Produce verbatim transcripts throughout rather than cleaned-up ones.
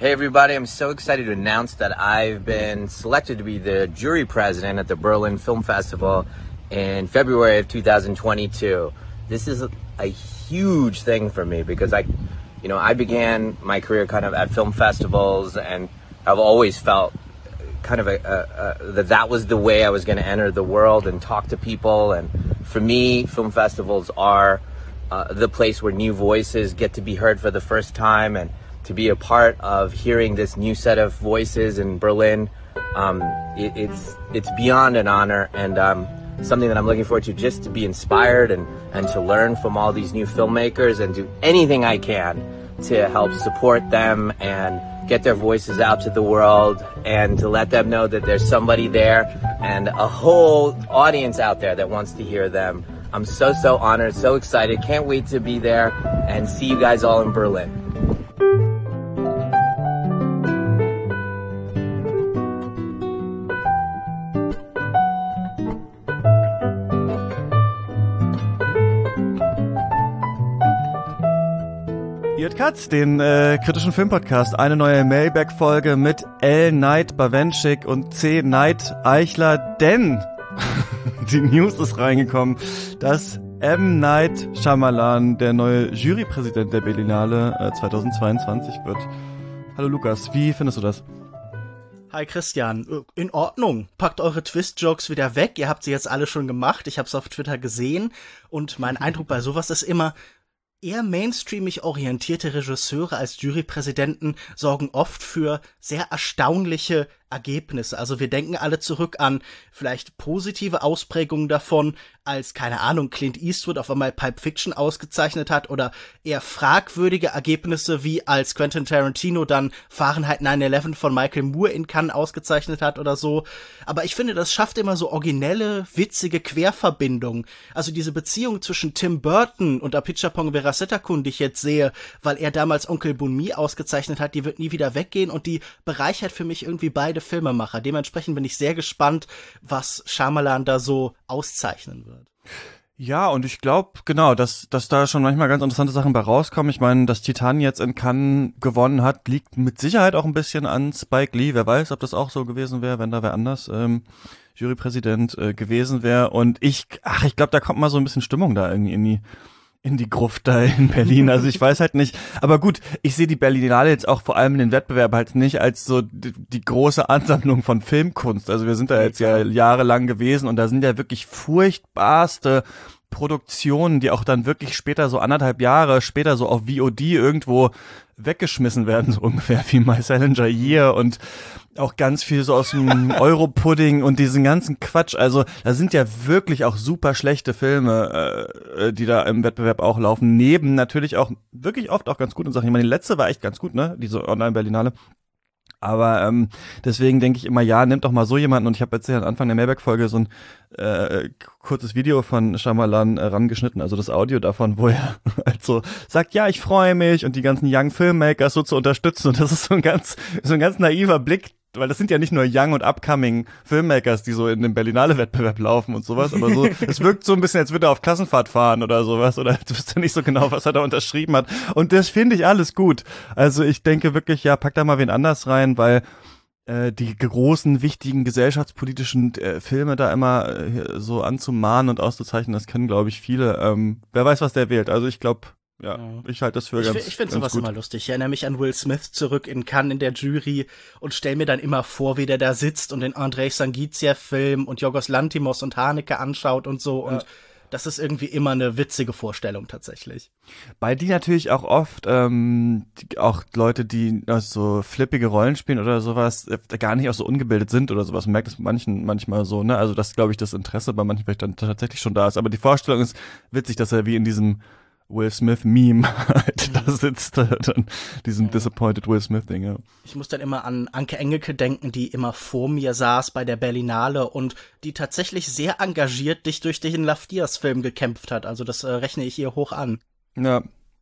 Hey everybody, I'm so excited to announce that I've been selected to be the jury president at the Berlin Film Festival in February of two thousand twenty-two. This is a, a huge thing for me because I, you know, I began my career kind of at film festivals, and I've always felt kind of a, a, a, that that was the way I was going to enter the world and talk to people. And for me, film festivals are uh, the place where new voices get to be heard for the first time, and to be a part of hearing this new set of voices in Berlin, um, it, it's it's beyond an honor, and um, something that I'm looking forward to, just to be inspired and, and to learn from all these new filmmakers and do anything I can to help support them and get their voices out to the world and to let them know that there's somebody there and a whole audience out there that wants to hear them. I'm so, so honored, so excited. Can't wait to be there and see you guys all in Berlin. Katz, den äh, kritischen Filmpodcast, eine neue Mailback-Folge mit L. Knight Bawenschik und C. Knight Eichler, denn die News ist reingekommen, dass M. Night Shyamalan der neue Jurypräsident der Berlinale äh, zweitausendzweiundzwanzig wird. Hallo Lukas, wie findest du das? Hi Christian, in Ordnung. Packt eure Twist-Jokes wieder weg, ihr habt sie jetzt alle schon gemacht, ich hab's auf Twitter gesehen und mein Eindruck bei sowas ist immer, eher mainstreamig orientierte Regisseure als Jurypräsidenten sorgen oft für sehr erstaunliche Ergebnisse. Also wir denken alle zurück an vielleicht positive Ausprägungen davon, als, keine Ahnung, Clint Eastwood auf einmal Pulp Fiction ausgezeichnet hat, oder eher fragwürdige Ergebnisse, wie als Quentin Tarantino dann Fahrenheit neun elf von Michael Moore in Cannes ausgezeichnet hat oder so. Aber ich finde, das schafft immer so originelle, witzige Querverbindungen. Also diese Beziehung zwischen Tim Burton und Apichatpong Weerasethakul, die ich jetzt sehe, weil er damals Onkel Bunmi ausgezeichnet hat, die wird nie wieder weggehen und die bereichert für mich irgendwie beide Filmemacher. Dementsprechend bin ich sehr gespannt, was Shyamalan da so auszeichnen wird. Ja, und ich glaube, genau, dass dass da schon manchmal ganz interessante Sachen bei rauskommen. Ich meine, dass Titan jetzt in Cannes gewonnen hat, liegt mit Sicherheit auch ein bisschen an Spike Lee. Wer weiß, ob das auch so gewesen wäre, wenn da wer anders ähm, Jurypräsident äh, gewesen wäre. Und ich, ach, ich glaube, da kommt mal so ein bisschen Stimmung da irgendwie in die in die Gruft da in Berlin. Also ich weiß halt nicht. Aber gut, ich sehe die Berlinale jetzt auch vor allem in den Wettbewerb halt nicht als so die, die große Ansammlung von Filmkunst. Also wir sind da jetzt ja jahrelang gewesen und da sind ja wirklich furchtbarste Produktionen, die auch dann wirklich später, so anderthalb Jahre später, so auf V O D irgendwo weggeschmissen werden, so ungefähr wie My Salinger Year und auch ganz viel so aus dem Europudding und diesen ganzen Quatsch. Also da sind ja wirklich auch super schlechte Filme, äh, die da im Wettbewerb auch laufen. Neben natürlich auch wirklich oft auch ganz guten Sachen. Ich meine, die letzte war echt ganz gut, ne? Diese Online-Berlinale. Aber ähm, deswegen denke ich immer, ja, nimmt doch mal so jemanden. Und ich habe jetzt ja am Anfang der Mailback-Folge so ein äh, kurzes Video von Shyamalan äh, rangeschnitten, also das Audio davon, wo er halt so sagt, ja, ich freue mich und die ganzen Young Filmmakers so zu unterstützen. Und das ist so ein ganz, so ein ganz naiver Blick, weil das sind ja nicht nur Young und Upcoming Filmmakers, die so in dem Berlinale-Wettbewerb laufen und sowas, aber so, es wirkt so ein bisschen, als würde er auf Klassenfahrt fahren oder sowas, oder du weißt ja nicht so genau, was er da unterschrieben hat. Und das finde ich alles gut. Also ich denke wirklich, ja, pack da mal wen anders rein, weil äh, die großen, wichtigen gesellschaftspolitischen äh, Filme da immer äh, so anzumahnen und auszuzeichnen, das können, glaube ich, viele. Ähm, wer weiß, was der wählt. Also ich glaube, Ja, ja, ich halte das für ich, ganz Ich finde ganz sowas gut. immer lustig. Ich erinnere mich an Will Smith zurück in Cannes in der Jury und stell mir dann immer vor, wie der da sitzt und den Andrei Sangiziev-Film und Yorgos Lanthimos und Haneke anschaut und so. Und Ja. das ist irgendwie immer eine witzige Vorstellung tatsächlich. Bei die natürlich auch oft ähm, die, auch Leute, die also so flippige Rollen spielen oder sowas, äh, gar nicht auch so ungebildet sind oder sowas. Man merkt es manchen manchmal so, ne? Also das, glaube ich, das Interesse bei manchen vielleicht dann tatsächlich schon da ist. Aber die Vorstellung ist witzig, dass er wie in diesem Will Smith-Meme halt da sitzt, äh, dann diesem Ja. Disappointed Will Smith-Ding, ja. Ich muss dann immer an Anke Engelke denken, die immer vor mir saß bei der Berlinale und die tatsächlich sehr engagiert dich durch den Lafdias-Film gekämpft hat. Also das äh, rechne ich ihr hoch an. Ja.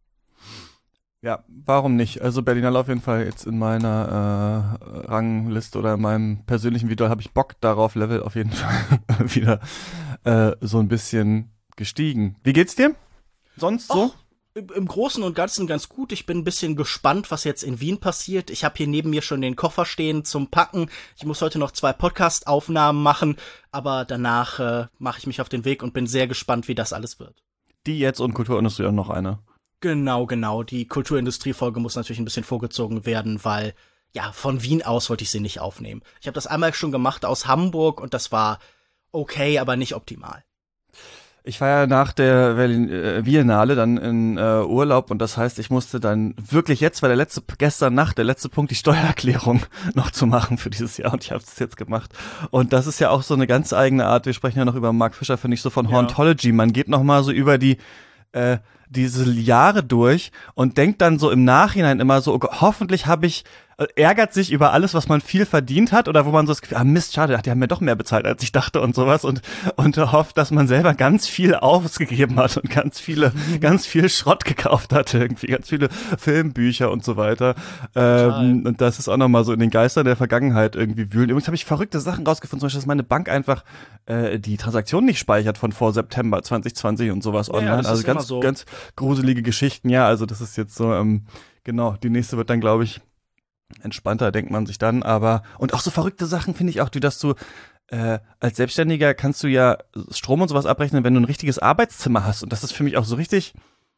Ja, warum nicht? Also Berlinale auf jeden Fall jetzt in meiner äh, Rangliste oder in meinem persönlichen Video habe ich Bock darauf, Level auf jeden Fall wieder äh, so ein bisschen gestiegen. Wie geht's dir? Sonst so? Och, im, im Großen und Ganzen ganz gut. Ich bin ein bisschen gespannt, was jetzt in Wien passiert. Ich habe hier neben mir schon den Koffer stehen zum Packen. Ich muss heute noch zwei Podcast-Aufnahmen machen, aber danach äh, mache ich mich auf den Weg und bin sehr gespannt, wie das alles wird. Die jetzt und Kulturindustrie und noch eine. Genau, genau. Die Kulturindustrie-Folge muss natürlich ein bisschen vorgezogen werden, weil, ja, von Wien aus wollte ich sie nicht aufnehmen. Ich habe das einmal schon gemacht aus Hamburg und das war okay, aber nicht optimal. Ich war ja nach der Berlin, äh, Biennale dann in äh, Urlaub und das heißt, ich musste dann wirklich jetzt, weil der letzte, gestern Nacht, der letzte Punkt, die Steuererklärung noch zu machen für dieses Jahr und ich habe es jetzt gemacht. Und das ist ja auch so eine ganz eigene Art, wir sprechen ja noch über Mark Fisher, finde ich, so von Ja. Hauntology. Man geht noch mal so über die äh, diese Jahre durch und denkt dann so im Nachhinein immer so, oh Gott, hoffentlich habe ich, äh, ärgert sich über alles, was man viel verdient hat oder wo man so das Gefühl, ah Mist, schade, die haben mir doch mehr bezahlt, als ich dachte und sowas und, und hofft, dass man selber ganz viel ausgegeben hat und ganz viele, ganz viel Schrott gekauft hat irgendwie, ganz viele Filmbücher und so weiter. Ähm, und das ist auch nochmal so in den Geistern der Vergangenheit irgendwie wühlen. Übrigens habe ich verrückte Sachen rausgefunden, zum Beispiel, dass meine Bank einfach äh, die Transaktion nicht speichert von vor September zwanzig zwanzig und sowas Ja, online. das Also ist immer ganz, so. ganz gruselige Geschichten, ja, also das ist jetzt so, ähm, genau, die nächste wird dann, glaube ich, entspannter, denkt man sich dann, aber, und auch so verrückte Sachen finde ich auch, die, dass du, äh, als Selbstständiger kannst du ja Strom und sowas abrechnen, wenn du ein richtiges Arbeitszimmer hast und das ist für mich auch so richtig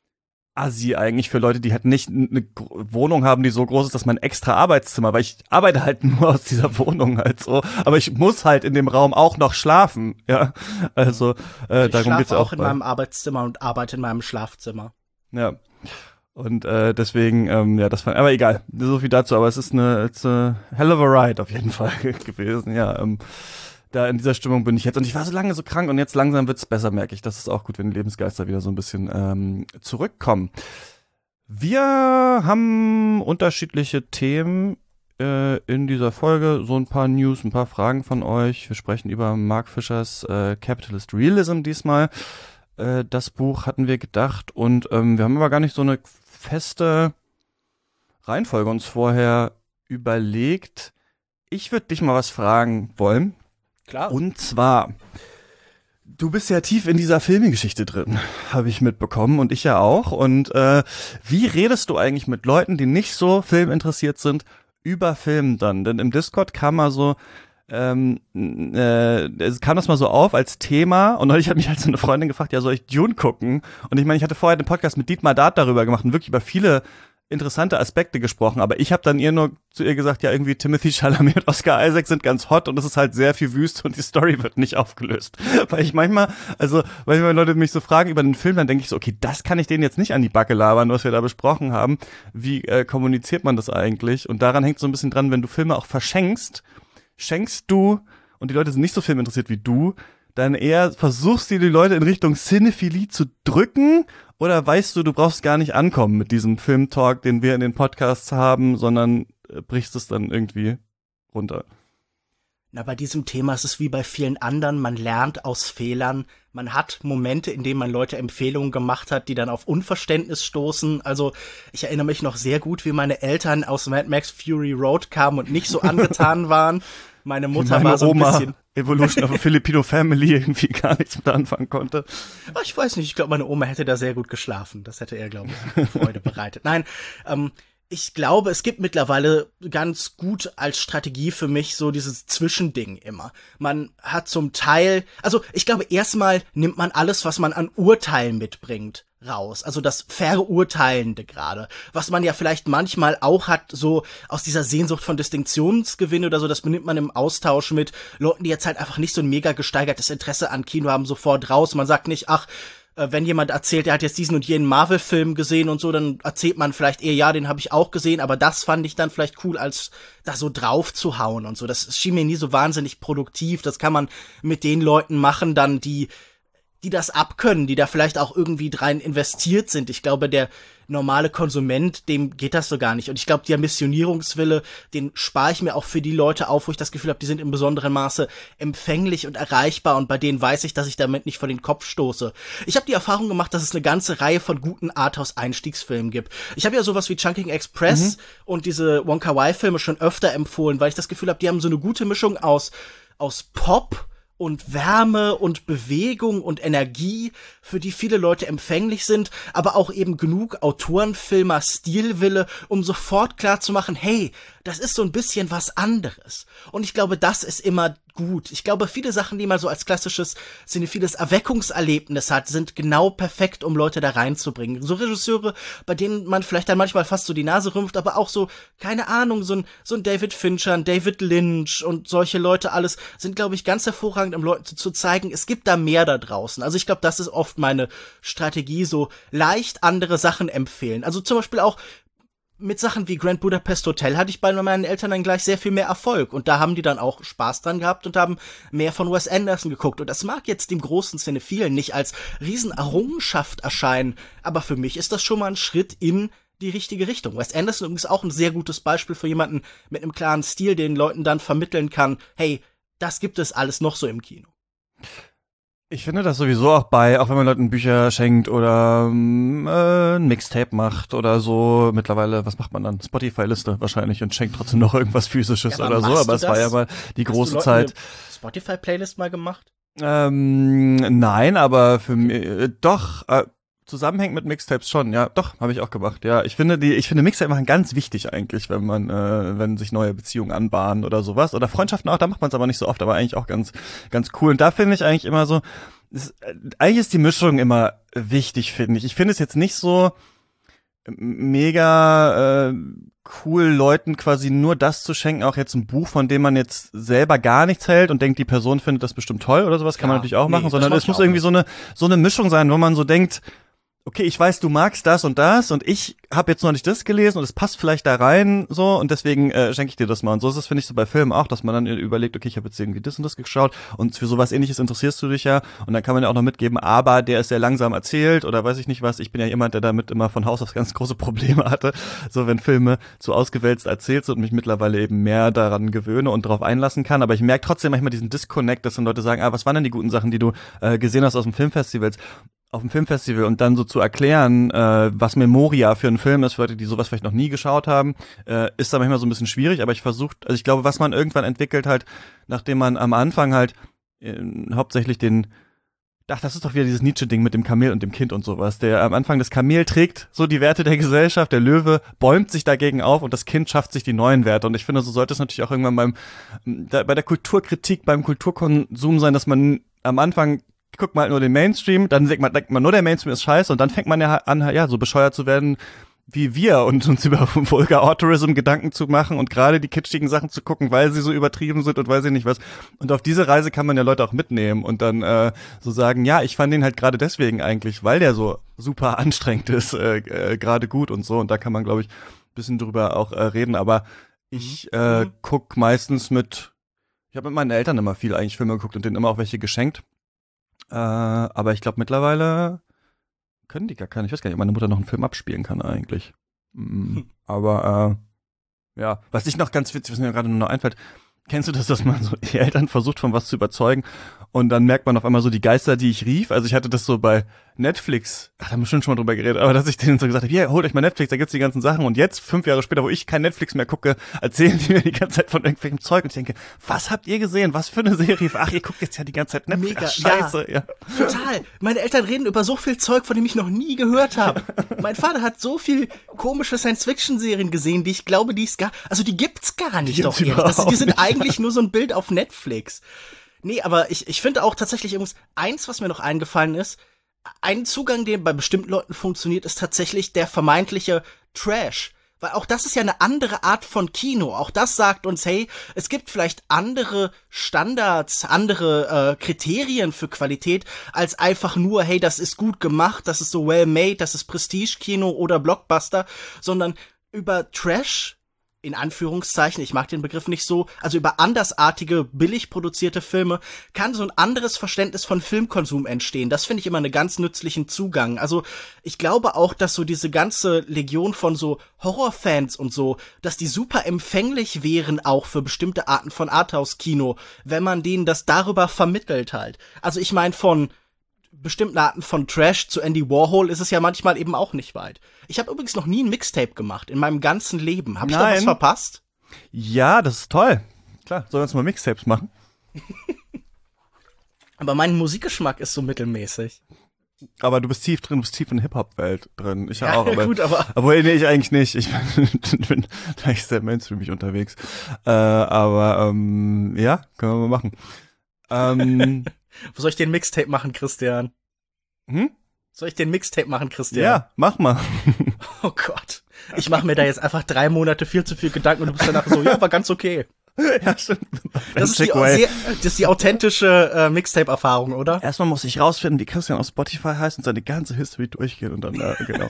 assi eigentlich für Leute, die halt nicht eine Wohnung haben, die so groß ist, dass man extra Arbeitszimmer, weil ich arbeite halt nur aus dieser Wohnung halt so, aber ich muss halt in dem Raum auch noch schlafen, ja, also, äh, Ich darum geht's schlafe auch auch in bei- meinem Arbeitszimmer und arbeite in meinem Schlafzimmer. Ja. Und äh, deswegen, ähm, ja, das war, aber egal, so viel dazu, aber es ist eine, it's a hell of a ride auf jeden Fall gewesen, ja, ähm, da in dieser Stimmung bin ich jetzt und ich war so lange so krank und jetzt langsam wird's besser, merke ich, das ist auch gut, wenn die Lebensgeister wieder so ein bisschen ähm, zurückkommen. Wir haben unterschiedliche Themen äh, in dieser Folge, so ein paar News, ein paar Fragen von euch, wir sprechen über Mark Fischers äh, Capitalist Realism diesmal. Äh, das Buch hatten wir gedacht und ähm, wir haben aber gar nicht so eine feste Reihenfolge uns vorher überlegt. Ich würde dich mal was fragen wollen. Klar. Und zwar, du bist ja tief in dieser Filmgeschichte drin, habe ich mitbekommen und ich ja auch. Und äh, wie redest du eigentlich mit Leuten, die nicht so filminteressiert sind, über Film dann? Denn im Discord kam mal so, ähm, äh, es kam das mal so auf als Thema und neulich hat mich halt so eine Freundin gefragt, ja, soll ich Dune gucken? Und ich meine, ich hatte vorher den Podcast mit Dietmar Dart darüber gemacht und wirklich über viele interessante Aspekte gesprochen, aber ich habe dann ihr nur zu ihr gesagt, ja, irgendwie Timothy Chalamet und Oscar Isaac sind ganz hot und es ist halt sehr viel Wüste und die Story wird nicht aufgelöst. Weil ich manchmal, also, weil wenn Leute mich so fragen über den Film, dann denke ich so, okay, das kann ich denen jetzt nicht an die Backe labern, was wir da besprochen haben. Wie äh, kommuniziert man das eigentlich? Und daran hängt so ein bisschen dran, wenn du Filme auch verschenkst, schenkst du, und die Leute sind nicht so filminteressiert wie du, dann eher versuchst du die Leute in Richtung Cinephilie zu drücken oder weißt du, du brauchst gar nicht ankommen mit diesem Filmtalk, den wir in den Podcasts haben, sondern äh, brichst es dann irgendwie runter? Na, bei diesem Thema ist es wie bei vielen anderen, man lernt aus Fehlern. Man hat Momente, in denen man Leute Empfehlungen gemacht hat, die dann auf Unverständnis stoßen. Also ich erinnere mich noch sehr gut, wie meine Eltern aus Mad Max Fury Road kamen und nicht so angetan waren. Meine Mutter Meine war so ein Oma, bisschen... Evolution of a Filipino Family, irgendwie gar nichts mit anfangen konnte. Ah, ich weiß nicht, ich glaube, meine Oma hätte da sehr gut geschlafen. Das hätte er, glaube ich, Freude bereitet. Nein, ähm, ich glaube, es gibt mittlerweile ganz gut als Strategie für mich so dieses Zwischending immer. Man hat zum Teil, also ich glaube, erstmal nimmt man alles, was man an Urteilen mitbringt, raus. Also das Verurteilende gerade. Was man ja vielleicht manchmal auch hat, so aus dieser Sehnsucht von Distinktionsgewinn oder so, das benimmt man im Austausch mit Leuten, die jetzt halt einfach nicht so ein mega gesteigertes Interesse an Kino haben, sofort raus. Man sagt nicht, ach, wenn jemand erzählt, er hat jetzt diesen und jenen Marvel-Film gesehen und so, dann erzählt man vielleicht eher, ja, den habe ich auch gesehen, aber das fand ich dann vielleicht cool, als da so drauf zu hauen und so. Das schien mir nie so wahnsinnig produktiv. Das kann man mit den Leuten machen, dann die die das abkönnen, die da vielleicht auch irgendwie rein investiert sind. Ich glaube, der normale Konsument, dem geht das so gar nicht. Und ich glaube, der Missionierungswille, den spare ich mir auch für die Leute auf, wo ich das Gefühl habe, die sind im besonderen Maße empfänglich und erreichbar und bei denen weiß ich, dass ich damit nicht vor den Kopf stoße. Ich habe die Erfahrung gemacht, dass es eine ganze Reihe von guten Arthouse-Einstiegsfilmen gibt. Ich habe ja sowas wie Chungking Express mhm. und diese Wong Kar-wai-Filme schon öfter empfohlen, weil ich das Gefühl habe, die haben so eine gute Mischung aus aus Pop und Wärme und Bewegung und Energie, für die viele Leute empfänglich sind, aber auch eben genug Autorenfilmer Stilwille, um sofort klarzumachen, hey, das ist so ein bisschen was anderes. Und ich glaube, das ist immer gut. Ich glaube, viele Sachen, die man so als klassisches cinephiles Erweckungserlebnis hat, sind genau perfekt, um Leute da reinzubringen. So Regisseure, bei denen man vielleicht dann manchmal fast so die Nase rümpft, aber auch so, keine Ahnung, so ein, so ein David Fincher, ein David Lynch und solche Leute alles sind, glaube ich, ganz hervorragend, um Leuten zu, zu zeigen, es gibt da mehr da draußen. Also ich glaube, das ist oft meine Strategie, so leicht andere Sachen empfehlen. Also zum Beispiel auch mit Sachen wie Grand Budapest Hotel hatte ich bei meinen Eltern dann gleich sehr viel mehr Erfolg. Und da haben die dann auch Spaß dran gehabt und haben mehr von Wes Anderson geguckt. Und das mag jetzt dem großen Cinephilen nicht als Riesenerrungenschaft erscheinen, aber für mich ist das schon mal ein Schritt in die richtige Richtung. Wes Anderson ist auch ein sehr gutes Beispiel für jemanden mit einem klaren Stil, den Leuten dann vermitteln kann, hey, das gibt es alles noch so im Kino. Ich finde das sowieso auch bei, auch wenn man Leuten Bücher schenkt oder ähm, äh, ein Mixtape macht oder so, mittlerweile, was macht man dann? Spotify-Liste wahrscheinlich und schenkt trotzdem noch irgendwas Physisches ja, oder so, aber es war ja mal die Hast große du Zeit. Spotify-Playlist mal gemacht? Ähm, nein, aber für mich, äh, doch, äh, zusammenhängt mit Mixtapes schon, ja, doch, habe ich auch gemacht, ja. Ich finde die, ich finde Mixtape machen ganz wichtig eigentlich, wenn man, äh, wenn sich neue Beziehungen anbahnen oder sowas oder Freundschaften auch, da macht man es aber nicht so oft, aber eigentlich auch ganz, ganz cool. Und da finde ich eigentlich immer so, ist, äh, eigentlich ist die Mischung immer wichtig, finde ich. Ich finde es jetzt nicht so mega äh, cool, Leuten quasi nur das zu schenken, auch jetzt ein Buch, von dem man jetzt selber gar nichts hält und denkt, die Person findet das bestimmt toll oder sowas, kann ja, man natürlich auch nee, machen, sondern es muss irgendwie nicht. so eine, so eine Mischung sein, wo man so denkt, okay, ich weiß, du magst das und das und ich habe jetzt noch nicht das gelesen und es passt vielleicht da rein so und deswegen äh, schenke ich dir das mal. Und so ist es, finde ich, so bei Filmen auch, dass man dann überlegt, okay, ich habe jetzt irgendwie das und das geschaut und für sowas Ähnliches interessierst du dich ja und dann kann man ja auch noch mitgeben, aber der ist sehr langsam erzählt oder weiß ich nicht was. Ich bin ja jemand, der damit immer von Haus aus ganz große Probleme hatte, so wenn Filme zu ausgewälzt erzählt sind und mich mittlerweile eben mehr daran gewöhne und darauf einlassen kann. Aber ich merke trotzdem manchmal diesen Disconnect, dass dann Leute sagen, ah, was waren denn die guten Sachen, die du äh, gesehen hast aus dem Filmfestivals? auf dem Filmfestival und dann so zu erklären, äh, was Memoria für ein Film ist, für Leute, die sowas vielleicht noch nie geschaut haben, äh, ist da manchmal so ein bisschen schwierig, aber ich versuche, also ich glaube, was man irgendwann entwickelt halt, nachdem man am Anfang halt äh, hauptsächlich den, ach, das ist doch wieder dieses Nietzsche-Ding mit dem Kamel und dem Kind und sowas, der am Anfang das Kamel trägt so die Werte der Gesellschaft, der Löwe bäumt sich dagegen auf und das Kind schafft sich die neuen Werte und ich finde, so sollte es natürlich auch irgendwann beim, da, bei der Kulturkritik, beim Kulturkonsum sein, dass man am Anfang guckt man halt nur den Mainstream, dann denkt man, denkt man nur, der Mainstream ist scheiße und dann fängt man ja an, ja, so bescheuert zu werden wie wir und uns über Vulgar Autorism Gedanken zu machen und gerade die kitschigen Sachen zu gucken, weil sie so übertrieben sind und weiß ich nicht was. Und auf diese Reise kann man ja Leute auch mitnehmen und dann äh, so sagen, ja, ich fand den halt gerade deswegen eigentlich, weil der so super anstrengend ist, äh, äh, gerade gut und so. Und da kann man, glaube ich, ein bisschen drüber auch äh, reden. Aber ich äh, guck meistens mit, ich habe mit meinen Eltern immer viel eigentlich Filme geguckt und denen immer auch welche geschenkt. Äh, aber ich glaube mittlerweile können die gar keine. Ich weiß gar nicht, ob meine Mutter noch einen Film abspielen kann eigentlich. Mm, hm. Aber äh, ja, was ich noch ganz witzig, was mir gerade nur noch einfällt, kennst du das, dass man so die Eltern versucht, von was zu überzeugen und dann merkt man auf einmal so die Geister, die ich rief. Also ich hatte das so bei Netflix, ach, da haben wir schon schon mal drüber geredet, aber dass ich denen so gesagt habe, hier, holt euch mal Netflix, da gibt's die ganzen Sachen und jetzt, fünf Jahre später, wo ich kein Netflix mehr gucke, erzählen die mir die ganze Zeit von irgendwelchem Zeug und ich denke, was habt ihr gesehen? Was für eine Serie? Ach, ihr guckt jetzt ja die ganze Zeit Netflix. Mega, ach, scheiße, ja. ja. Total. Meine Eltern reden über so viel Zeug, von dem ich noch nie gehört habe. Mein Vater hat so viel komische Science-Fiction-Serien gesehen, die ich glaube, die es gar, also die gibt's gar nicht, doch ehrlich. Das, die sind eigentlich nur so ein Bild auf Netflix. Nee, aber ich, ich finde auch tatsächlich irgendwas, eins, was mir noch eingefallen ist, ein Zugang, der bei bestimmten Leuten funktioniert, ist tatsächlich der vermeintliche Trash. Weil auch das ist ja eine andere Art von Kino. Auch das sagt uns, hey, es gibt vielleicht andere Standards, andere äh, Kriterien für Qualität, als einfach nur, hey, das ist gut gemacht, das ist so well made, das ist Prestige-Kino oder Blockbuster, sondern über Trash, in Anführungszeichen, ich mag den Begriff nicht so, also über andersartige, billig produzierte Filme, kann so ein anderes Verständnis von Filmkonsum entstehen. Das finde ich immer einen ganz nützlichen Zugang. Also ich glaube auch, dass so diese ganze Legion von so Horrorfans und so, dass die super empfänglich wären auch für bestimmte Arten von Arthouse-Kino, wenn man denen das darüber vermittelt halt. Also ich meine, von bestimmten Arten von Trash zu Andy Warhol ist es ja manchmal eben auch nicht weit. Ich habe übrigens noch nie ein Mixtape gemacht in meinem ganzen Leben. Habe ich da was verpasst? Ja, das ist toll. Klar, sollen wir uns mal Mixtapes machen? Aber mein Musikgeschmack ist so mittelmäßig. Aber du bist tief drin, du bist tief in der Hip-Hop-Welt drin. Ich ja, ja auch. Aber, gut, aber obwohl, nee, ich eigentlich nicht. Ich bin, bin da echt sehr mainstreamig unterwegs. Äh, aber ähm, ja, können wir mal machen. Ähm, Wo soll ich den Mixtape machen, Christian? Hm? Soll ich den Mixtape machen, Christian? Ja, mach mal. Oh Gott. Ich mache mir da jetzt einfach drei Monate viel zu viel Gedanken und du bist danach so, ja, war ganz okay. Ja, stimmt. Das ist, die, sehr, das ist die authentische äh, Mixtape-Erfahrung, oder? Erstmal muss ich rausfinden, wie Christian auf Spotify heißt und seine ganze History durchgehen und dann, äh, genau.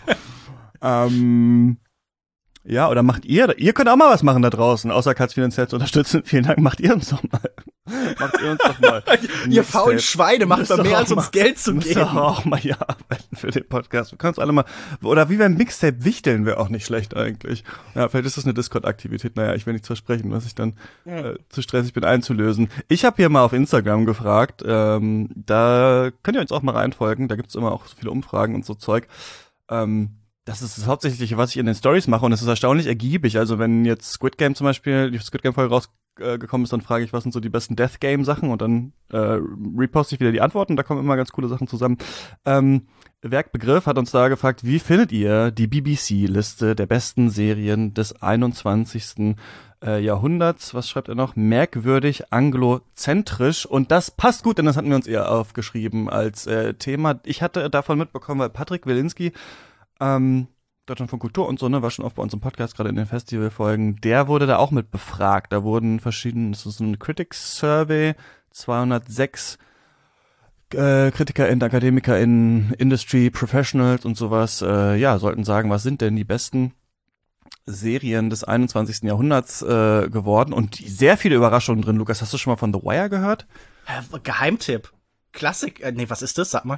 ähm, ja, oder macht ihr, ihr könnt auch mal was machen da draußen, außer Katz finanziell zu unterstützen. Vielen Dank, macht ihr uns doch mal. Macht ihr uns doch mal. Ihr faulen Schweine, macht mal mehr, als uns Geld zu geben. Doch auch mal hier arbeiten für den Podcast. Wir können uns alle mal, oder wie beim Mixtape wichteln wäre auch nicht schlecht eigentlich. Ja, vielleicht ist das eine Discord-Aktivität. Naja, ich will nichts versprechen, was ich dann äh, zu stressig bin einzulösen. Ich habe hier mal auf Instagram gefragt, ähm, da könnt ihr uns auch mal reinfolgen, da gibt's immer auch so viele Umfragen und so Zeug. Ähm, Das ist das Hauptsächliche, was ich in den Stories mache und es ist erstaunlich ergiebig. Also wenn jetzt Squid Game zum Beispiel, die Squid Game Folge rausgekommen ist, dann frage ich, was sind so die besten Death Game Sachen und dann äh, reposte ich wieder die Antworten. Da kommen immer ganz coole Sachen zusammen. Ähm, Werkbegriff hat uns da gefragt, wie findet ihr die B B C-Liste der besten Serien des einundzwanzigsten Äh, Jahrhunderts? Was schreibt er noch? Merkwürdig, anglozentrisch. Und das passt gut, denn das hatten wir uns eher aufgeschrieben als äh, Thema. Ich hatte davon mitbekommen, weil Patrick Wilinski, Ähm, Deutschland von Kultur und so, ne, war schon oft bei uns im Podcast, gerade in den Festivalfolgen, der wurde da auch mit befragt. Da wurden verschiedene, das ist so ein Critics Survey, zweihundertsechs äh, KritikerInnen, AkademikerInnen, Industry Professionals und sowas, äh, ja, sollten sagen, was sind denn die besten Serien des einundzwanzigsten Jahrhunderts äh, geworden und sehr viele Überraschungen drin. Lukas, hast du schon mal von The Wire gehört? Äh, Geheimtipp. Klassik, äh, nee, was ist das? Sag mal.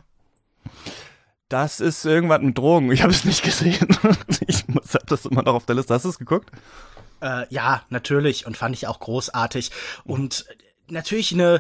Das ist irgendwas mit Drogen. Ich habe es nicht gesehen. Ich muss, hab das immer noch auf der Liste. Hast du es geguckt? Äh, ja, natürlich. Und fand ich auch großartig. Und natürlich eine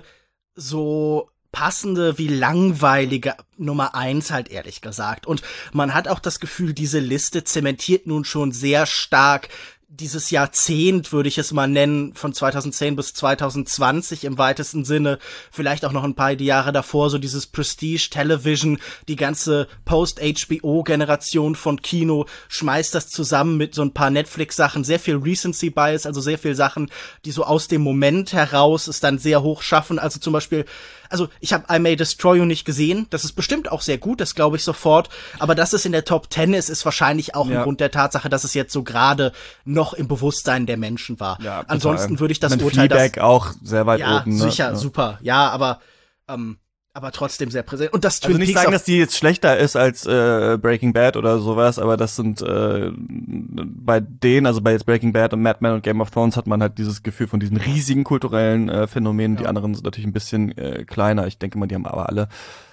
so passende wie langweilige Nummer eins halt, ehrlich gesagt. Und man hat auch das Gefühl, diese Liste zementiert nun schon sehr stark dieses Jahrzehnt, würde ich es mal nennen, von zweitausendzehn bis zweitausendzwanzig im weitesten Sinne, vielleicht auch noch ein paar Jahre davor, so dieses Prestige Television, die ganze Post-H B O-Generation von Kino schmeißt das zusammen mit so ein paar Netflix-Sachen, sehr viel Recency Bias, also sehr viel Sachen, die so aus dem Moment heraus es dann sehr hoch schaffen, also zum Beispiel, also ich habe I May Destroy You nicht gesehen, das ist bestimmt auch sehr gut, das glaube ich sofort, aber dass es in der Top Ten ist, ist wahrscheinlich auch ja. ein Grund der Tatsache, dass es jetzt so gerade noch im Bewusstsein der Menschen war. Ja, ansonsten würde ich das Mit Urteil, Fleabag dass, auch sehr weit ja, oben. Ne? sicher, ja. super, ja, aber ähm, aber trotzdem sehr präsent. Und das Twin Also nicht Peaks sagen, auf, dass die jetzt schlechter ist als äh, Breaking Bad oder sowas, aber das sind äh, bei denen, also bei jetzt Breaking Bad und Mad Men und Game of Thrones hat man halt dieses Gefühl von diesen riesigen kulturellen äh, Phänomenen. Ja. Die anderen sind natürlich ein bisschen äh, kleiner. Ich denke mal, die haben aber alle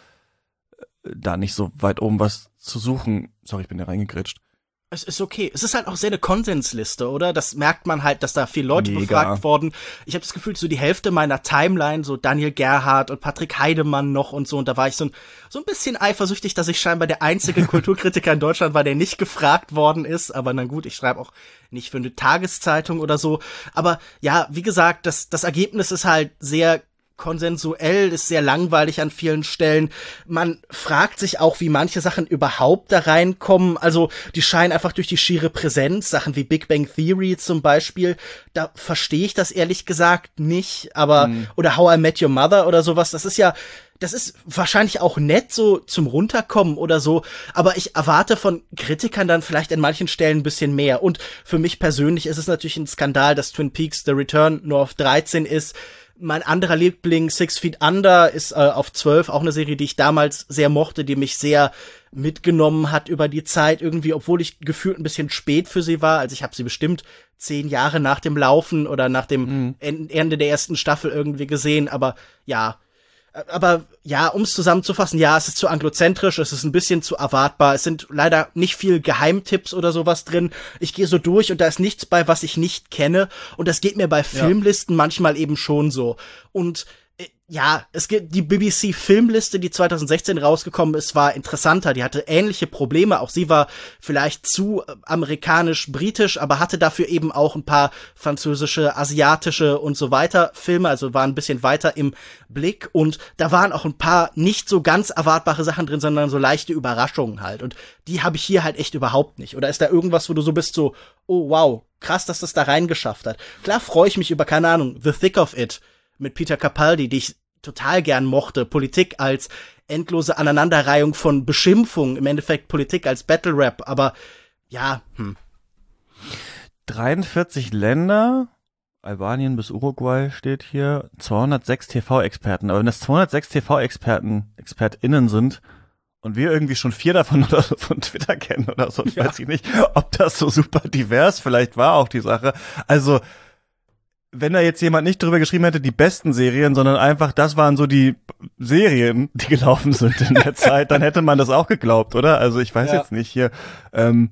äh, da nicht so weit oben was zu suchen. Sorry, ich bin da reingegritscht. es ist okay. Es ist halt auch sehr eine Konsensliste, oder? Das merkt man halt, dass da viele Leute Mega. befragt wurden. Ich habe das Gefühl, so die Hälfte meiner Timeline, so Daniel Gerhardt und Patrick Heidemann noch und so, und da war ich so ein, so ein bisschen eifersüchtig, dass ich scheinbar der einzige Kulturkritiker in Deutschland war, der nicht gefragt worden ist. Aber na gut, ich schreibe auch nicht für eine Tageszeitung oder so. Aber ja, wie gesagt, das, das Ergebnis ist halt sehr konsensuell, ist sehr langweilig an vielen Stellen. Man fragt sich auch, wie manche Sachen überhaupt da reinkommen. Also die scheinen einfach durch die schiere Präsenz, Sachen wie Big Bang Theory zum Beispiel, da verstehe ich das ehrlich gesagt nicht. Aber mhm. oder How I Met Your Mother oder sowas, das ist ja, das ist wahrscheinlich auch nett so zum Runterkommen oder so, aber ich erwarte von Kritikern dann vielleicht an manchen Stellen ein bisschen mehr. Und für mich persönlich ist es natürlich ein Skandal, dass Twin Peaks The Return nur auf dreizehn ist. Mein anderer Liebling, Six Feet Under, ist äh, auf zwölf, auch eine Serie, die ich damals sehr mochte, die mich sehr mitgenommen hat über die Zeit irgendwie, obwohl ich gefühlt ein bisschen spät für sie war. Also ich habe sie bestimmt zehn Jahre nach dem Laufen oder nach dem mhm. Ende der ersten Staffel irgendwie gesehen, aber ja, aber ja, um es zusammenzufassen, ja, es ist zu anglozentrisch, es ist ein bisschen zu erwartbar, es sind leider nicht viel Geheimtipps oder sowas drin. Ich gehe so durch und da ist nichts bei, was ich nicht kenne, und das geht mir bei Filmlisten ja. manchmal eben schon so. Und Ja, es gibt die B B C-Filmliste, die zwanzig sechzehn rausgekommen ist, war interessanter. Die hatte ähnliche Probleme. Auch sie war vielleicht zu amerikanisch-britisch, aber hatte dafür eben auch ein paar französische, asiatische und so weiter Filme, also war ein bisschen weiter im Blick. Und da waren auch ein paar nicht so ganz erwartbare Sachen drin, sondern so leichte Überraschungen halt. Und die habe ich hier halt echt überhaupt nicht. Oder ist da irgendwas, wo du so bist, so, oh wow, krass, dass das da reingeschafft hat. Klar freue ich mich über, keine Ahnung, The Thick of It mit Peter Capaldi, die ich total gern mochte. Politik als endlose Aneinanderreihung von Beschimpfungen, im Endeffekt Politik als Battle Rap, aber ja, hm. dreiundvierzig Länder, Albanien bis Uruguay steht hier, zweihundertsechs T V-Experten, aber wenn das zweihundertsechs T V-Experten, ExpertInnen sind und wir irgendwie schon vier davon oder so von Twitter kennen oder so, ja. Weiß ich nicht, ob das so super divers vielleicht war auch die Sache. Also wenn da jetzt jemand nicht drüber geschrieben hätte, die besten Serien, sondern einfach, das waren so die Serien, die gelaufen sind in der Zeit, dann hätte man das auch geglaubt, oder? Also ich weiß ja. jetzt nicht hier. Ähm,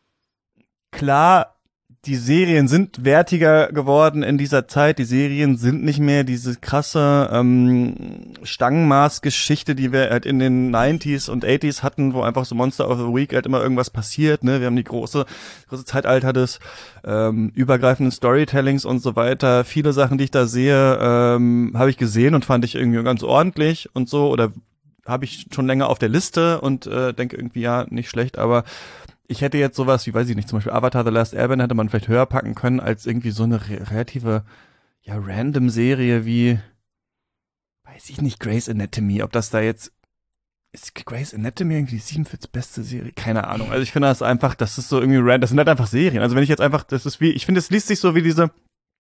klar, die Serien sind wertiger geworden in dieser Zeit. Die Serien sind nicht mehr diese krasse ähm, Stangenmaß-Geschichte, die wir halt in den neunziger und achtziger hatten, wo einfach so Monster of the Week halt immer irgendwas passiert. Ne, wir haben die große, große Zeitalter des ähm, übergreifenden Storytellings und so weiter. Viele Sachen, die ich da sehe, ähm, habe ich gesehen und fand ich irgendwie ganz ordentlich und so. Oder habe ich schon länger auf der Liste und äh, denke irgendwie, ja, nicht schlecht, aber ich hätte jetzt sowas wie, weiß ich nicht, zum Beispiel Avatar The Last Airbender hätte man vielleicht höher packen können als irgendwie so eine re- relative, ja, random Serie wie, weiß ich nicht, Grey's Anatomy, ob das da jetzt, ist Grey's Anatomy irgendwie die siebenundvierzig beste Serie? Keine Ahnung. Also ich finde das einfach, das ist so irgendwie random, das sind halt einfach Serien. Also wenn ich jetzt einfach, das ist wie, ich finde, es liest sich so wie diese,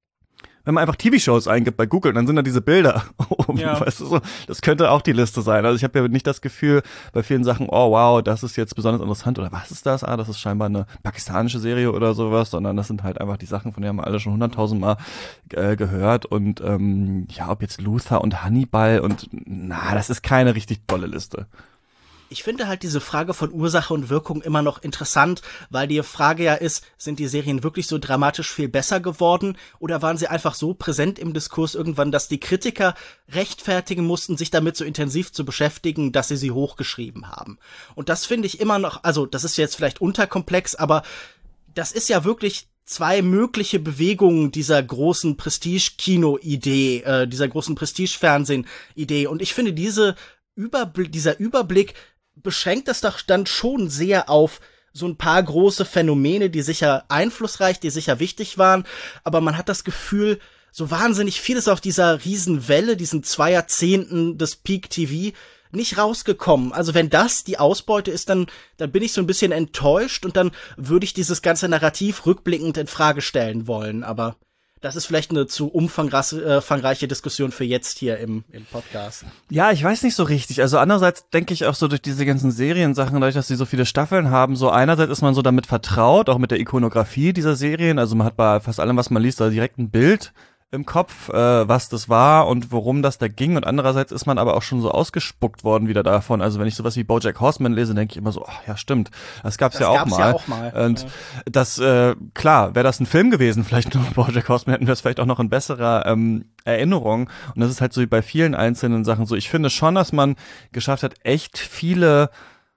wenn man einfach T V-Shows eingibt bei Google, dann sind da diese Bilder oben, ja. Weißt du so, das könnte auch die Liste sein. Also ich habe ja nicht das Gefühl bei vielen Sachen, oh wow, das ist jetzt besonders interessant oder was ist das? Ah, das ist scheinbar eine pakistanische Serie oder sowas, sondern das sind halt einfach die Sachen, von denen haben wir alle schon hunderttausend Mal äh, gehört und ähm, ja, ob jetzt Luther und Hannibal und na, das ist keine richtig tolle Liste. Ich finde halt diese Frage von Ursache und Wirkung immer noch interessant, weil die Frage ja ist, sind die Serien wirklich so dramatisch viel besser geworden oder waren sie einfach so präsent im Diskurs irgendwann, dass die Kritiker rechtfertigen mussten, sich damit so intensiv zu beschäftigen, dass sie sie hochgeschrieben haben. Und das finde ich immer noch, also das ist jetzt vielleicht unterkomplex, aber das ist ja wirklich zwei mögliche Bewegungen dieser großen Prestige-Kino-Idee, äh, dieser großen Prestige-Fernsehen-Idee. Und ich finde, diese Überblick, dieser Überblick beschränkt das doch dann schon sehr auf so ein paar große Phänomene, die sicher einflussreich, die sicher wichtig waren, aber man hat das Gefühl, so wahnsinnig vieles auf dieser Riesenwelle, diesen zwei Jahrzehnten des Peak-T V nicht rausgekommen. Also wenn das die Ausbeute ist, dann, dann bin ich so ein bisschen enttäuscht und dann würde ich dieses ganze Narrativ rückblickend in Frage stellen wollen, aber das ist vielleicht eine zu umfangreiche Diskussion für jetzt hier im, im Podcast. Ja, ich weiß nicht so richtig. Also andererseits denke ich auch so durch diese ganzen Seriensachen, dadurch, dass sie so viele Staffeln haben, so einerseits ist man so damit vertraut, auch mit der Ikonografie dieser Serien. Also man hat bei fast allem, was man liest, da direkt ein Bild im Kopf, äh, was das war und worum das da ging. Und andererseits ist man aber auch schon so ausgespuckt worden wieder davon. Also wenn ich sowas wie BoJack Horseman lese, denke ich immer so, ach ja, stimmt, das gab's das ja auch gab's mal. Ja auch mal. Und ja. das, äh, klar, wäre das ein Film gewesen, vielleicht nur BoJack Horseman, hätten wir es vielleicht auch noch in besserer ähm, Erinnerung. Und das ist halt so wie bei vielen einzelnen Sachen so. Ich finde schon, dass man geschafft hat, echt viele,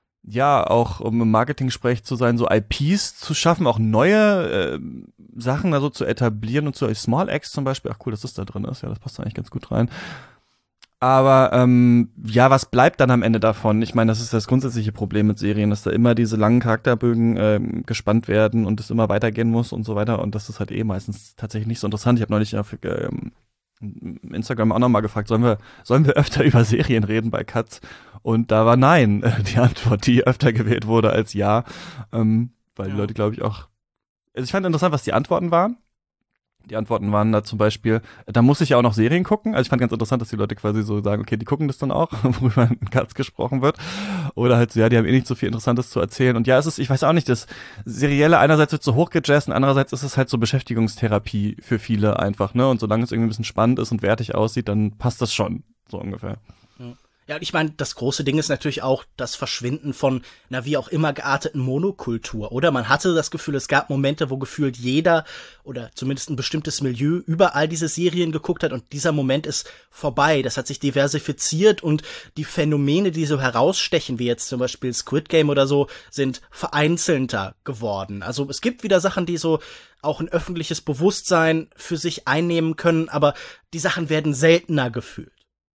ja, auch um im Marketing-Sprech zu sein, so I Ps zu schaffen, auch neue äh, Sachen also zu etablieren und so Small Axe zum Beispiel, ach cool, dass das da drin ist, ja, das passt da eigentlich ganz gut rein. Aber ähm, ja, was bleibt dann am Ende davon? Ich meine, das ist das grundsätzliche Problem mit Serien, dass da immer diese langen Charakterbögen ähm, gespannt werden und es immer weitergehen muss und so weiter und das ist halt eh meistens tatsächlich nicht so interessant. Ich habe neulich auf ähm, Instagram auch nochmal gefragt, sollen wir sollen wir öfter über Serien reden bei Katz? Und da war nein, die Antwort, die öfter gewählt wurde als ja, ähm, weil ja. Die Leute, glaube ich, auch, also ich fand interessant, was die Antworten waren. Die Antworten waren da zum Beispiel, da muss ich ja auch noch Serien gucken. Also ich fand ganz interessant, dass die Leute quasi so sagen, okay, die gucken das dann auch, worüber in Katz gesprochen wird. Oder halt so, ja, die haben eh nicht so viel Interessantes zu erzählen. Und ja, es ist, ich weiß auch nicht, das Serielle einerseits wird so hochgejazzt und andererseits ist es halt so Beschäftigungstherapie für viele einfach, ne? Und solange es irgendwie ein bisschen spannend ist und wertig aussieht, dann passt das schon, so ungefähr. Ja, und ich meine, das große Ding ist natürlich auch das Verschwinden von einer wie auch immer gearteten Monokultur, oder? Man hatte das Gefühl, es gab Momente, wo gefühlt jeder oder zumindest ein bestimmtes Milieu überall diese Serien geguckt hat und dieser Moment ist vorbei. Das hat sich diversifiziert und die Phänomene, die so herausstechen, wie jetzt zum Beispiel Squid Game oder so, sind vereinzelter geworden. Also es gibt wieder Sachen, die so auch ein öffentliches Bewusstsein für sich einnehmen können, aber die Sachen werden seltener gefühlt.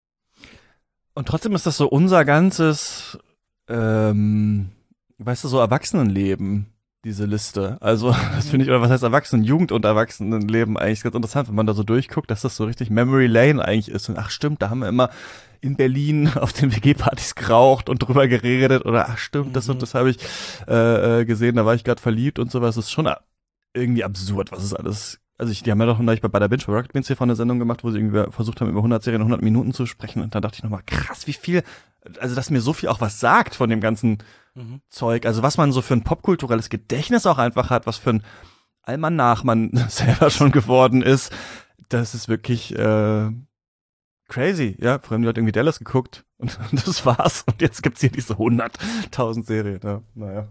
Und trotzdem ist das so unser ganzes, ähm, weißt du, so Erwachsenenleben, diese Liste. Also, das finde ich, oder was heißt Erwachsenen, Jugend- und Erwachsenenleben eigentlich ganz interessant, wenn man da so durchguckt, dass das so richtig Memory Lane eigentlich ist. Und ach stimmt, da haben wir immer in Berlin auf den W G-Partys geraucht und drüber geredet. Oder ach stimmt, das und das habe ich äh, gesehen, da war ich gerade verliebt und sowas. Das ist schon irgendwie absurd, was es alles. Also ich, die haben ja doch neulich bei, bei der Binge bei Rocket Beans hier von eine Sendung gemacht, wo sie irgendwie versucht haben, über hundert Serien in hundert Minuten zu sprechen. Und da dachte ich nochmal, krass, wie viel, also dass mir so viel auch was sagt von dem ganzen mhm. Zeug. Also was man so für ein popkulturelles Gedächtnis auch einfach hat, was für ein Almanach man selber schon geworden ist. Das ist wirklich äh, crazy. Ja, vor allem die Leute irgendwie Dallas geguckt und das war's. Und jetzt gibt's hier diese hunderttausend Serien. Ja, naja.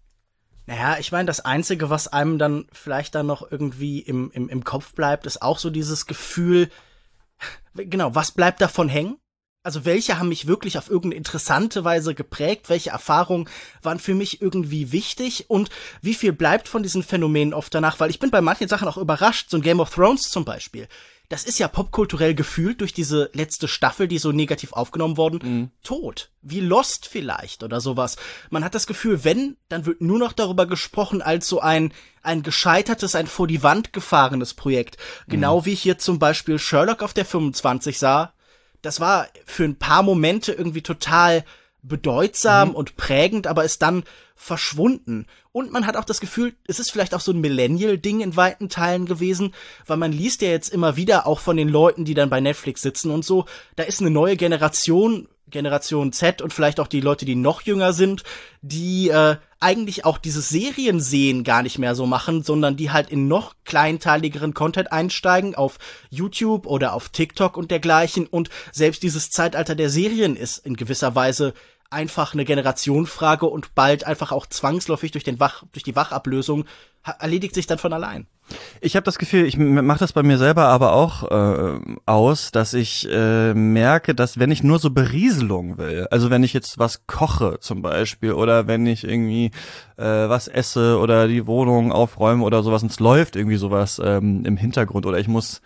Naja, ich meine, das Einzige, was einem dann vielleicht dann noch irgendwie im, im, im Kopf bleibt, ist auch so dieses Gefühl, genau, was bleibt davon hängen? Also welche haben mich wirklich auf irgendeine interessante Weise geprägt? Welche Erfahrungen waren für mich irgendwie wichtig? Und wie viel bleibt von diesen Phänomenen oft danach? Weil ich bin bei manchen Sachen auch überrascht, so ein Game of Thrones zum Beispiel. Das ist ja popkulturell gefühlt durch diese letzte Staffel, die so negativ aufgenommen worden, mhm. tot. Wie Lost vielleicht oder sowas. Man hat das Gefühl, wenn, dann wird nur noch darüber gesprochen als so ein ein gescheitertes, ein vor die Wand gefahrenes Projekt. Genau mhm. wie ich hier zum Beispiel Sherlock auf der fünfundzwanzig sah. Das war für ein paar Momente irgendwie total bedeutsam mhm. und prägend, aber ist dann verschwunden. Und man hat auch das Gefühl, es ist vielleicht auch so ein Millennial-Ding in weiten Teilen gewesen, weil man liest ja jetzt immer wieder auch von den Leuten, die dann bei Netflix sitzen und so, da ist eine neue Generation, Generation Z und vielleicht auch die Leute, die noch jünger sind, die äh, eigentlich auch dieses Seriensehen gar nicht mehr so machen, sondern die halt in noch kleinteiligeren Content einsteigen auf YouTube oder auf TikTok und dergleichen. Und selbst dieses Zeitalter der Serien ist in gewisser Weise einfach eine Generationenfrage und bald einfach auch zwangsläufig durch den Wach, durch die Wachablösung erledigt sich dann von allein. Ich habe das Gefühl, ich mache das bei mir selber aber auch äh, aus, dass ich äh, merke, dass wenn ich nur so Berieselung will, also wenn ich jetzt was koche zum Beispiel oder wenn ich irgendwie äh, was esse oder die Wohnung aufräume oder sowas und es läuft irgendwie sowas ähm, im Hintergrund oder ich muss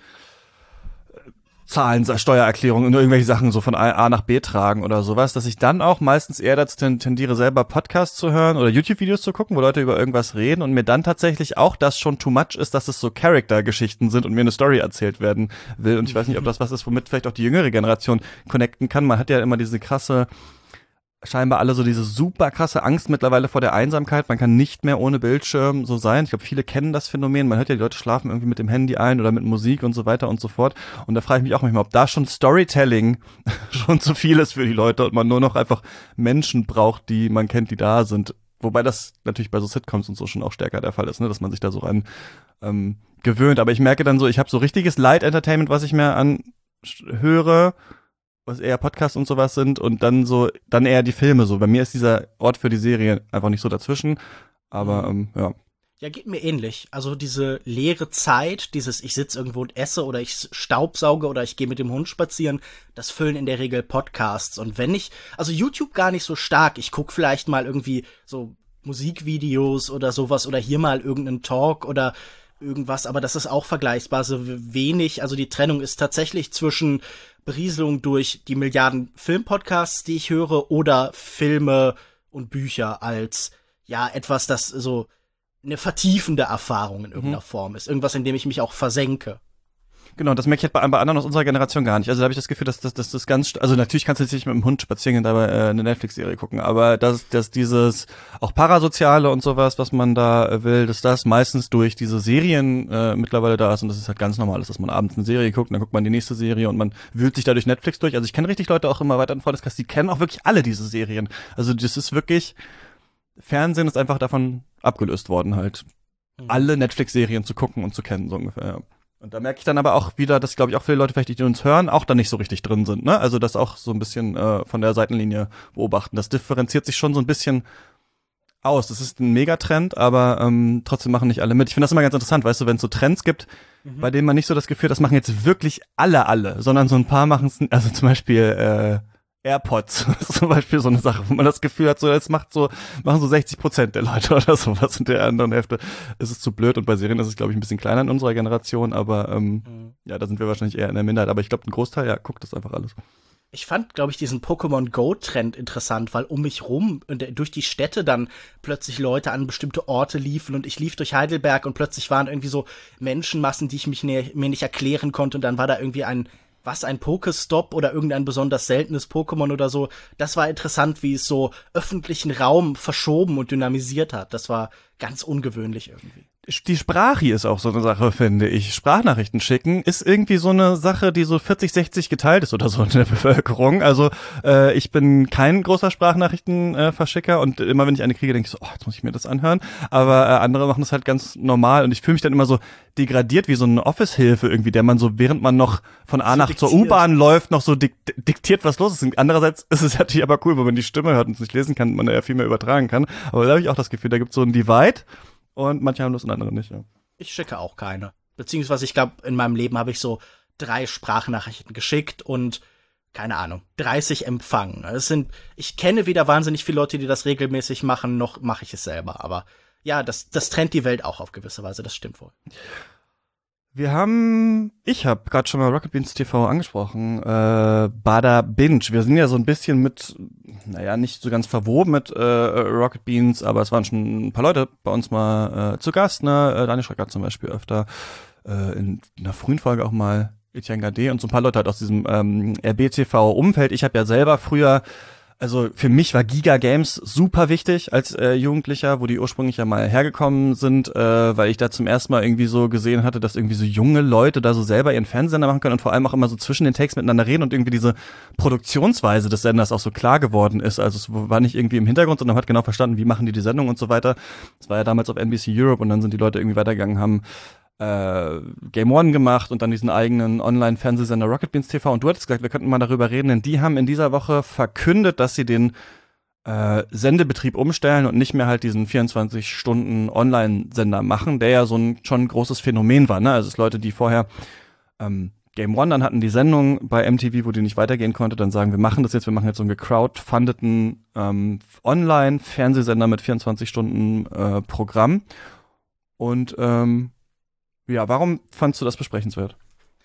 Zahlen, Steuererklärungen und irgendwelche Sachen so von A nach B tragen oder sowas, dass ich dann auch meistens eher dazu tendiere, selber Podcasts zu hören oder YouTube-Videos zu gucken, wo Leute über irgendwas reden und mir dann tatsächlich auch das schon too much ist, dass es so Charakter-Geschichten sind und mir eine Story erzählt werden will. Und ich weiß nicht, ob das was ist, womit vielleicht auch die jüngere Generation connecten kann. Man hat ja immer diese krasse, scheinbar alle so diese super krasse Angst mittlerweile vor der Einsamkeit. Man kann nicht mehr ohne Bildschirm so sein. Ich glaube, viele kennen das Phänomen. Man hört ja, die Leute schlafen irgendwie mit dem Handy ein oder mit Musik und so weiter und so fort. Und da frage ich mich auch manchmal, ob da schon Storytelling schon zu viel ist für die Leute und man nur noch einfach Menschen braucht, die man kennt, die da sind. Wobei das natürlich bei so Sitcoms und so schon auch stärker der Fall ist, ne, dass man sich da so rein ähm, gewöhnt. Aber ich merke dann so, ich habe so richtiges Light-Entertainment, was ich mir anhöre, was eher Podcasts und sowas sind und dann so, dann eher die Filme so. Bei mir ist dieser Ort für die Serie einfach nicht so dazwischen, aber ähm, ja. Ja, geht mir ähnlich. Also diese leere Zeit, dieses ich sitze irgendwo und esse oder ich staubsauge oder ich gehe mit dem Hund spazieren, das füllen in der Regel Podcasts. Und wenn ich, also YouTube gar nicht so stark, ich guck vielleicht mal irgendwie so Musikvideos oder sowas oder hier mal irgendeinen Talk oder irgendwas, aber das ist auch vergleichsbar so wenig. Also die Trennung ist tatsächlich zwischen Berieselung durch die Milliarden Filmpodcasts, die ich höre, oder Filme und Bücher als, ja, etwas, das so eine vertiefende Erfahrung in irgendeiner mhm. Form ist. Irgendwas, in dem ich mich auch versenke. Genau, das merke ich halt bei, bei anderen aus unserer Generation gar nicht. Also da habe ich das Gefühl, dass das dass, dass ganz, also natürlich kannst du jetzt nicht mit dem Hund spazieren und dabei äh, eine Netflix-Serie gucken, aber dass, dass dieses auch Parasoziale und sowas, was man da will, dass das meistens durch diese Serien äh, mittlerweile da ist und das ist halt ganz normal ist, dass man abends eine Serie guckt, dann guckt man die nächste Serie und man wühlt sich da durch Netflix durch. Also ich kenne richtig Leute auch immer weiter in Freundeskreis, die kennen auch wirklich alle diese Serien. Also das ist wirklich, Fernsehen ist einfach davon abgelöst worden halt, mhm. alle Netflix-Serien zu gucken und zu kennen, so ungefähr, ja. Und da merke ich dann aber auch wieder, dass, glaube ich, auch viele Leute vielleicht, die uns hören, auch da nicht so richtig drin sind, ne? Also das auch so ein bisschen äh, von der Seitenlinie beobachten. Das differenziert sich schon so ein bisschen aus. Das ist ein Megatrend, aber ähm, trotzdem machen nicht alle mit. Ich finde das immer ganz interessant, weißt du, wenn es so Trends gibt, mhm. bei denen man nicht so das Gefühl hat, das machen jetzt wirklich alle, alle, sondern so ein paar machen es, also zum Beispiel äh, AirPods, zum Beispiel so eine Sache, wo man das Gefühl hat, so jetzt macht so machen so sechzig Prozent der Leute oder sowas und der anderen Hälfte ist es zu blöd. Und bei Serien ist es, glaube ich, ein bisschen kleiner in unserer Generation, aber ähm, mhm. ja, da sind wir wahrscheinlich eher in der Minderheit. Aber ich glaube, ein Großteil, ja, guckt das einfach alles. Ich fand, glaube ich, diesen Pokémon Go-Trend interessant, weil um mich rum durch die Städte dann plötzlich Leute an bestimmte Orte liefen und ich lief durch Heidelberg und plötzlich waren irgendwie so Menschenmassen, die ich mich ne- mir nicht erklären konnte und dann war da irgendwie ein was, ein Pokestop oder irgendein besonders seltenes Pokémon oder so. Das war interessant, wie es so öffentlichen Raum verschoben und dynamisiert hat. Das war ganz ungewöhnlich irgendwie. Die Sprache ist auch so eine Sache, finde ich. Sprachnachrichten schicken ist irgendwie so eine Sache, die so vierzig sechzig geteilt ist oder so in der Bevölkerung. Also äh, ich bin kein großer Sprachnachrichtenverschicker äh, und immer wenn ich eine kriege, denke ich so, oh, jetzt muss ich mir das anhören. Aber äh, andere machen das halt ganz normal und ich fühle mich dann immer so degradiert wie so eine Office-Hilfe irgendwie, der man so, während man noch von A nach zur U-Bahn läuft, noch so dik- diktiert, was los ist. Und andererseits ist es natürlich aber cool, wenn man die Stimme hört und es nicht lesen kann, man da ja viel mehr übertragen kann. Aber da habe ich auch das Gefühl, da gibt es so einen Divide. Und manche haben das und andere nicht, ja. Ich schicke auch keine. Beziehungsweise, ich glaube, in meinem Leben habe ich so drei Sprachnachrichten geschickt und, keine Ahnung, dreißig empfangen. Es sind, ich kenne weder wahnsinnig viele Leute, die das regelmäßig machen, noch mache ich es selber. Aber ja, das, das trennt die Welt auch auf gewisse Weise, das stimmt wohl. Wir haben, ich habe gerade schon mal Rocket Beans T V angesprochen, äh, Bada Binge. Wir sind ja so ein bisschen mit, naja, nicht so ganz verwoben mit äh, Rocket Beans, aber es waren schon ein paar Leute bei uns mal äh, zu Gast, ne? Äh, Daniel Schröcker zum Beispiel öfter, äh, in einer frühen Folge auch mal Etienne Gade und so ein paar Leute halt aus diesem ähm, R B T V-Umfeld. Ich habe ja selber früher, also für mich war Giga Games super wichtig als äh, Jugendlicher, wo die ursprünglich ja mal hergekommen sind, äh, weil ich da zum ersten Mal irgendwie so gesehen hatte, dass irgendwie so junge Leute da so selber ihren Fernsehsender machen können und vor allem auch immer so zwischen den Takes miteinander reden und irgendwie diese Produktionsweise des Senders auch so klar geworden ist. Also es war nicht irgendwie im Hintergrund, sondern man hat genau verstanden, wie machen die die Sendung und so weiter. Das war ja damals auf N B C Europe und dann sind die Leute irgendwie weitergegangen, haben äh, Game One gemacht und dann diesen eigenen Online-Fernsehsender Rocket Beans T V. Und du hattest gesagt, wir könnten mal darüber reden, denn die haben in dieser Woche verkündet, dass sie den äh, Sendebetrieb umstellen und nicht mehr halt diesen vierundzwanzig Stunden Online-Sender machen, der ja so ein schon ein großes Phänomen war, ne? Also es Leute, die vorher ähm, Game One, dann hatten die Sendung bei M T V, wo die nicht weitergehen konnte, dann sagen, wir machen das jetzt, wir machen jetzt so einen gecrowdfundeten ähm, Online-Fernsehsender mit vierundzwanzig Stunden äh, Programm. Und ähm, ja, warum fandst du das besprechenswert?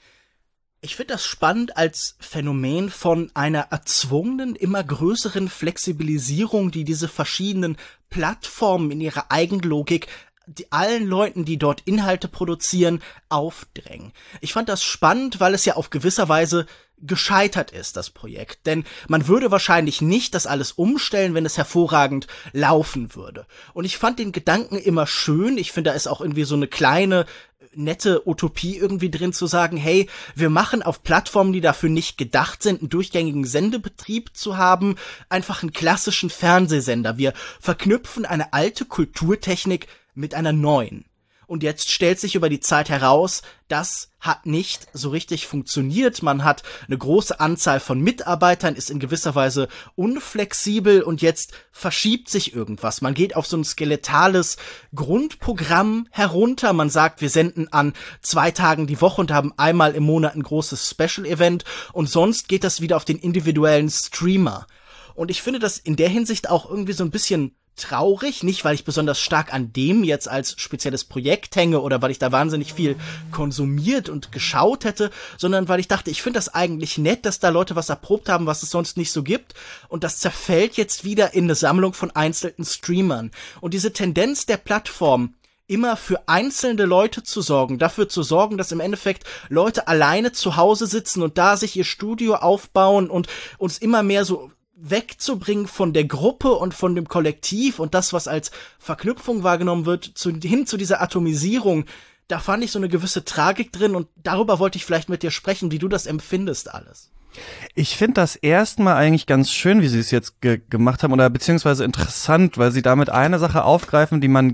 Ich finde das spannend als Phänomen von einer erzwungenen, immer größeren Flexibilisierung, die diese verschiedenen Plattformen in ihrer Eigenlogik die allen Leuten, die dort Inhalte produzieren, aufdrängen. Ich fand das spannend, weil es ja auf gewisser Weise gescheitert ist, das Projekt. Denn man würde wahrscheinlich nicht das alles umstellen, wenn es hervorragend laufen würde. Und ich fand den Gedanken immer schön. Ich finde, da ist auch irgendwie so eine kleine, nette Utopie irgendwie drin zu sagen, hey, wir machen auf Plattformen, die dafür nicht gedacht sind, einen durchgängigen Sendebetrieb zu haben, einfach einen klassischen Fernsehsender. Wir verknüpfen eine alte Kulturtechnik mit einer neuen. Und jetzt stellt sich über die Zeit heraus, das hat nicht so richtig funktioniert. Man hat eine große Anzahl von Mitarbeitern, ist in gewisser Weise unflexibel und jetzt verschiebt sich irgendwas. Man geht auf so ein skeletales Grundprogramm herunter. Man sagt, wir senden an zwei Tagen die Woche und haben einmal im Monat ein großes Special-Event und sonst geht das wieder auf den individuellen Streamer. Und ich finde das in der Hinsicht auch irgendwie so ein bisschen traurig, nicht weil ich besonders stark an dem jetzt als spezielles Projekt hänge oder weil ich da wahnsinnig viel konsumiert und geschaut hätte, sondern weil ich dachte, ich finde das eigentlich nett, dass da Leute was erprobt haben, was es sonst nicht so gibt und das zerfällt jetzt wieder in eine Sammlung von einzelnen Streamern. Und diese Tendenz der Plattform, immer für einzelne Leute zu sorgen, dafür zu sorgen, dass im Endeffekt Leute alleine zu Hause sitzen und da sich ihr Studio aufbauen und uns immer mehr so wegzubringen von der Gruppe und von dem Kollektiv und das, was als Verknüpfung wahrgenommen wird, zu, hin zu dieser Atomisierung, da fand ich so eine gewisse Tragik drin und darüber wollte ich vielleicht mit dir sprechen, wie du das empfindest alles. Ich finde das erstmal eigentlich ganz schön, wie sie es jetzt ge- gemacht haben oder beziehungsweise interessant, weil sie damit eine Sache aufgreifen, die man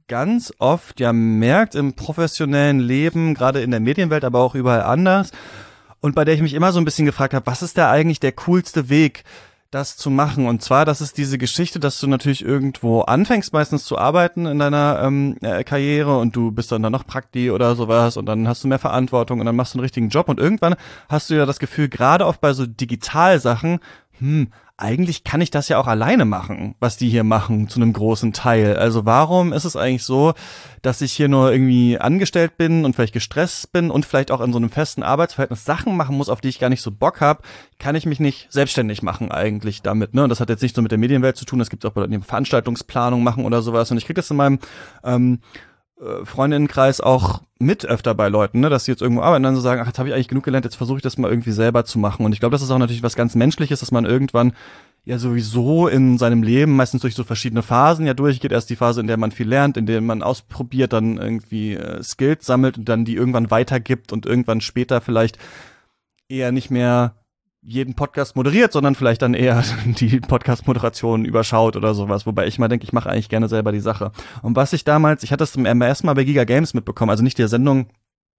ganz oft ja merkt im professionellen Leben, gerade in der Medienwelt, aber auch überall anders. Und bei der ich mich immer so ein bisschen gefragt habe, was ist da eigentlich der coolste Weg, das zu machen? Und zwar, das ist diese Geschichte, dass du natürlich irgendwo anfängst, meistens zu arbeiten in deiner ähm, äh, Karriere und du bist dann da noch Prakti oder sowas und dann hast du mehr Verantwortung und dann machst du einen richtigen Job und irgendwann hast du ja das Gefühl, gerade oft bei so Digitalsachen, hm, eigentlich kann ich das ja auch alleine machen, was die hier machen, zu einem großen Teil. Also warum ist es eigentlich so, dass ich hier nur irgendwie angestellt bin und vielleicht gestresst bin und vielleicht auch in so einem festen Arbeitsverhältnis Sachen machen muss, auf die ich gar nicht so Bock habe, kann ich mich nicht selbstständig machen eigentlich damit, ne? Und das hat jetzt nicht so mit der Medienwelt zu tun, das gibt es auch bei Leuten, die Veranstaltungsplanung machen oder sowas. Und ich kriege das in meinem ähm, Freundinnenkreis auch mit öfter bei Leuten, ne, dass sie jetzt irgendwo arbeiten und dann so sagen, ach, jetzt habe ich eigentlich genug gelernt, jetzt versuche ich das mal irgendwie selber zu machen. Und ich glaube, das ist auch natürlich was ganz Menschliches, dass man irgendwann ja sowieso in seinem Leben meistens durch so verschiedene Phasen ja durchgeht. Erst die Phase, in der man viel lernt, in der man ausprobiert, dann irgendwie äh, Skills sammelt und dann die irgendwann weitergibt und irgendwann später vielleicht eher nicht mehr jeden Podcast moderiert, sondern vielleicht dann eher die Podcast-Moderation überschaut oder sowas, wobei ich mal denke, ich mache eigentlich gerne selber die Sache. Und was ich damals, ich hatte das zum ersten Mal bei Giga Games mitbekommen, also nicht der Sendung,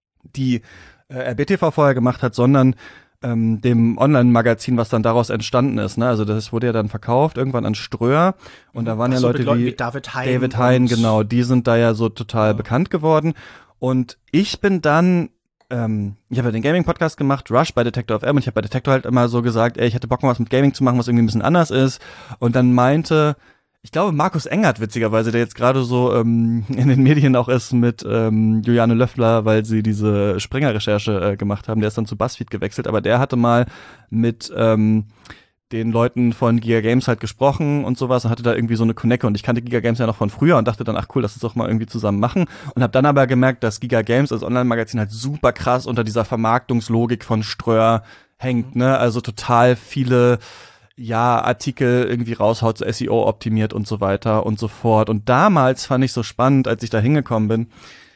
die äh, R B T V vorher gemacht hat, sondern ähm, dem Online-Magazin, was dann daraus entstanden ist. Ne? Also das wurde ja dann verkauft, irgendwann an Ströer und da waren Ach ja so, Leute Leuten wie, wie David Hein. David Hein, genau, die sind da ja so total ja. bekannt geworden und ich bin dann Ähm, ich habe ja den Gaming-Podcast gemacht, Rush bei Detektor F M und ich habe bei Detektor halt immer so gesagt, ey, ich hätte Bock mal was mit Gaming zu machen, was irgendwie ein bisschen anders ist und dann meinte, ich glaube Markus Engert witzigerweise, der jetzt gerade so ähm, in den Medien auch ist mit ähm, Juliane Löffler, weil sie diese Springer-Recherche äh, gemacht haben, der ist dann zu BuzzFeed gewechselt, aber der hatte mal mit ähm, den Leuten von Giga Games halt gesprochen und sowas und hatte da irgendwie so eine Connecte und ich kannte Giga Games ja noch von früher und dachte dann, ach cool, lass uns doch mal irgendwie zusammen machen und habe dann aber gemerkt, dass Giga Games als Online-Magazin halt super krass unter dieser Vermarktungslogik von Ströer hängt, ne, also total viele ja, Artikel irgendwie raushaut, so S E O optimiert und so weiter und so fort und damals fand ich so spannend, als ich da hingekommen bin,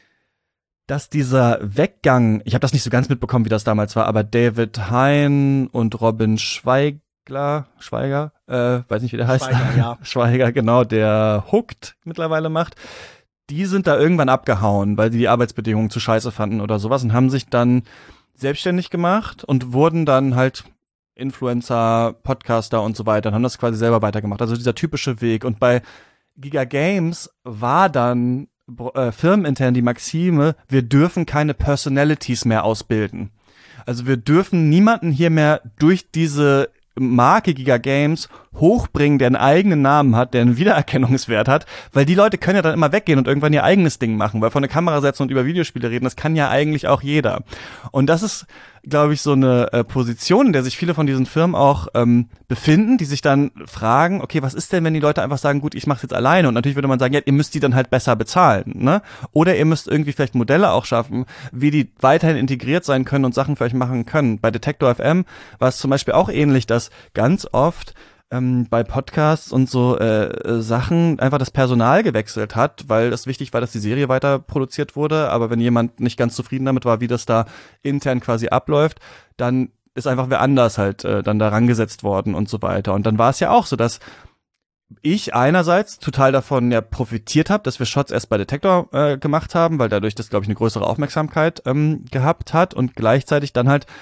dass dieser Weggang, ich habe das nicht so ganz mitbekommen, wie das damals war, aber David Hein und Robin Schweig Klar, Schweiger, äh, weiß nicht, wie der heißt. Schweiger, ja. Schweiger, genau, der Hooked mittlerweile macht. Die sind da irgendwann abgehauen, weil sie die Arbeitsbedingungen zu scheiße fanden oder sowas und haben sich dann selbstständig gemacht und wurden dann halt Influencer, Podcaster und so weiter und haben das quasi selber weitergemacht. Also dieser typische Weg. Und bei Giga Games war dann äh, firmenintern die Maxime, wir dürfen keine Personalities mehr ausbilden. Also wir dürfen niemanden hier mehr durch diese Marke Giga Games hochbringen, der einen eigenen Namen hat, der einen Wiedererkennungswert hat, weil die Leute können ja dann immer weggehen und irgendwann ihr eigenes Ding machen, weil vor eine Kamera setzen und über Videospiele reden, das kann ja eigentlich auch jeder. Und das ist, glaube ich, so eine äh, Position, in der sich viele von diesen Firmen auch ähm, befinden, die sich dann fragen, okay, was ist denn, wenn die Leute einfach sagen, gut, ich mach's jetzt alleine? Und natürlich würde man sagen, ja, ihr müsst die dann halt besser bezahlen, ne? Oder ihr müsst irgendwie vielleicht Modelle auch schaffen, wie die weiterhin integriert sein können und Sachen für euch machen können. Bei Detektor F M war es zum Beispiel auch ähnlich, dass ganz oft ähm, bei Podcasts und so äh, Sachen einfach das Personal gewechselt hat, weil es wichtig war, dass die Serie weiter produziert wurde, aber wenn jemand nicht ganz zufrieden damit war, wie das da intern quasi abläuft, dann ist einfach wer anders halt äh, dann da rangesetzt worden und so weiter. Und dann war es ja auch so, dass ich einerseits total davon ja profitiert habe, dass wir Shots erst bei Detektor äh, gemacht haben, weil dadurch das, glaube ich, eine größere Aufmerksamkeit ähm, gehabt hat und gleichzeitig dann halt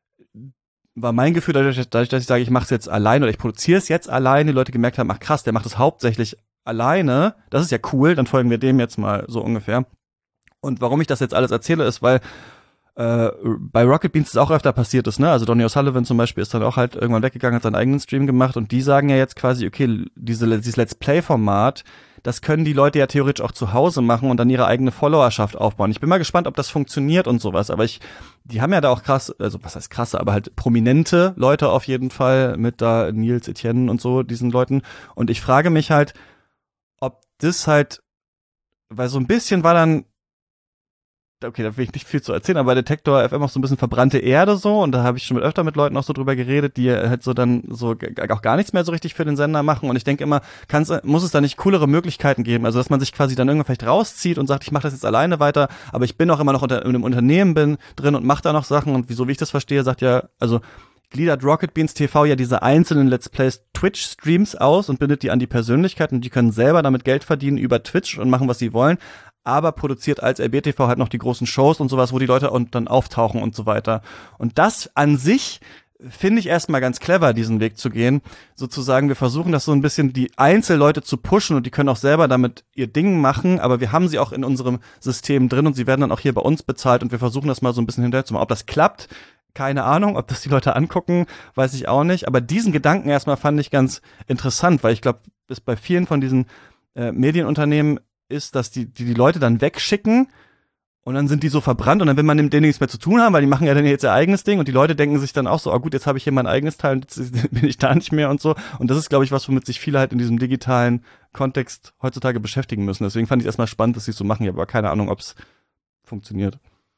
war mein Gefühl, dadurch, dadurch dass ich sage, ich mache es jetzt allein oder ich produziere es jetzt allein, die Leute gemerkt haben, ach krass, der macht es hauptsächlich alleine, das ist ja cool, dann folgen wir dem jetzt mal so ungefähr. Und warum ich das jetzt alles erzähle, ist, weil äh, bei Rocket Beans es auch öfter passiert ist, ne? Also Donny O'Sullivan zum Beispiel ist dann auch halt irgendwann weggegangen, hat seinen eigenen Stream gemacht und die sagen ja jetzt quasi, okay, diese, dieses Let's Play-Format, das können die Leute ja theoretisch auch zu Hause machen und dann ihre eigene Followerschaft aufbauen. Ich bin mal gespannt, ob das funktioniert und sowas, aber ich, die haben ja da auch krass, also was heißt krasse, aber halt prominente Leute auf jeden Fall mit da Nils Etienne und so, diesen Leuten. Und ich frage mich halt, ob das halt, weil so ein bisschen war dann, okay, da will ich nicht viel zu erzählen, aber bei Detektor F M auch so ein bisschen verbrannte Erde so und da habe ich schon mit öfter mit Leuten auch so drüber geredet, die halt so dann so auch gar nichts mehr so richtig für den Sender machen und ich denke immer, kann's, muss es da nicht coolere Möglichkeiten geben, also dass man sich quasi dann irgendwann vielleicht rauszieht und sagt, ich mache das jetzt alleine weiter, aber ich bin auch immer noch unter in einem Unternehmen bin drin und mache da noch Sachen und wieso wie ich das verstehe, sagt ja, also gliedert Rocket Beans T V ja diese einzelnen Let's Plays Twitch-Streams aus und bindet die an die Persönlichkeiten und die können selber damit Geld verdienen über Twitch und machen, was sie wollen, aber produziert als R B T V halt noch die großen Shows und sowas, wo die Leute und dann auftauchen und so weiter. Und das an sich finde ich erstmal ganz clever, diesen Weg zu gehen. Sozusagen, wir versuchen das so ein bisschen, die Einzelleute zu pushen und die können auch selber damit ihr Ding machen, aber wir haben sie auch in unserem System drin und sie werden dann auch hier bei uns bezahlt und wir versuchen das mal so ein bisschen hinterher zu machen. Ob das klappt, keine Ahnung. Ob das die Leute angucken, weiß ich auch nicht. Aber diesen Gedanken erstmal fand ich ganz interessant, weil ich glaube, es bei vielen von diesen äh, Medienunternehmen ist, dass die, die die Leute dann wegschicken und dann sind die so verbrannt und dann will man mit denen nichts mehr zu tun haben, weil die machen ja dann jetzt ihr eigenes Ding und die Leute denken sich dann auch so, oh gut, jetzt habe ich hier mein eigenes Teil und jetzt bin ich da nicht mehr und so. Und das ist, glaube ich, was, womit sich viele halt in diesem digitalen Kontext heutzutage beschäftigen müssen. Deswegen fand ich es erstmal spannend, dass sie es so machen. Ich habe aber keine Ahnung, ob es funktioniert.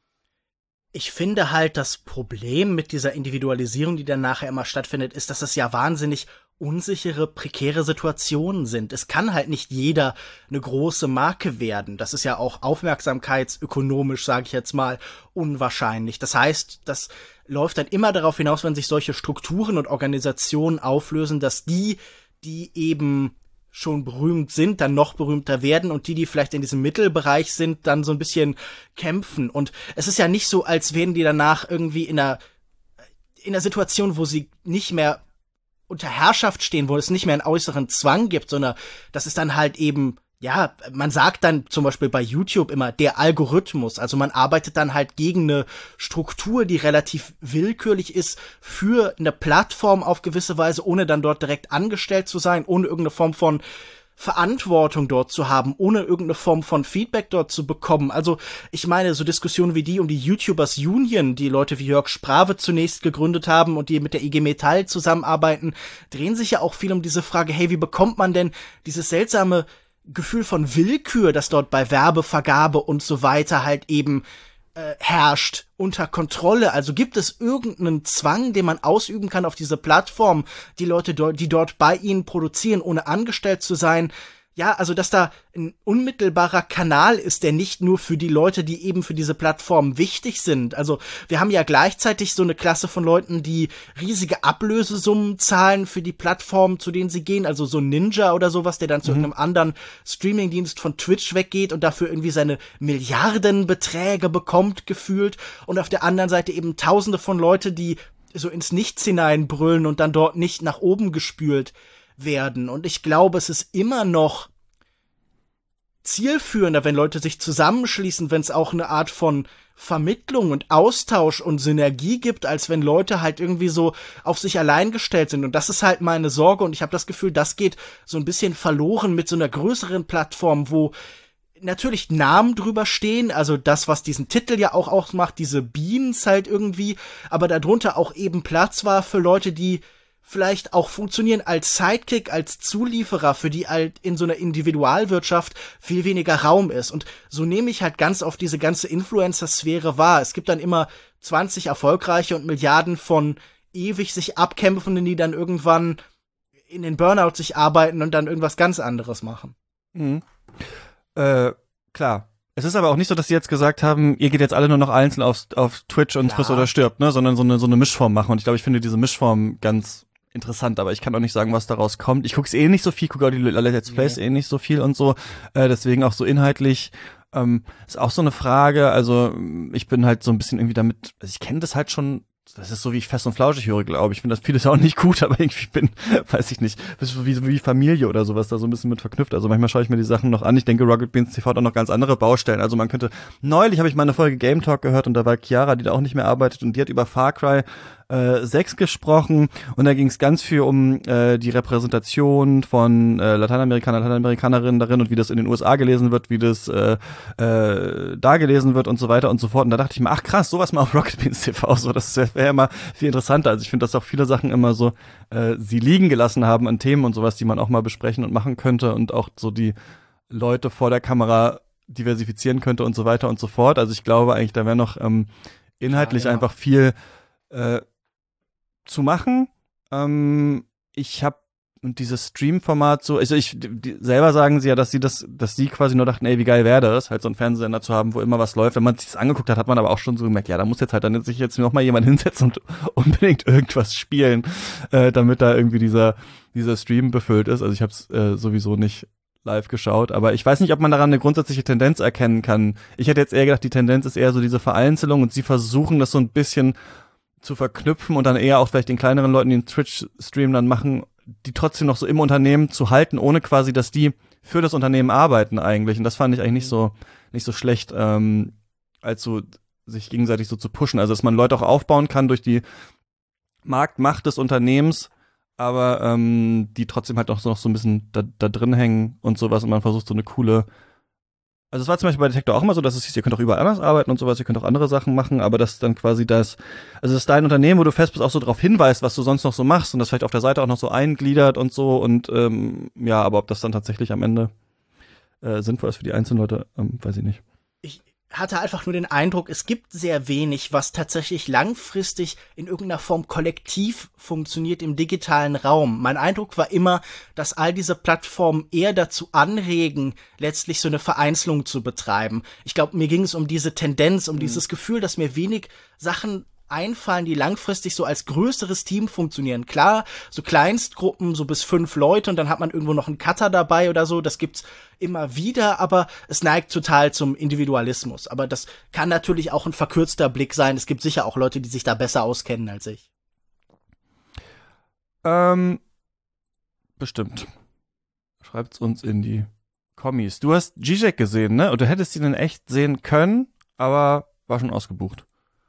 Ich finde halt, das Problem mit dieser Individualisierung, die dann nachher immer stattfindet, ist, dass es ja wahnsinnig unsichere, prekäre Situationen sind. Es kann halt nicht jeder eine große Marke werden. Das ist ja auch aufmerksamkeitsökonomisch, sage ich jetzt mal, unwahrscheinlich. Das heißt, das läuft dann immer darauf hinaus, wenn sich solche Strukturen und Organisationen auflösen, dass die, die eben schon berühmt sind, dann noch berühmter werden und die, die vielleicht in diesem Mittelbereich sind, dann so ein bisschen kämpfen. Und es ist ja nicht so, als wären die danach irgendwie in einer, in einer Situation, wo sie nicht mehr unter Herrschaft stehen, wo es nicht mehr einen äußeren Zwang gibt, sondern das ist dann halt eben, ja, man sagt dann zum Beispiel bei YouTube immer der Algorithmus, also man arbeitet dann halt gegen eine Struktur, die relativ willkürlich ist für eine Plattform auf gewisse Weise, ohne dann dort direkt angestellt zu sein, ohne irgendeine Form von Verantwortung dort zu haben, ohne irgendeine Form von Feedback dort zu bekommen. Also ich meine, so Diskussionen wie die um die YouTubers Union, die Leute wie Jörg Sprave zunächst gegründet haben und die mit der I G Metall zusammenarbeiten, drehen sich ja auch viel um diese Frage, hey, wie bekommt man denn dieses seltsame Gefühl von Willkür, das dort bei Werbevergabe und so weiter halt eben äh, herrscht, unter Kontrolle. Also gibt es irgendeinen Zwang, den man ausüben kann auf diese Plattform, die Leute, do- die dort bei ihnen produzieren, ohne angestellt zu sein. Ja, also dass da ein unmittelbarer Kanal ist, der nicht nur für die Leute, die eben für diese Plattform wichtig sind. Also wir haben ja gleichzeitig so eine Klasse von Leuten, die riesige Ablösesummen zahlen für die Plattformen, zu denen sie gehen. Also so ein Ninja oder sowas, der dann mhm. zu irgendeinem anderen Streamingdienst von Twitch weggeht und dafür irgendwie seine Milliardenbeträge bekommt, gefühlt. Und auf der anderen Seite eben Tausende von Leute, die so ins Nichts hineinbrüllen und dann dort nicht nach oben gespült werden. Und ich glaube, es ist immer noch zielführender, wenn Leute sich zusammenschließen, wenn es auch eine Art von Vermittlung und Austausch und Synergie gibt, als wenn Leute halt irgendwie so auf sich allein gestellt sind. Und das ist halt meine Sorge und ich habe das Gefühl, das geht so ein bisschen verloren mit so einer größeren Plattform, wo natürlich Namen drüber stehen, also das, was diesen Titel ja auch ausmacht, diese Beans halt irgendwie, aber darunter auch eben Platz war für Leute, die vielleicht auch funktionieren als Sidekick, als Zulieferer, für die halt in so einer Individualwirtschaft viel weniger Raum ist. Und so nehme ich halt ganz oft diese ganze Influencer-Sphäre wahr. Es gibt dann immer zwanzig erfolgreiche und Milliarden von ewig sich Abkämpfenden, die dann irgendwann in den Burnout sich arbeiten und dann irgendwas ganz anderes machen. Mhm. Äh, klar. Es ist aber auch nicht so, dass sie jetzt gesagt haben, ihr geht jetzt alle nur noch einzeln auf, auf Twitch und frisst oder stirbt, ne, sondern so eine, so eine Mischform machen. Und ich glaube, ich finde diese Mischform ganz interessant, aber ich kann auch nicht sagen, was daraus kommt. Ich guck's eh nicht so viel, gucke auch die Let's Plays nee. eh nicht so viel und so. Äh, deswegen auch so inhaltlich ähm, ist auch so eine Frage. Also ich bin halt so ein bisschen irgendwie damit, also ich kenne das halt schon. Das ist so, wie ich Fest und Flauschig höre, glaube ich. Ich finde das vieles auch nicht gut, aber irgendwie bin, weiß ich nicht, das ist wie, wie Familie oder sowas da so ein bisschen mit verknüpft. Also manchmal schaue ich mir die Sachen noch an. Ich denke, Rocket Beans T V hat auch noch ganz andere Baustellen. Also man könnte, neulich habe ich mal eine Folge Game Talk gehört und da war Chiara, die da auch nicht mehr arbeitet und die hat über Far Cry äh, sechs gesprochen und da ging es ganz viel um äh, die Repräsentation von äh, Lateinamerikanern, Lateinamerikanerinnen darin und wie das in den U S A gelesen wird, wie das äh, äh, da gelesen wird und so weiter und so fort. Und da dachte ich mir, ach krass, sowas mal auf Rocket Beans T V, so, das wäre wär immer viel interessanter. Also ich finde, dass auch viele Sachen immer so äh, sie liegen gelassen haben an Themen und sowas, die man auch mal besprechen und machen könnte und auch so die Leute vor der Kamera diversifizieren könnte und so weiter und so fort. Also ich glaube eigentlich, da wäre noch ähm, inhaltlich ja, ja. einfach viel äh, zu machen. Ähm, ich habe und dieses Stream-Format so, also ich, die, selber sagen sie ja, dass sie das, dass sie quasi nur dachten, ey, wie geil wäre das, halt so einen Fernsehsender zu haben, wo immer was läuft. Wenn man sich das angeguckt hat, hat man aber auch schon so gemerkt, ja, da muss jetzt halt dann sich jetzt noch mal jemand hinsetzen und unbedingt irgendwas spielen, äh, damit da irgendwie dieser, dieser Stream befüllt ist. Also ich habe es äh, sowieso nicht live geschaut, aber ich weiß nicht, ob man daran eine grundsätzliche Tendenz erkennen kann. Ich hätte jetzt eher gedacht, die Tendenz ist eher so diese Vereinzelung und sie versuchen das so ein bisschen zu verknüpfen und dann eher auch vielleicht den kleineren Leuten, die einen Twitch-Stream dann machen, die trotzdem noch so im Unternehmen zu halten, ohne quasi, dass die für das Unternehmen arbeiten eigentlich. Und das fand ich eigentlich nicht so nicht so schlecht, ähm, als so sich gegenseitig so zu pushen. Also dass man Leute auch aufbauen kann durch die Marktmacht des Unternehmens, aber ähm, die trotzdem halt auch so noch so ein bisschen da, da drin hängen und sowas und man versucht so eine coole. Also es war zum Beispiel bei Detektor auch immer so, dass es hieß, ihr könnt auch überall anders arbeiten und sowas, ihr könnt auch andere Sachen machen, aber das dann quasi das, also das ist dein Unternehmen, wo du fest bist, auch so darauf hinweist, was du sonst noch so machst und das vielleicht auf der Seite auch noch so eingliedert und so und ähm, ja, aber ob das dann tatsächlich am Ende äh, sinnvoll ist für die einzelnen Leute, ähm, weiß ich nicht. Ich hatte einfach nur den Eindruck, es gibt sehr wenig, was tatsächlich langfristig in irgendeiner Form kollektiv funktioniert im digitalen Raum. Mein Eindruck war immer, dass all diese Plattformen eher dazu anregen, letztlich so eine Vereinzelung zu betreiben. Ich glaube, mir ging es um diese Tendenz, um mhm. dieses Gefühl, dass mir wenig Sachen einfallen, die langfristig so als größeres Team funktionieren. Klar, so Kleinstgruppen, so bis fünf Leute und dann hat man irgendwo noch einen Cutter dabei oder so, das gibt's immer wieder, aber es neigt total zum Individualismus. Aber das kann natürlich auch ein verkürzter Blick sein. Es gibt sicher auch Leute, die sich da besser auskennen als ich. Ähm, bestimmt. Schreibt's uns in die Kommis. Du hast Zizek gesehen, ne? Und du hättest ihn in echt sehen können, aber war schon ausgebucht.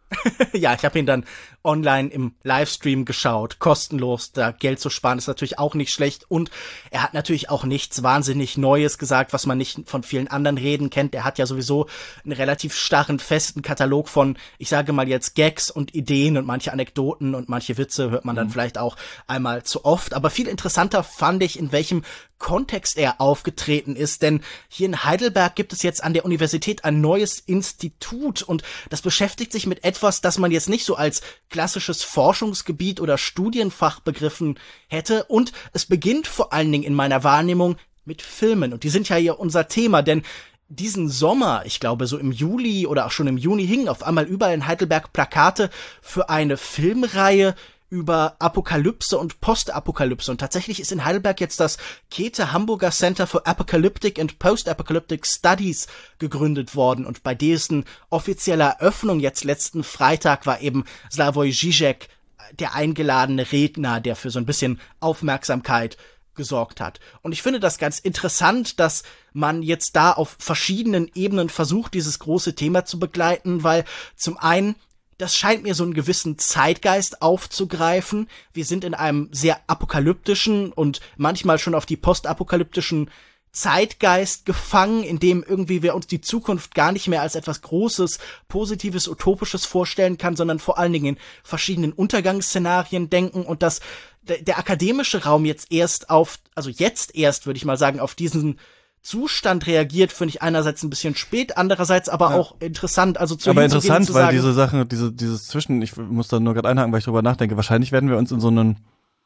Ja, ich habe ihn dann online im Livestream geschaut, kostenlos, da Geld zu sparen ist natürlich auch nicht schlecht und er hat natürlich auch nichts wahnsinnig Neues gesagt, was man nicht von vielen anderen Reden kennt. Er hat ja sowieso einen relativ starren, festen Katalog von, ich sage mal jetzt Gags und Ideen und manche Anekdoten und manche Witze hört man dann mhm. vielleicht auch einmal zu oft, aber viel interessanter fand ich, in welchem Kontext er aufgetreten ist, denn hier in Heidelberg gibt es jetzt an der Universität ein neues Institut und das beschäftigt sich mit etwas, das man jetzt nicht so als klassisches Forschungsgebiet oder Studienfach begriffen hätte und es beginnt vor allen Dingen in meiner Wahrnehmung mit Filmen und die sind ja hier unser Thema, denn diesen Sommer, ich glaube so im Juli oder auch schon im Juni hingen auf einmal überall in Heidelberg Plakate für eine Filmreihe über Apokalypse und Postapokalypse. Und tatsächlich ist in Heidelberg jetzt das Käthe Hamburger Center for Apocalyptic and Post-Apocalyptic Studies gegründet worden. Und bei dessen offizieller Eröffnung jetzt letzten Freitag war eben Slavoj Žižek der eingeladene Redner, der für so ein bisschen Aufmerksamkeit gesorgt hat. Und ich finde das ganz interessant, dass man jetzt da auf verschiedenen Ebenen versucht, dieses große Thema zu begleiten, weil zum einen das scheint mir so einen gewissen Zeitgeist aufzugreifen. Wir sind in einem sehr apokalyptischen und manchmal schon auf die postapokalyptischen Zeitgeist gefangen, in dem irgendwie wir uns die Zukunft gar nicht mehr als etwas Großes, Positives, Utopisches vorstellen kann, sondern vor allen Dingen in verschiedenen Untergangsszenarien denken und dass der, der akademische Raum jetzt erst auf, also jetzt erst, würde ich mal sagen, auf diesen Zustand reagiert, finde ich einerseits ein bisschen spät, andererseits aber ja. auch interessant. Also zu aber interessant, zu weil sagen, diese Sache, diese dieses Zwischen, ich muss da nur gerade einhaken, weil ich drüber nachdenke, wahrscheinlich werden wir uns in so einen,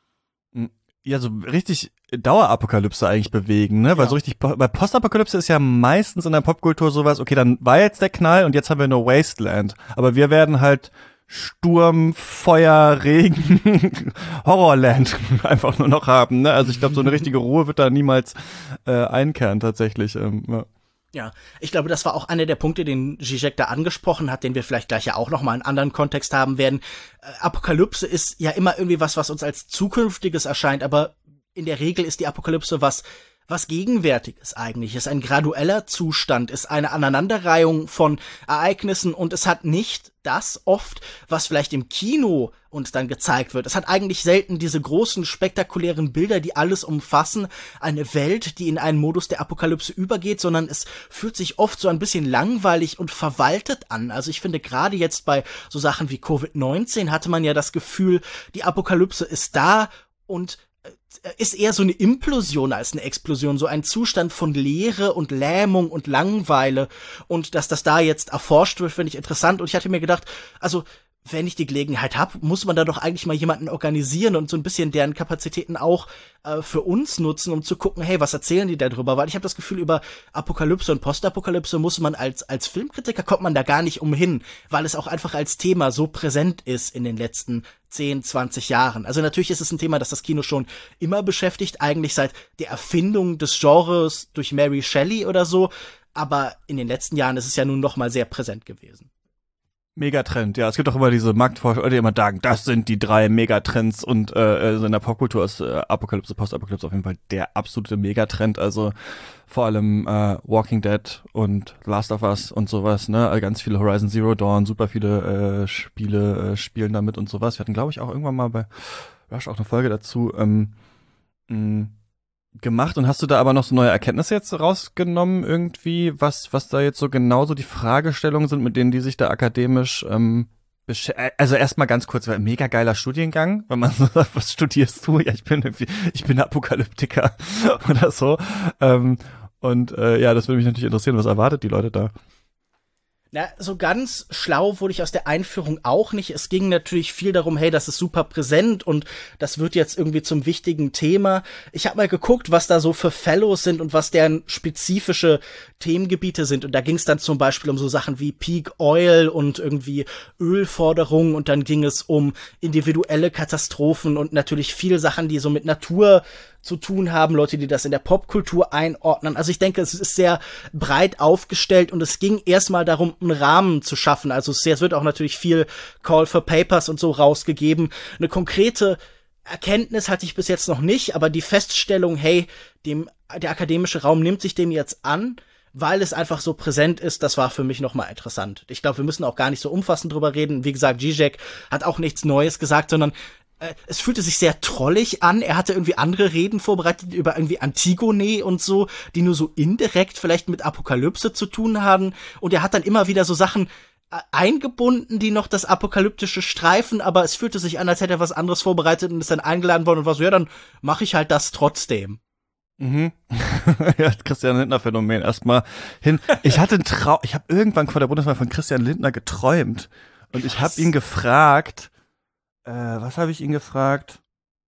ja, so richtig Dauerapokalypse eigentlich bewegen, ne? Ja. Weil so richtig, bei Postapokalypse ist ja meistens in der Popkultur sowas, okay, dann war jetzt der Knall und jetzt haben wir nur Wasteland. Aber wir werden halt Sturm, Feuer, Regen, Horrorland einfach nur noch haben, ne? Also ich glaube, so eine richtige Ruhe wird da niemals äh, einkehren tatsächlich. Ähm, ja. Ja, ich glaube, das war auch einer der Punkte, den Žižek da angesprochen hat, den wir vielleicht gleich ja auch noch mal in anderen Kontext haben werden. Äh, Apokalypse ist ja immer irgendwie was, was uns als Zukünftiges erscheint, aber in der Regel ist die Apokalypse was was Gegenwärtiges eigentlich, ist ein gradueller Zustand, ist eine Aneinanderreihung von Ereignissen und es hat nicht das oft, was vielleicht im Kino uns dann gezeigt wird. Es hat eigentlich selten diese großen, spektakulären Bilder, die alles umfassen, eine Welt, die in einen Modus der Apokalypse übergeht, sondern es fühlt sich oft so ein bisschen langweilig und verwaltet an. Also ich finde, gerade jetzt bei so Sachen wie Covid neunzehn hatte man ja das Gefühl, die Apokalypse ist da und ist eher so eine Implosion als eine Explosion, so ein Zustand von Leere und Lähmung und Langeweile und dass das da jetzt erforscht wird, finde ich interessant und ich hatte mir gedacht, also wenn ich die Gelegenheit habe, muss man da doch eigentlich mal jemanden organisieren und so ein bisschen deren Kapazitäten auch äh, für uns nutzen, um zu gucken, hey, was erzählen die da drüber? Weil ich habe das Gefühl, über Apokalypse und Postapokalypse muss man als als Filmkritiker, kommt man da gar nicht umhin, weil es auch einfach als Thema so präsent ist in den letzten zehn, zwanzig Jahren. Also natürlich ist es ein Thema, das das Kino schon immer beschäftigt, eigentlich seit der Erfindung des Genres durch Mary Shelley oder so, aber in den letzten Jahren ist es ja nun noch mal sehr präsent gewesen. Megatrend, ja. Es gibt auch immer diese Marktforscher, die immer sagen, das sind die drei Megatrends und äh, also in der Popkultur ist äh, Apokalypse, Postapokalypse auf jeden Fall der absolute Megatrend. Also vor allem äh, Walking Dead und Last of Us und sowas, ne? Also ganz viele Horizon Zero Dawn, super viele äh, Spiele äh, spielen damit und sowas. Wir hatten, glaube ich, auch irgendwann mal bei Rush auch eine Folge dazu ähm, mh, gemacht. Und hast du da aber noch so neue Erkenntnisse jetzt rausgenommen irgendwie, was was da jetzt so genauso die Fragestellungen sind, mit denen die sich da akademisch ähm, besch- also erstmal ganz kurz, weil mega geiler Studiengang, wenn man so sagt, was studierst du? Ja, ich bin irgendwie, ich bin Apokalyptiker oder so. Ähm, und äh, ja, das würde mich natürlich interessieren, was erwartet die Leute da? Na, so ganz schlau wurde ich aus der Einführung auch nicht. Es ging natürlich viel darum, hey, das ist super präsent und das wird jetzt irgendwie zum wichtigen Thema. Ich habe mal geguckt, was da so für Fellows sind und was deren spezifische Themengebiete sind. Und da ging es dann zum Beispiel um so Sachen wie Peak Oil und irgendwie Ölforderungen. Und dann ging es um individuelle Katastrophen und natürlich viele Sachen, die so mit Natur zu tun haben, Leute, die das in der Popkultur einordnen. Also ich denke, es ist sehr breit aufgestellt und es ging erstmal darum, einen Rahmen zu schaffen. Also es wird auch natürlich viel Call for Papers und so rausgegeben. Eine konkrete Erkenntnis hatte ich bis jetzt noch nicht, aber die Feststellung, hey, dem, der akademische Raum nimmt sich dem jetzt an, weil es einfach so präsent ist, das war für mich nochmal interessant. Ich glaube, wir müssen auch gar nicht so umfassend drüber reden. Wie gesagt, Zizek hat auch nichts Neues gesagt, sondern es fühlte sich sehr trollig an. Er hatte irgendwie andere Reden vorbereitet über irgendwie Antigone und so, die nur so indirekt vielleicht mit Apokalypse zu tun haben. Und er hat dann immer wieder so Sachen eingebunden, die noch das Apokalyptische streifen, aber es fühlte sich an, als hätte er was anderes vorbereitet und ist dann eingeladen worden und war so, ja, dann mache ich halt das trotzdem. Mhm. Ja, Christian Lindner Phänomen erstmal hin. Ich hatte einen Traum, ich habe irgendwann vor der Bundeswahl von Christian Lindner geträumt und ich habe ihn gefragt, Äh, was habe ich ihn gefragt?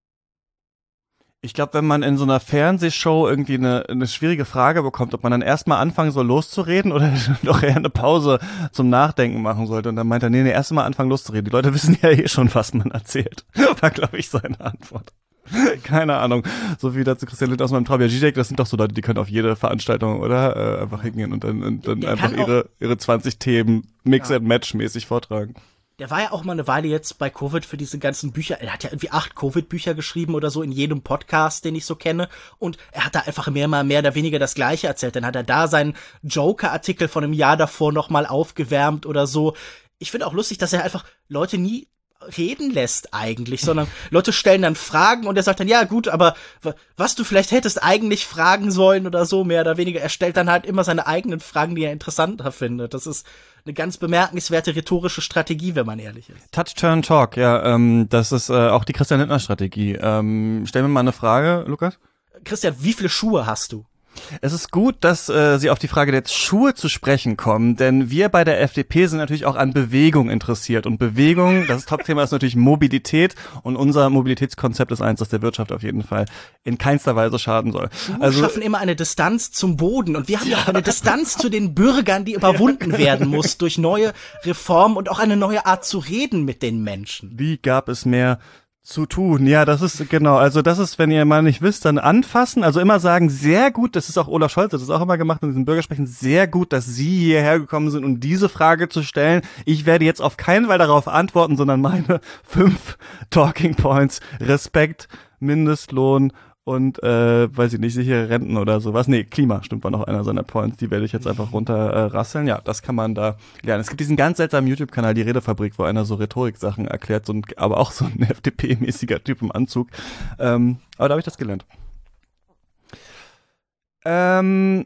Ich glaube, wenn man in so einer Fernsehshow irgendwie eine, eine schwierige Frage bekommt, ob man dann erstmal anfangen soll loszureden oder doch eher eine Pause zum Nachdenken machen sollte. Und dann meint er, nee, nee, erst mal anfangen loszureden. Die Leute wissen ja eh schon, was man erzählt. War, glaube ich, seine Antwort. Keine Ahnung. So wie dazu Christian Lindner aus meinem Traum. Ja, Zizek, das sind doch so Leute, die können auf jede Veranstaltung, oder? Äh, einfach hingehen und dann, und dann einfach ihre, ihre zwanzig Themen Mix-and-Match-mäßig vortragen. Der war ja auch mal eine Weile jetzt bei Covid für diese ganzen Bücher. Er hat ja irgendwie acht Covid-Bücher geschrieben oder so in jedem Podcast, den ich so kenne. Und er hat da einfach mehr mal mehr oder weniger das Gleiche erzählt. Dann hat er da seinen Joker-Artikel von einem Jahr davor noch mal aufgewärmt oder so. Ich finde auch lustig, dass er einfach Leute nie reden lässt eigentlich, sondern Leute stellen dann Fragen und er sagt dann, ja gut, aber was du vielleicht hättest eigentlich fragen sollen oder so, mehr oder weniger. Er stellt dann halt immer seine eigenen Fragen, die er interessanter findet. Das ist eine ganz bemerkenswerte rhetorische Strategie, wenn man ehrlich ist. Touch, Turn, Talk, ja, ähm, das ist äh, auch die Christian Lindner Strategie. Ähm, stell mir mal eine Frage, Lukas. Christian, wie viele Schuhe hast du? Es ist gut, dass äh, Sie auf die Frage der Schuhe zu sprechen kommen, denn wir bei der F D P sind natürlich auch an Bewegung interessiert. Und Bewegung, das Top-Thema ist natürlich Mobilität und unser Mobilitätskonzept ist eins, das der Wirtschaft auf jeden Fall in keinster Weise schaden soll. Wir also, schaffen immer eine Distanz zum Boden und wir haben ja auch eine Distanz zu den Bürgern, die überwunden werden muss durch neue Reformen und auch eine neue Art zu reden mit den Menschen. Wie gab es mehr zu tun, ja, das ist, genau, also das ist, wenn ihr mal nicht wisst, dann anfassen, also immer sagen, sehr gut, das ist auch Olaf Scholz, das ist auch immer gemacht in diesem Bürgersprechen, sehr gut, dass Sie hierher gekommen sind, um diese Frage zu stellen. Ich werde jetzt auf keinen Fall darauf antworten, sondern meine fünf Talking Points, Respekt, Mindestlohn und, äh, weiß ich nicht, sichere Renten oder sowas. Nee, Klima stimmt, war noch einer seiner Points, die werde ich jetzt einfach runterrasseln. Äh, ja, das kann man da lernen. Es gibt diesen ganz seltsamen YouTube-Kanal, die Redefabrik, wo einer so Rhetorik-Sachen erklärt, so ein, aber auch so ein F D P-mäßiger Typ im Anzug. Ähm, aber da habe ich das gelernt. Ähm,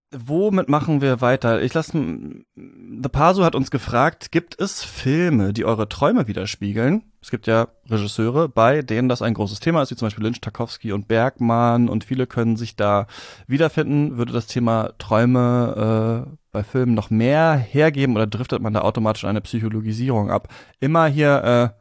Womit machen wir weiter? Ich lasse, The Paso hat uns gefragt, gibt es Filme, die eure Träume widerspiegeln? Es gibt ja Regisseure, bei denen das ein großes Thema ist, wie zum Beispiel Lynch, Tarkovsky und Bergman, und viele können sich da wiederfinden. Würde das Thema Träume äh, bei Filmen noch mehr hergeben oder driftet man da automatisch in eine Psychologisierung ab? Immer hier,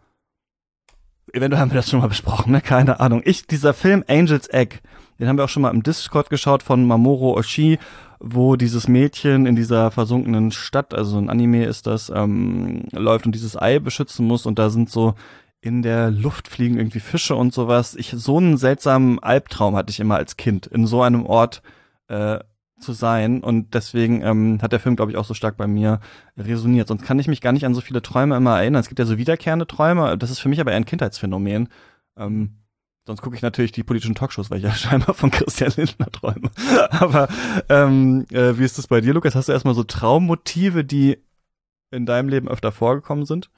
äh, eventuell haben wir das schon mal besprochen, ne? Keine Ahnung. Ich, dieser Film Angel's Egg, den haben wir auch schon mal im Discord geschaut von Mamoru Oshii, wo dieses Mädchen in dieser versunkenen Stadt, also ein Anime ist das, ähm, läuft und dieses Ei beschützen muss, und da sind so in der Luft fliegen irgendwie Fische und sowas. Ich, so einen seltsamen Albtraum hatte ich immer als Kind, in so einem Ort äh, zu sein, und deswegen ähm, hat der Film, glaube ich, auch so stark bei mir resoniert. Sonst kann ich mich gar nicht an so viele Träume immer erinnern. Es gibt ja so wiederkehrende Träume, das ist für mich aber eher ein Kindheitsphänomen. Ähm, Sonst gucke ich natürlich die politischen Talkshows, weil ich ja scheinbar von Christian Lindner träume. Aber ähm, äh, wie ist das bei dir, Lukas? Hast du erstmal so Traummotive, die in deinem Leben öfter vorgekommen sind?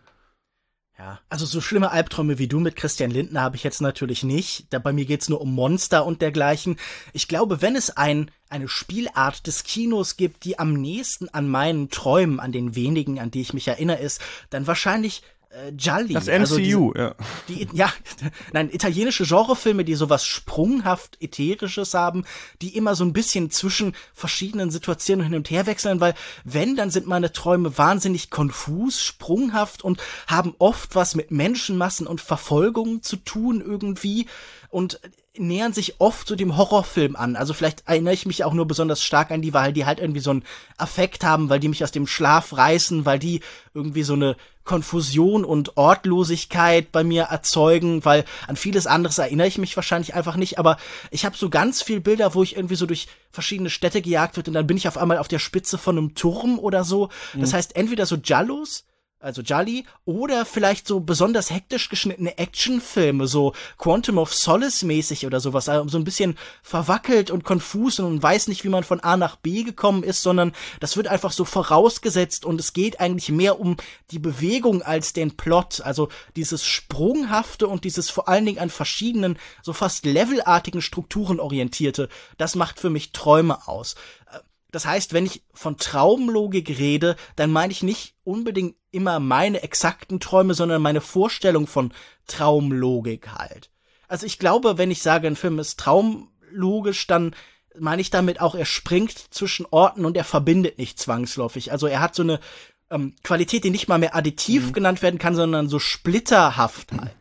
Ja, also so schlimme Albträume wie du mit Christian Lindner habe ich jetzt natürlich nicht. Da bei mir geht's nur um Monster und dergleichen. Ich glaube, wenn es ein eine Spielart des Kinos gibt, die am nächsten an meinen Träumen, an den wenigen, an die ich mich erinnere, ist, dann wahrscheinlich äh, Gialli. Das M C U, also ja. Die, ja, nein, italienische Genrefilme, die sowas sprunghaft Ätherisches haben, die immer so ein bisschen zwischen verschiedenen Situationen hin und her wechseln, weil wenn, dann sind meine Träume wahnsinnig konfus, sprunghaft und haben oft was mit Menschenmassen und Verfolgungen zu tun irgendwie und nähern sich oft so dem Horrorfilm an. Also vielleicht erinnere ich mich auch nur besonders stark an die, weil die halt irgendwie so einen Affekt haben, weil die mich aus dem Schlaf reißen, weil die irgendwie so eine Konfusion und Ortlosigkeit bei mir erzeugen, weil an vieles anderes erinnere ich mich wahrscheinlich einfach nicht, aber ich habe so ganz viel Bilder, wo ich irgendwie so durch verschiedene Städte gejagt wird und dann bin ich auf einmal auf der Spitze von einem Turm oder so. Das mhm. heißt, entweder so Giallos, also Gialli, oder vielleicht so besonders hektisch geschnittene Actionfilme, so Quantum of Solace mäßig oder sowas, also so ein bisschen verwackelt und konfus und man weiß nicht, wie man von A nach B gekommen ist, sondern das wird einfach so vorausgesetzt und es geht eigentlich mehr um die Bewegung als den Plot, also dieses Sprunghafte und dieses vor allen Dingen an verschiedenen, so fast levelartigen Strukturen orientierte, das macht für mich Träume aus. Das heißt, wenn ich von Traumlogik rede, dann meine ich nicht unbedingt immer meine exakten Träume, sondern meine Vorstellung von Traumlogik halt. Also ich glaube, wenn ich sage, ein Film ist traumlogisch, dann meine ich damit auch, er springt zwischen Orten und er verbindet nicht zwangsläufig. Also er hat so eine ähm, Qualität, die nicht mal mehr additiv mhm. genannt werden kann, sondern so splitterhaft halt.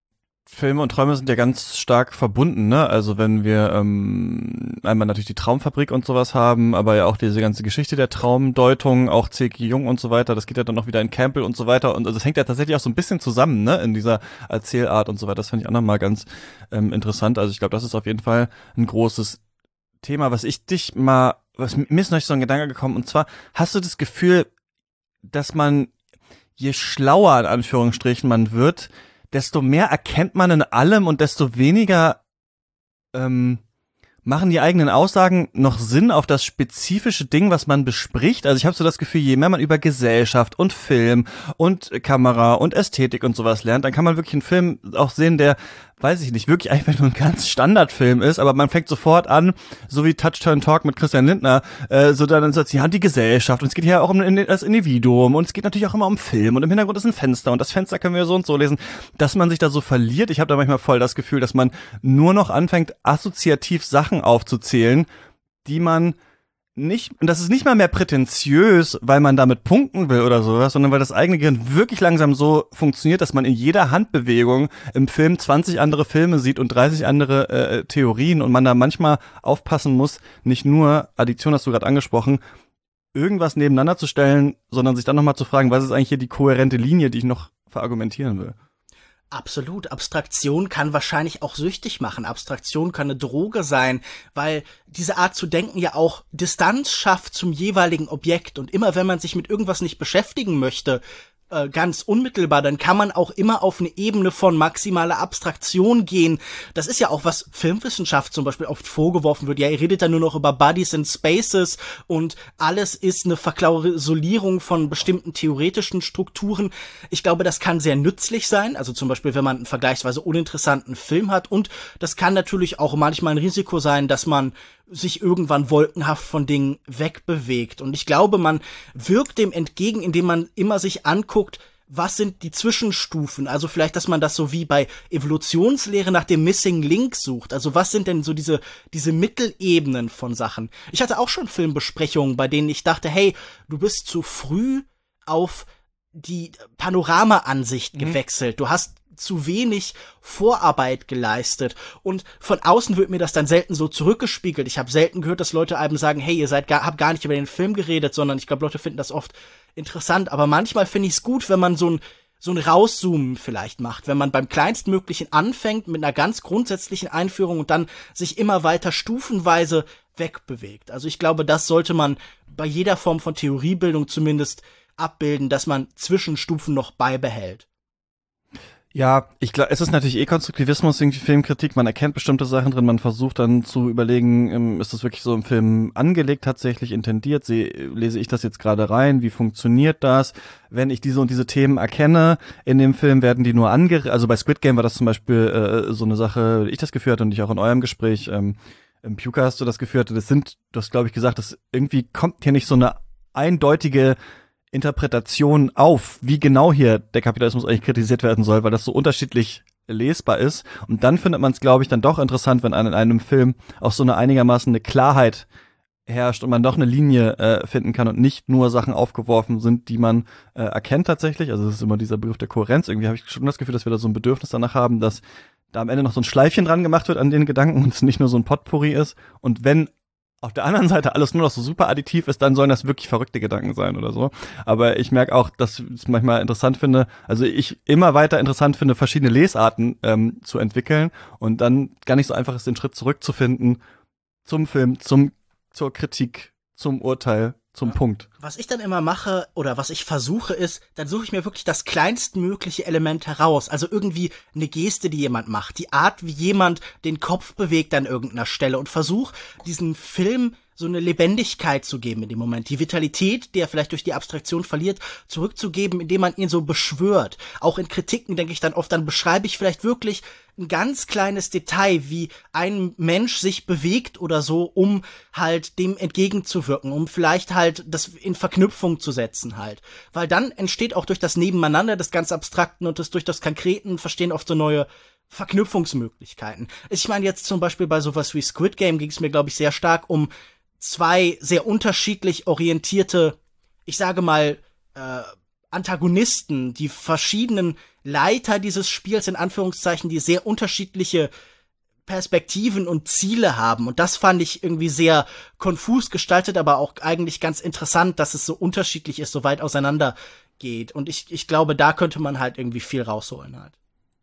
Filme und Träume sind ja ganz stark verbunden, ne? Also wenn wir ähm, einmal natürlich die Traumfabrik und sowas haben, aber ja auch diese ganze Geschichte der Traumdeutung, auch C G. Jung und so weiter, das geht ja dann noch wieder in Campbell und so weiter und also das hängt ja tatsächlich auch so ein bisschen zusammen, ne? In dieser Erzählart und so weiter. Das fand ich auch nochmal ganz ähm, interessant. Also ich glaube, das ist auf jeden Fall ein großes Thema, was ich dich mal, was mir ist noch so ein Gedanke gekommen, und zwar, hast du das Gefühl, dass man, je schlauer in Anführungsstrichen man wird, desto mehr erkennt man in allem und desto weniger ähm, machen die eigenen Aussagen noch Sinn auf das spezifische Ding, was man bespricht. Also ich habe so das Gefühl, je mehr man über Gesellschaft und Film und Kamera und Ästhetik und sowas lernt, dann kann man wirklich einen Film auch sehen, der, weiß ich nicht, wirklich einfach nur ein ganz Standardfilm ist, aber man fängt sofort an, so wie Touch, Turn, Talk mit Christian Lindner, äh, so dann so, ja, die Gesellschaft, und es geht ja auch um das Individuum, und es geht natürlich auch immer um Film, und im Hintergrund ist ein Fenster, und das Fenster können wir so und so lesen, dass man sich da so verliert. Ich habe da manchmal voll das Gefühl, dass man nur noch anfängt, assoziativ Sachen aufzuzählen, die man nicht, und das ist nicht mal mehr prätentiös, weil man damit punkten will oder sowas, sondern weil das eigene Gehirn wirklich langsam so funktioniert, dass man in jeder Handbewegung im Film zwanzig andere Filme sieht und dreißig andere äh, Theorien, und man da manchmal aufpassen muss, nicht nur, Addition hast du gerade angesprochen, irgendwas nebeneinander zu stellen, sondern sich dann nochmal zu fragen, was ist eigentlich hier die kohärente Linie, die ich noch verargumentieren will. Absolut. Abstraktion kann wahrscheinlich auch süchtig machen. Abstraktion kann eine Droge sein, weil diese Art zu denken ja auch Distanz schafft zum jeweiligen Objekt. Und immer wenn man sich mit irgendwas nicht beschäftigen möchte, äh, ganz unmittelbar, dann kann man auch immer auf eine Ebene von maximaler Abstraktion gehen. Das ist ja auch, was Filmwissenschaft zum Beispiel oft vorgeworfen wird. Ja, ihr redet dann nur noch über Bodies and Spaces und alles ist eine Verklausulierung von bestimmten theoretischen Strukturen. Ich glaube, das kann sehr nützlich sein, also zum Beispiel, wenn man einen vergleichsweise uninteressanten Film hat, und das kann natürlich auch manchmal ein Risiko sein, dass man sich irgendwann wolkenhaft von Dingen wegbewegt. Und ich glaube, man wirkt dem entgegen, indem man immer sich anguckt, was sind die Zwischenstufen? Also vielleicht, dass man das so wie bei Evolutionslehre nach dem Missing Link sucht. Also was sind denn so diese diese Mittelebenen von Sachen? Ich hatte auch schon Filmbesprechungen, bei denen ich dachte, hey, du bist zu früh auf die Panoramaansicht mhm. gewechselt. Du hast zu wenig Vorarbeit geleistet, und von außen wird mir das dann selten so zurückgespiegelt. Ich habe selten gehört, dass Leute einem sagen, hey, ihr seid gar, habt gar nicht über den Film geredet, sondern ich glaube, Leute finden das oft interessant, aber manchmal finde ich es gut, wenn man so ein so ein Rauszoomen vielleicht macht, wenn man beim Kleinstmöglichen anfängt mit einer ganz grundsätzlichen Einführung und dann sich immer weiter stufenweise wegbewegt. Also ich glaube, das sollte man bei jeder Form von Theoriebildung zumindest abbilden, dass man Zwischenstufen noch beibehält. Ja, ich glaube, es ist natürlich eh Konstruktivismus, irgendwie Filmkritik, man erkennt bestimmte Sachen drin, man versucht dann zu überlegen, ist das wirklich so im Film angelegt, tatsächlich intendiert, Se- lese ich das jetzt gerade rein, wie funktioniert das? Wenn ich diese und diese Themen erkenne in dem Film, werden die nur ange... Also bei Squid Game war das zum Beispiel äh, so eine Sache, die ich das geführt und ich auch in eurem Gespräch, ähm, im Puka hast du das geführt, das sind, du hast, glaube ich, gesagt, dass irgendwie kommt hier nicht so eine eindeutige Interpretation auf, wie genau hier der Kapitalismus eigentlich kritisiert werden soll, weil das so unterschiedlich lesbar ist. Und dann findet man es, glaube ich, dann doch interessant, wenn in einem Film auch so eine einigermaßen eine Klarheit herrscht und man doch eine Linie äh, finden kann und nicht nur Sachen aufgeworfen sind, die man äh, erkennt tatsächlich. Also es ist immer dieser Begriff der Kohärenz. Irgendwie habe ich schon das Gefühl, dass wir da so ein Bedürfnis danach haben, dass da am Ende noch so ein Schleifchen dran gemacht wird an den Gedanken und es nicht nur so ein Potpourri ist. Und wenn auf der anderen Seite alles nur noch so super additiv ist, dann sollen das wirklich verrückte Gedanken sein oder so. Aber ich merke auch, dass ich es manchmal interessant finde, also ich immer weiter interessant finde, verschiedene Lesarten ähm, zu entwickeln und dann gar nicht so einfach ist, den Schritt zurückzufinden zum Film, zum zur Kritik, zum Urteil, zum ja. Punkt. Was ich dann immer mache oder was ich versuche ist, dann suche ich mir wirklich das kleinstmögliche Element heraus. Also irgendwie eine Geste, die jemand macht, die Art, wie jemand den Kopf bewegt an irgendeiner Stelle und versuche diesen Film so eine Lebendigkeit zu geben in dem Moment. Die Vitalität, die er vielleicht durch die Abstraktion verliert, zurückzugeben, indem man ihn so beschwört. Auch in Kritiken denke ich dann oft, dann beschreibe ich vielleicht wirklich ein ganz kleines Detail, wie ein Mensch sich bewegt oder so, um halt dem entgegenzuwirken, um vielleicht halt das in Verknüpfung zu setzen halt. Weil dann entsteht auch durch das Nebeneinander des ganz Abstrakten und das durch das Konkreten verstehen oft so neue Verknüpfungsmöglichkeiten. Ich meine jetzt zum Beispiel bei sowas wie Squid Game ging es mir, glaube ich, sehr stark um zwei sehr unterschiedlich orientierte, ich sage mal, äh, Antagonisten, die verschiedenen Leiter dieses Spiels, in Anführungszeichen, die sehr unterschiedliche Perspektiven und Ziele haben. Und das fand ich irgendwie sehr konfus gestaltet, aber auch eigentlich ganz interessant, dass es so unterschiedlich ist, so weit auseinander geht. Und ich, ich glaube, da könnte man halt irgendwie viel rausholen halt.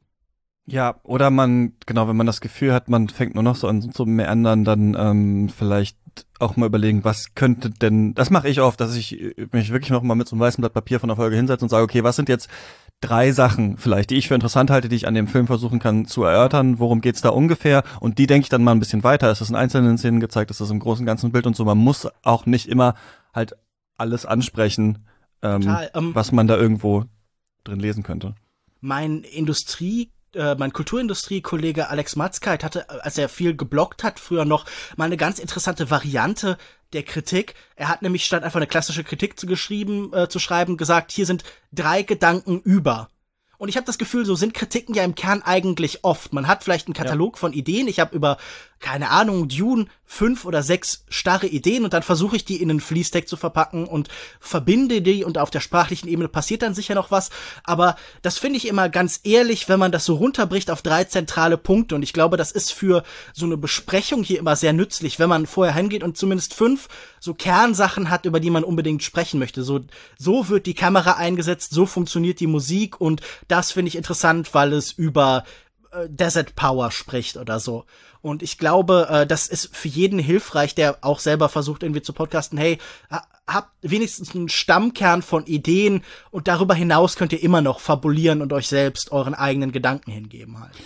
Ja, oder man, genau, wenn man das Gefühl hat, man fängt nur noch so an zu meandern, dann ähm, vielleicht auch mal überlegen, was könnte denn, das mache ich oft, dass ich mich wirklich noch mal mit so einem weißen Blatt Papier von der Folge hinsetze und sage, okay, was sind jetzt drei Sachen vielleicht, die ich für interessant halte, die ich an dem Film versuchen kann zu erörtern, worum geht's da ungefähr, und die denke ich dann mal ein bisschen weiter. Ist das in einzelnen Szenen gezeigt, ist das im großen ganzen Bild und so. Man muss auch nicht immer halt alles ansprechen, ähm, Total, um, was man da irgendwo drin lesen könnte. Mein Industrie mein Kulturindustrie-Kollege Alex Matzkeit hatte, als er viel gebloggt hat, früher noch mal eine ganz interessante Variante der Kritik. Er hat nämlich statt einfach eine klassische Kritik zu geschrieben, äh, zu schreiben, gesagt, hier sind drei Gedanken über. Und ich habe das Gefühl, so sind Kritiken ja im Kern eigentlich oft. Man hat vielleicht einen Katalog ja. von Ideen. Ich habe über, keine Ahnung, Dune fünf oder sechs starre Ideen und dann versuche ich die in einen Fließtext zu verpacken und verbinde die, und auf der sprachlichen Ebene passiert dann sicher noch was. Aber das finde ich immer ganz ehrlich, wenn man das so runterbricht auf drei zentrale Punkte. Und ich glaube, das ist für so eine Besprechung hier immer sehr nützlich, wenn man vorher hingeht und zumindest fünf so Kernsachen hat, über die man unbedingt sprechen möchte. So, so wird die Kamera eingesetzt, so funktioniert die Musik, und das finde ich interessant, weil es über äh, Desert Power spricht oder so. Und ich glaube, äh, das ist für jeden hilfreich, der auch selber versucht, irgendwie zu podcasten, hey, habt wenigstens einen Stammkern von Ideen und darüber hinaus könnt ihr immer noch fabulieren und euch selbst euren eigenen Gedanken hingeben halt.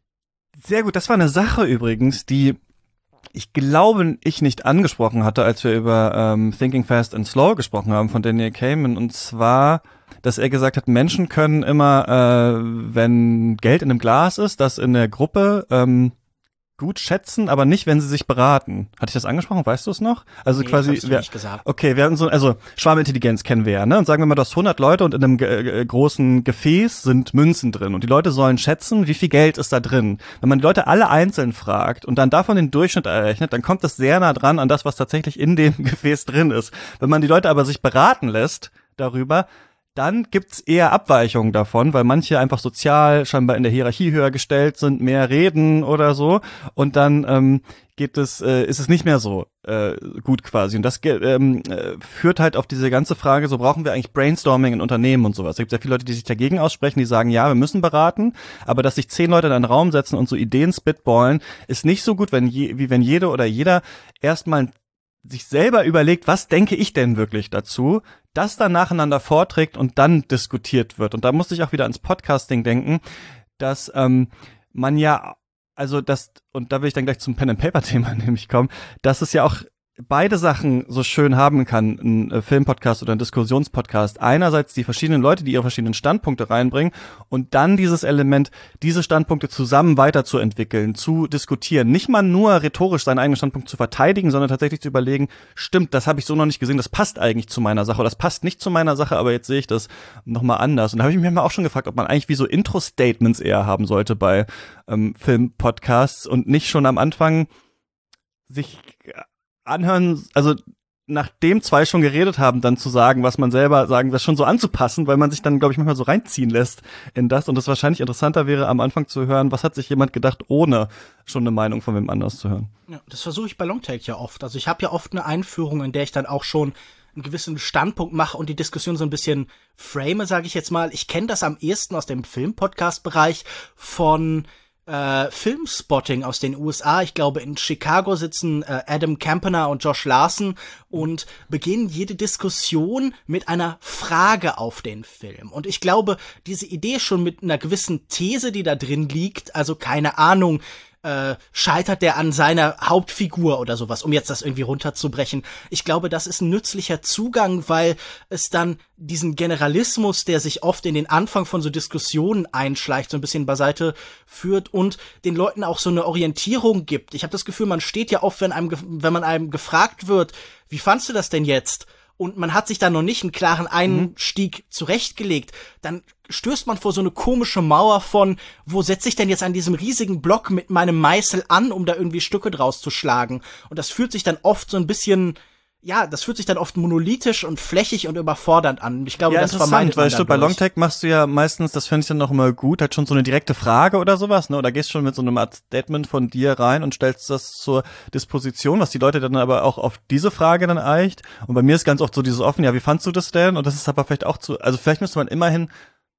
Sehr gut, das war eine Sache übrigens, die ich glaube, ich nicht angesprochen hatte, als wir über ähm, Thinking Fast and Slow gesprochen haben von Daniel Kahneman, und zwar, dass er gesagt hat, Menschen können immer, äh, wenn Geld in einem Glas ist, das in der Gruppe ähm, gut schätzen, aber nicht, wenn sie sich beraten. Hatte ich das angesprochen? Weißt du es noch? Also nee, quasi, das hast du wir, nicht gesagt. Okay, wir hatten so, also Schwarmintelligenz kennen wir ja, ne? Und sagen wir mal, du hast hundert Leute und in einem ge- großen Gefäß sind Münzen drin und die Leute sollen schätzen, wie viel Geld ist da drin. Wenn man die Leute alle einzeln fragt und dann davon den Durchschnitt errechnet, dann kommt das sehr nah dran an das, was tatsächlich in dem Gefäß drin ist. Wenn man die Leute aber sich beraten lässt darüber, dann gibt's eher Abweichungen davon, weil manche einfach sozial scheinbar in der Hierarchie höher gestellt sind, mehr reden oder so, und dann ähm, geht es, äh, ist es nicht mehr so äh, gut quasi. Und das ähm, äh, führt halt auf diese ganze Frage, so brauchen wir eigentlich Brainstorming in Unternehmen und sowas. Es gibt sehr viele Leute, die sich dagegen aussprechen, die sagen, ja, wir müssen beraten, aber dass sich zehn Leute in einen Raum setzen und so Ideen spitballen, ist nicht so gut, wenn je, wie wenn jede oder jeder erstmal sich selber überlegt, was denke ich denn wirklich dazu, das dann nacheinander vorträgt und dann diskutiert wird. Und da musste ich auch wieder ans Podcasting denken, dass ähm, man ja, also das, und da will ich dann gleich zum Pen-and-Paper-Thema nämlich kommen, dass es ja auch beide Sachen so schön haben kann, ein äh, Filmpodcast oder ein Diskussionspodcast. Einerseits die verschiedenen Leute, die ihre verschiedenen Standpunkte reinbringen, und dann dieses Element, diese Standpunkte zusammen weiterzuentwickeln, zu diskutieren. Nicht mal nur rhetorisch seinen eigenen Standpunkt zu verteidigen, sondern tatsächlich zu überlegen, stimmt, das habe ich so noch nicht gesehen, das passt eigentlich zu meiner Sache, oder das passt nicht zu meiner Sache, aber jetzt sehe ich das nochmal anders. Und da habe ich mich mal auch schon gefragt, ob man eigentlich wie so Intro-Statements eher haben sollte bei ähm, Filmpodcasts und nicht schon am Anfang sich anhören, also nachdem zwei schon geredet haben, dann zu sagen, was man selber sagen, das schon so anzupassen, weil man sich dann, glaube ich, manchmal so reinziehen lässt in das, und das wahrscheinlich interessanter wäre, am Anfang zu hören, was hat sich jemand gedacht, ohne schon eine Meinung von wem anders zu hören. Ja, das versuche ich bei Longtake ja oft. Also ich habe ja oft eine Einführung, in der ich dann auch schon einen gewissen Standpunkt mache und die Diskussion so ein bisschen frame, sage ich jetzt mal. Ich kenne das am ehesten aus dem Film-Podcast-Bereich von Äh, Filmspotting aus den U S A. Ich glaube, in Chicago sitzen äh, Adam Campaner und Josh Larsen und beginnen jede Diskussion mit einer Frage auf den Film. Und ich glaube, diese Idee schon mit einer gewissen These, die da drin liegt, also keine Ahnung, äh, scheitert der an seiner Hauptfigur oder sowas, um jetzt das irgendwie runterzubrechen. Ich glaube, das ist ein nützlicher Zugang, weil es dann diesen Generalismus, der sich oft in den Anfang von so Diskussionen einschleicht, so ein bisschen beiseite führt und den Leuten auch so eine Orientierung gibt. Ich habe das Gefühl, man steht ja oft, wenn einem, wenn man einem gefragt wird, wie fandst du das denn jetzt? Und man hat sich da noch nicht einen klaren Einstieg mhm. zurechtgelegt, dann stößt man vor so eine komische Mauer von, wo setze ich denn jetzt an diesem riesigen Block mit meinem Meißel an, um da irgendwie Stücke draus zu schlagen? Und das fühlt sich dann oft so ein bisschen, ja, das fühlt sich dann oft monolithisch und flächig und überfordernd an. Ich glaube, ja, das vermeidet man weil stimmt, bei Longtake machst du ja meistens, das finde ich dann noch immer gut, halt schon so eine direkte Frage oder sowas, ne? Oder gehst schon mit so einem Art Statement von dir rein und stellst das zur Disposition, was die Leute dann aber auch auf diese Frage dann eicht. Und bei mir ist ganz oft so dieses offen, ja, wie fandst du das denn? Und das ist aber vielleicht auch zu, also vielleicht müsste man immerhin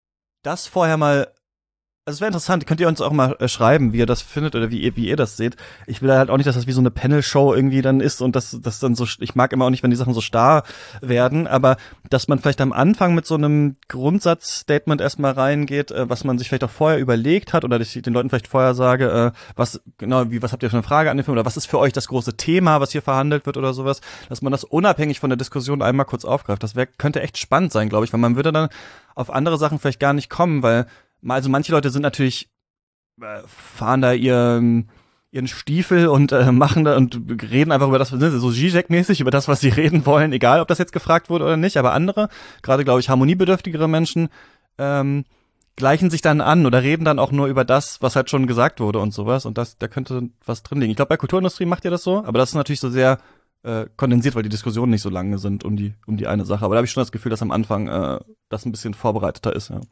das vorher mal, also es wäre interessant, könnt ihr uns auch mal äh, schreiben, wie ihr das findet oder wie ihr, wie ihr das seht. Ich will halt auch nicht, dass das wie so eine Panel-Show irgendwie dann ist und das, das dann so, ich mag immer auch nicht, wenn die Sachen so starr werden, aber dass man vielleicht am Anfang mit so einem Grundsatzstatement erstmal reingeht, äh, was man sich vielleicht auch vorher überlegt hat, oder dass ich den Leuten vielleicht vorher sage, äh, was, genau, wie, was habt ihr für eine Frage an den Film, oder was ist für euch das große Thema, was hier verhandelt wird oder sowas, dass man das unabhängig von der Diskussion einmal kurz aufgreift. Das wär, könnte echt spannend sein, glaube ich, weil man würde dann auf andere Sachen vielleicht gar nicht kommen, weil also manche Leute sind natürlich, äh, fahren da ihren, ihren Stiefel und äh, machen da und reden einfach über das, so Zizek-mäßig, über das, was sie reden wollen, egal ob das jetzt gefragt wurde oder nicht, aber andere, gerade glaube ich harmoniebedürftigere Menschen, ähm, gleichen sich dann an oder reden dann auch nur über das, was halt schon gesagt wurde und sowas, und das, da könnte was drin liegen. Ich glaube, bei Kulturindustrie macht ihr das so, aber das ist natürlich so sehr äh, kondensiert, weil die Diskussionen nicht so lange sind um die um die eine Sache, aber da habe ich schon das Gefühl, dass am Anfang äh, das ein bisschen vorbereiteter ist, ja.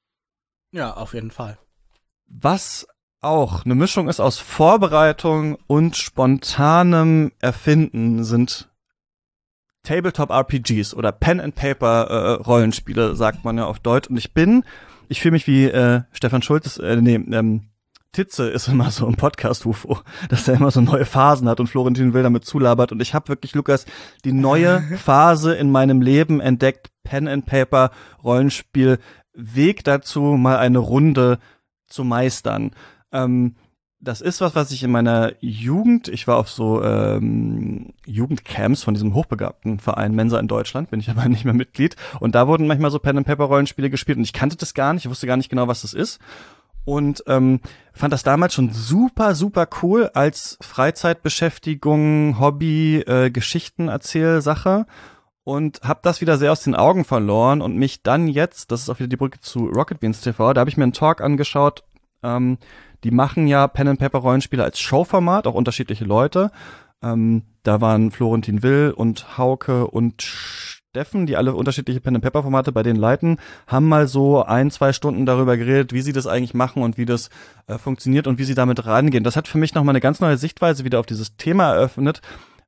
Ja, auf jeden Fall. Was auch eine Mischung ist aus Vorbereitung und spontanem Erfinden, sind Tabletop-R P Gs oder Pen-and-Paper-Rollenspiele, äh, sagt man ja auf Deutsch. Und ich bin, ich fühle mich wie äh, Stefan Schulz, äh, nee, ähm, Titze ist immer so im Podcast-U F O, dass er immer so neue Phasen hat und Florentin Will damit zulabert. Und ich habe wirklich, Lukas, die neue Phase in meinem Leben entdeckt. Pen and Paper, Rollenspiel, Weg dazu, mal eine Runde zu meistern. Ähm, das ist was, was ich in meiner Jugend, ich war auf so ähm, Jugendcamps von diesem hochbegabten Verein Mensa in Deutschland, bin ich aber nicht mehr Mitglied. Und da wurden manchmal so Pen and Paper Rollenspiele gespielt und ich kannte das gar nicht, ich wusste gar nicht genau, was das ist. Und ähm, fand das damals schon super, super cool als Freizeitbeschäftigung, Hobby, äh, Geschichtenerzählsache und habe das wieder sehr aus den Augen verloren und mich dann jetzt, das ist auch wieder die Brücke zu Rocket Beans T V, da habe ich mir einen Talk angeschaut, ähm, die machen ja Pen-and-Paper-Rollenspiele als Showformat, auch unterschiedliche Leute. Ähm, da waren Florentin Will und Hauke und Steffen, die alle unterschiedliche Pen-and-Paper-Formate bei denen leiten, haben mal so ein, zwei Stunden darüber geredet, wie sie das eigentlich machen und wie das äh, funktioniert und wie sie damit rangehen. Das hat für mich nochmal eine ganz neue Sichtweise wieder auf dieses Thema eröffnet,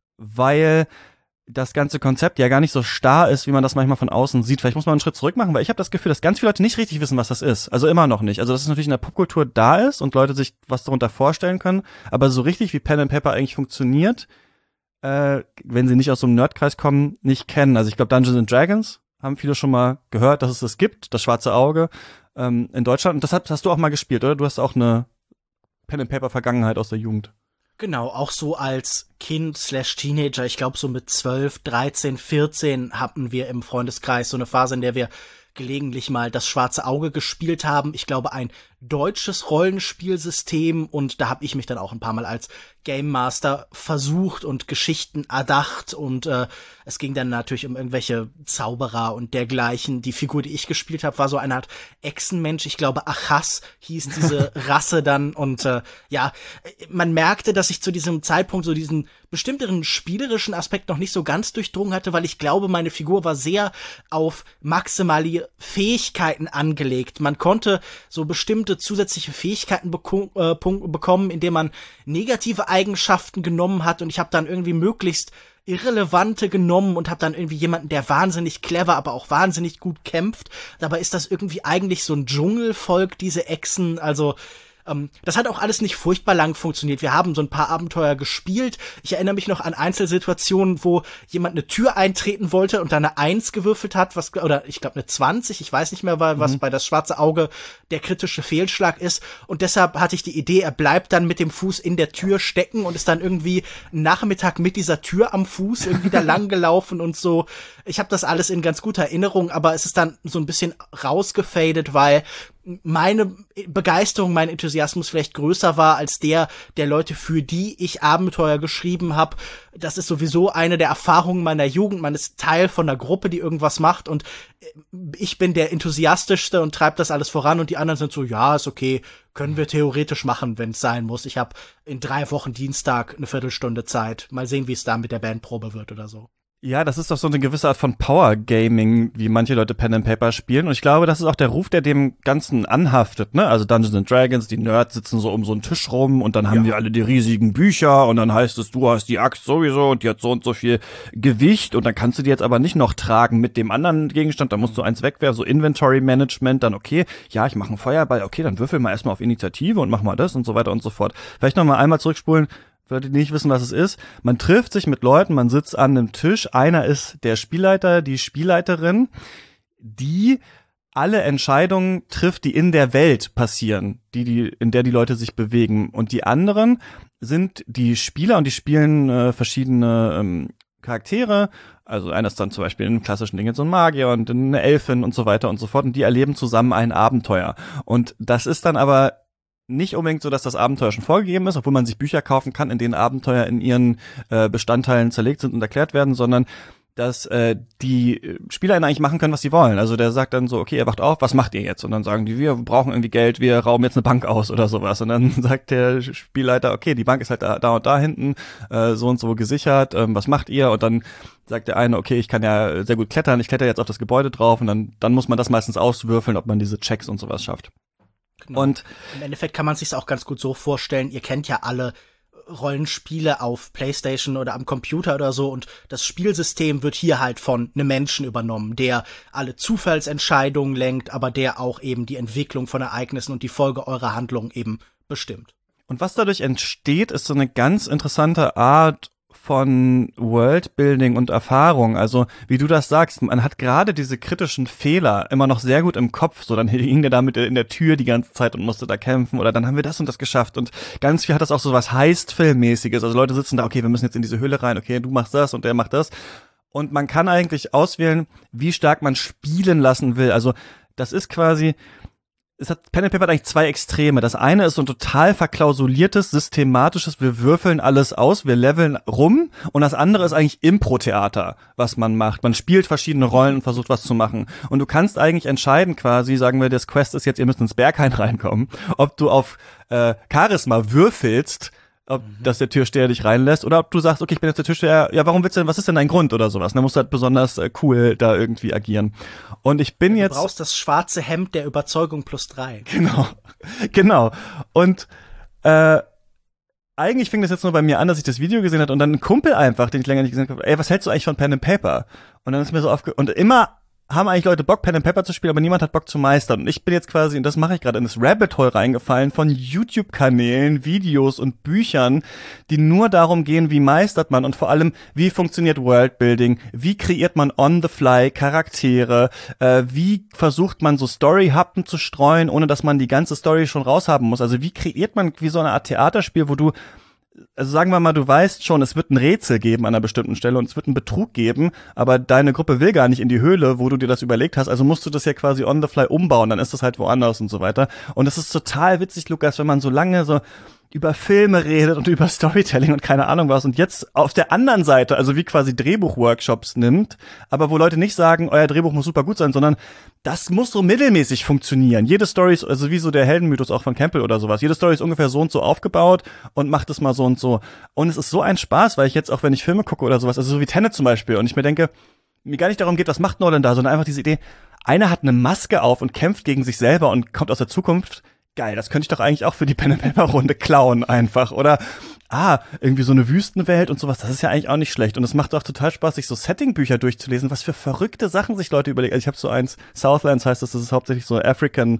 weil das ganze Konzept ja gar nicht so starr ist, wie man das manchmal von außen sieht. Vielleicht muss man einen Schritt zurück machen, weil ich habe das Gefühl, dass ganz viele Leute nicht richtig wissen, was das ist. Also immer noch nicht. Also dass es natürlich in der Popkultur da ist und Leute sich was darunter vorstellen können, aber so richtig, wie Pen and Paper eigentlich funktioniert, äh, wenn sie nicht aus so einem Nerdkreis kommen, nicht kennen. Also ich glaube, Dungeons and Dragons haben viele schon mal gehört, dass es das gibt, das schwarze Auge ähm, in Deutschland. Und das hast, hast du auch mal gespielt, oder? Du hast auch eine Pen and Paper Vergangenheit aus der Jugend. Genau, auch so als Kind slash Teenager, ich glaube so mit zwölf, dreizehn, vierzehn hatten wir im Freundeskreis so eine Phase, in der wir gelegentlich mal das schwarze Auge gespielt haben. Ich glaube, ein deutsches Rollenspielsystem und da habe ich mich dann auch ein paar Mal als Game Master versucht und Geschichten erdacht und äh, es ging dann natürlich um irgendwelche Zauberer und dergleichen. Die Figur, die ich gespielt habe, war so eine Art Echsenmensch. Ich glaube, Achas hieß diese Rasse dann und äh, ja, man merkte, dass ich zu diesem Zeitpunkt so diesen bestimmteren spielerischen Aspekt noch nicht so ganz durchdrungen hatte, weil ich glaube, meine Figur war sehr auf maximale Fähigkeiten angelegt. Man konnte so bestimmte zusätzliche Fähigkeiten beko- äh, bekommen, indem man negative Eigenschaften genommen hat und ich habe dann irgendwie möglichst irrelevante genommen und habe dann irgendwie jemanden, der wahnsinnig clever, aber auch wahnsinnig gut kämpft. Dabei ist das irgendwie eigentlich so ein Dschungelvolk, diese Echsen, also Ähm, das hat auch alles nicht furchtbar lang funktioniert. Wir haben so ein paar Abenteuer gespielt. Ich erinnere mich noch an Einzelsituationen, wo jemand eine Tür eintreten wollte und dann eine Eins gewürfelt hat, was oder ich glaube eine zwanzig, ich weiß nicht mehr, was mhm. bei das schwarze Auge der kritische Fehlschlag ist. Und deshalb hatte ich die Idee, er bleibt dann mit dem Fuß in der Tür stecken und ist dann irgendwie einen Nachmittag mit dieser Tür am Fuß irgendwie da lang gelaufen und so. Ich habe das alles in ganz guter Erinnerung, aber es ist dann so ein bisschen rausgefadet, weil meine Begeisterung, mein Enthusiasmus vielleicht größer war als der der Leute, für die ich Abenteuer geschrieben habe. Das ist sowieso eine der Erfahrungen meiner Jugend. Man ist Teil von einer Gruppe, die irgendwas macht und ich bin der Enthusiastischste und treibe das alles voran und die anderen sind so, ja, ist okay, können wir theoretisch machen, wenn es sein muss. Ich habe in drei Wochen Dienstag eine Viertelstunde Zeit. Mal sehen, wie es da mit der Bandprobe wird oder so. Ja, das ist doch so eine gewisse Art von Power Gaming, wie manche Leute Pen and Paper spielen. Und ich glaube, das ist auch der Ruf, der dem Ganzen anhaftet, ne? Also Dungeons and Dragons, die Nerds sitzen so um so einen Tisch rum und dann haben ja. wir alle die riesigen Bücher und dann heißt es, du hast die Axt sowieso und die hat so und so viel Gewicht und dann kannst du die jetzt aber nicht noch tragen mit dem anderen Gegenstand, da musst du eins wegwerfen, so Inventory Management, dann okay, ja, ich mache einen Feuerball, okay, dann würfel mal erstmal auf Initiative und mach mal das und so weiter und so fort. Vielleicht noch mal einmal zurückspulen. Für Leute, die nicht wissen, was es ist, man trifft sich mit Leuten, man sitzt an einem Tisch, einer ist der Spielleiter, die Spielleiterin, die alle Entscheidungen trifft, die in der Welt passieren, die, die, in der die Leute sich bewegen. Und die anderen sind die Spieler und die spielen äh, verschiedene ähm, Charaktere. Also einer ist dann zum Beispiel in einem klassischen Ding jetzt so ein Magier und eine Elfin und so weiter und so fort. Und die erleben zusammen ein Abenteuer. Und das ist dann aber nicht unbedingt so, dass das Abenteuer schon vorgegeben ist, obwohl man sich Bücher kaufen kann, in denen Abenteuer in ihren äh, Bestandteilen zerlegt sind und erklärt werden, sondern dass äh, die Spieler eigentlich machen können, was sie wollen. Also der sagt dann so, okay, ihr wacht auf, was macht ihr jetzt? Und dann sagen die, wir brauchen irgendwie Geld, wir rauben jetzt eine Bank aus oder sowas. Und dann sagt der Spielleiter, okay, die Bank ist halt da, da und da hinten, äh, so und so gesichert, ähm, was macht ihr? Und dann sagt der eine, okay, ich kann ja sehr gut klettern, ich kletter jetzt auf das Gebäude drauf und dann, dann muss man das meistens auswürfeln, ob man diese Checks und sowas schafft. Genau. Und im Endeffekt kann man sich auch ganz gut so vorstellen, ihr kennt ja alle Rollenspiele auf PlayStation oder am Computer oder so und das Spielsystem wird hier halt von einem Menschen übernommen, der alle Zufallsentscheidungen lenkt, aber der auch eben die Entwicklung von Ereignissen und die Folge eurer Handlung eben bestimmt. Und was dadurch entsteht, ist so eine ganz interessante Art von Worldbuilding und Erfahrung. Also, wie du das sagst, man hat gerade diese kritischen Fehler immer noch sehr gut im Kopf. So, dann hing der da mit in der Tür die ganze Zeit und musste da kämpfen. Oder dann haben wir das und das geschafft. Und ganz viel hat das auch so was Heist-Filmmäßiges. Also Leute sitzen da, okay, wir müssen jetzt in diese Höhle rein. Okay, du machst das und der macht das. Und man kann eigentlich auswählen, wie stark man spielen lassen will. Also, das ist quasi... Es hat Pen and Paper hat eigentlich zwei Extreme. Das eine ist so ein total verklausuliertes, systematisches, wir würfeln alles aus, wir leveln rum. Und das andere ist eigentlich Impro-Theater, was man macht. Man spielt verschiedene Rollen und versucht was zu machen. Und du kannst eigentlich entscheiden quasi, sagen wir, das Quest ist jetzt, ihr müsst ins Berghain reinkommen, ob du auf äh, Charisma würfelst, ob mhm. dass der Türsteher dich reinlässt, oder ob du sagst, okay, ich bin jetzt der Türsteher, ja, warum willst du denn, was ist denn dein Grund oder sowas? Dann musst du halt besonders äh, cool da irgendwie agieren. Und ich bin du jetzt... Du brauchst das schwarze Hemd der Überzeugung plus drei. Genau, genau. Und äh, eigentlich fing das jetzt nur bei mir an, dass ich das Video gesehen habe und dann ein Kumpel einfach, den ich länger nicht gesehen habe, ey, was hältst du eigentlich von Pen and Paper? Und dann ist mir so aufge... Und immer haben eigentlich Leute Bock, Pen and Paper zu spielen, aber niemand hat Bock zu meistern. Und ich bin jetzt quasi, und das mache ich gerade, in das Rabbit Hole reingefallen von YouTube-Kanälen, Videos und Büchern, die nur darum gehen, wie meistert man und vor allem, wie funktioniert Worldbuilding, wie kreiert man on the fly Charaktere, äh, wie versucht man so Story-Happen zu streuen, ohne dass man die ganze Story schon raushaben muss. Also wie kreiert man wie so eine Art Theaterspiel, wo du also sagen wir mal, du weißt schon, es wird ein Rätsel geben an einer bestimmten Stelle und es wird einen Betrug geben, aber deine Gruppe will gar nicht in die Höhle, wo du dir das überlegt hast, also musst du das ja quasi on the fly umbauen, dann ist das halt woanders und so weiter. Und das ist total witzig, Lukas, wenn man so lange so über Filme redet und über Storytelling und keine Ahnung was und jetzt auf der anderen Seite, also wie quasi Drehbuchworkshops nimmt, aber wo Leute nicht sagen, euer Drehbuch muss super gut sein, sondern das muss so mittelmäßig funktionieren. Jede Story ist, also wie so der Heldenmythos auch von Campbell oder sowas, jede Story ist ungefähr so und so aufgebaut und macht es mal so und so. Und es ist so ein Spaß, weil ich jetzt auch, wenn ich Filme gucke oder sowas, also so wie Tenet zum Beispiel, und ich mir denke, mir gar nicht darum geht, was macht Nolan da, sondern einfach diese Idee, einer hat eine Maske auf und kämpft gegen sich selber und kommt aus der Zukunft. Geil, das könnte ich doch eigentlich auch für die Pen and Paper Runde klauen einfach, oder? Ah, irgendwie so eine Wüstenwelt und sowas, das ist ja eigentlich auch nicht schlecht. Und es macht auch total Spaß, sich so Setting-Bücher durchzulesen, was für verrückte Sachen sich Leute überlegen. Also ich habe so eins, Southlands heißt das, das ist hauptsächlich so African,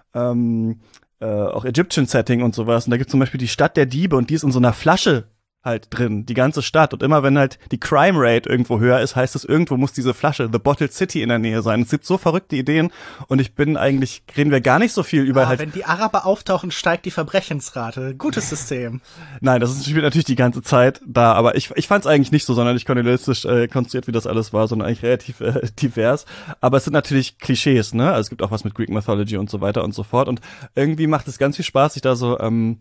ähm, äh, auch Egyptian Setting und sowas. Und da gibt's zum Beispiel die Stadt der Diebe und die ist in so einer Flasche halt drin, die ganze Stadt. Und immer wenn halt die Crime Rate irgendwo höher ist, heißt es, irgendwo muss diese Flasche, The Bottled City, in der Nähe sein. Es gibt so verrückte Ideen und ich bin eigentlich, reden wir gar nicht so viel über ah, halt... Wenn die Araber auftauchen, steigt die Verbrechensrate. Gutes System. Nein, das ist spielt natürlich die ganze Zeit da, aber ich ich fand es eigentlich nicht so sonderlich kolonialistisch äh, konstruiert, wie das alles war, sondern eigentlich relativ äh, divers. Aber es sind natürlich Klischees, ne? Also es gibt auch was mit Greek Mythology und so weiter und so fort. Und irgendwie macht es ganz viel Spaß, sich da so... ähm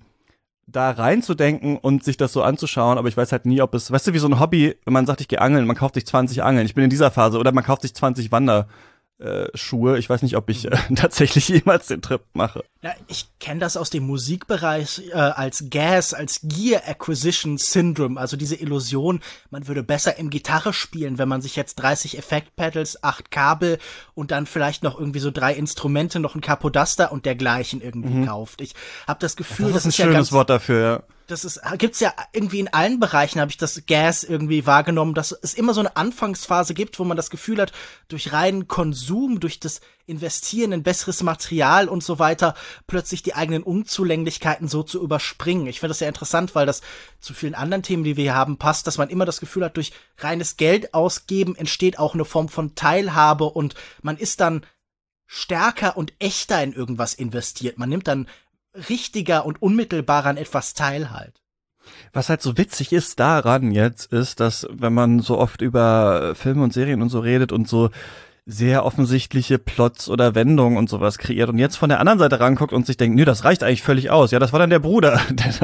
da reinzudenken und sich das so anzuschauen, aber ich weiß halt nie, ob es, weißt du, wie so ein Hobby, wenn man sagt, ich gehe angeln, man kauft sich zwanzig Angeln, ich bin in dieser Phase, oder man kauft sich zwanzig Wanderschuhe, ich weiß nicht, ob ich äh, tatsächlich jemals den Trip mache. Ja, ich kenne das aus dem Musikbereich äh, als Gas, als Gear Acquisition Syndrome, also diese Illusion, man würde besser im Gitarre spielen, wenn man sich jetzt dreißig Effekt-Pedals, acht Kabel und dann vielleicht noch irgendwie so drei Instrumente, noch ein Capodaster und dergleichen irgendwie mhm. kauft. Ich habe das Gefühl, das ist das ein ist schönes ja ganz, Wort dafür, ja. Das ist, gibt's ja irgendwie in allen Bereichen, habe ich das Gas irgendwie wahrgenommen, dass es immer so eine Anfangsphase gibt, wo man das Gefühl hat, durch reinen Konsum, durch das Investieren in besseres Material und so weiter, plötzlich die eigenen Unzulänglichkeiten so zu überspringen. Ich finde das sehr interessant, weil das zu vielen anderen Themen, die wir hier haben, passt, dass man immer das Gefühl hat, durch reines Geld ausgeben entsteht auch eine Form von Teilhabe und man ist dann stärker und echter in irgendwas investiert. Man nimmt dann richtiger und unmittelbarer an etwas teil halt. Was halt so witzig ist daran jetzt, ist, dass wenn man so oft über Filme und Serien und so redet und so sehr offensichtliche Plots oder Wendungen und sowas kreiert und jetzt von der anderen Seite ranguckt und sich denkt, nö, das reicht eigentlich völlig aus. Ja, das war dann der Bruder.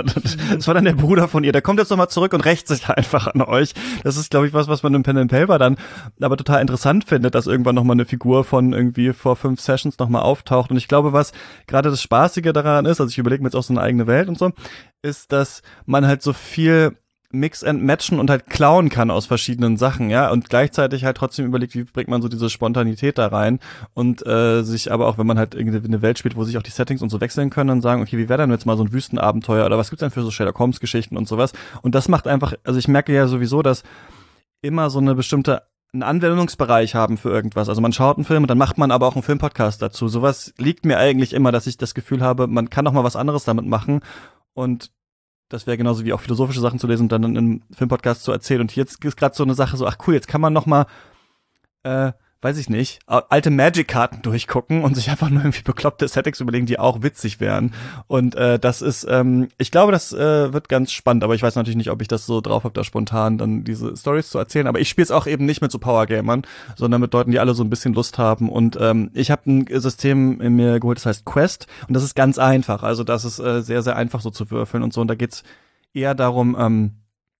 Das war dann der Bruder von ihr. Der kommt jetzt nochmal zurück und rächt sich einfach an euch. Das ist, glaube ich, was, was man im Pen and Paper dann aber total interessant findet, dass irgendwann nochmal eine Figur von irgendwie vor fünf Sessions nochmal auftaucht. Und ich glaube, was gerade das Spaßige daran ist, also ich überlege mir jetzt auch so eine eigene Welt und so, ist, dass man halt so viel mix and matchen und halt klauen kann aus verschiedenen Sachen, ja, und gleichzeitig halt trotzdem überlegt, wie bringt man so diese Spontanität da rein und äh, sich aber auch, wenn man halt irgendwie eine Welt spielt, wo sich auch die Settings und so wechseln können, dann sagen, okay, wie wäre denn jetzt mal so ein Wüstenabenteuer oder was gibt's denn für so Sherlock Holmes Geschichten und sowas, und das macht einfach, also ich merke ja sowieso, dass immer so eine bestimmte einen Anwendungsbereich haben für irgendwas. Also man schaut einen Film und dann macht man aber auch einen Filmpodcast dazu. Sowas liegt mir eigentlich immer, dass ich das Gefühl habe, man kann auch mal was anderes damit machen, und das wäre genauso wie auch philosophische Sachen zu lesen und dann in einem Filmpodcast zu erzählen. Und jetzt ist gerade so eine Sache so, ach cool, jetzt kann man noch mal, äh, weiß ich nicht, alte Magic-Karten durchgucken und sich einfach nur irgendwie bekloppte Settings überlegen, die auch witzig wären. Und äh, das ist, ähm, ich glaube, das äh, wird ganz spannend, aber ich weiß natürlich nicht, ob ich das so drauf habe, da spontan dann diese Stories zu erzählen. Aber ich spiele es auch eben nicht mit so Powergamern, sondern mit Leuten, die alle so ein bisschen Lust haben. Und ähm, ich habe ein System in mir geholt, das heißt Quest, und das ist ganz einfach. Also das ist äh, sehr, sehr einfach so zu würfeln und so. Und da geht's eher darum, ähm,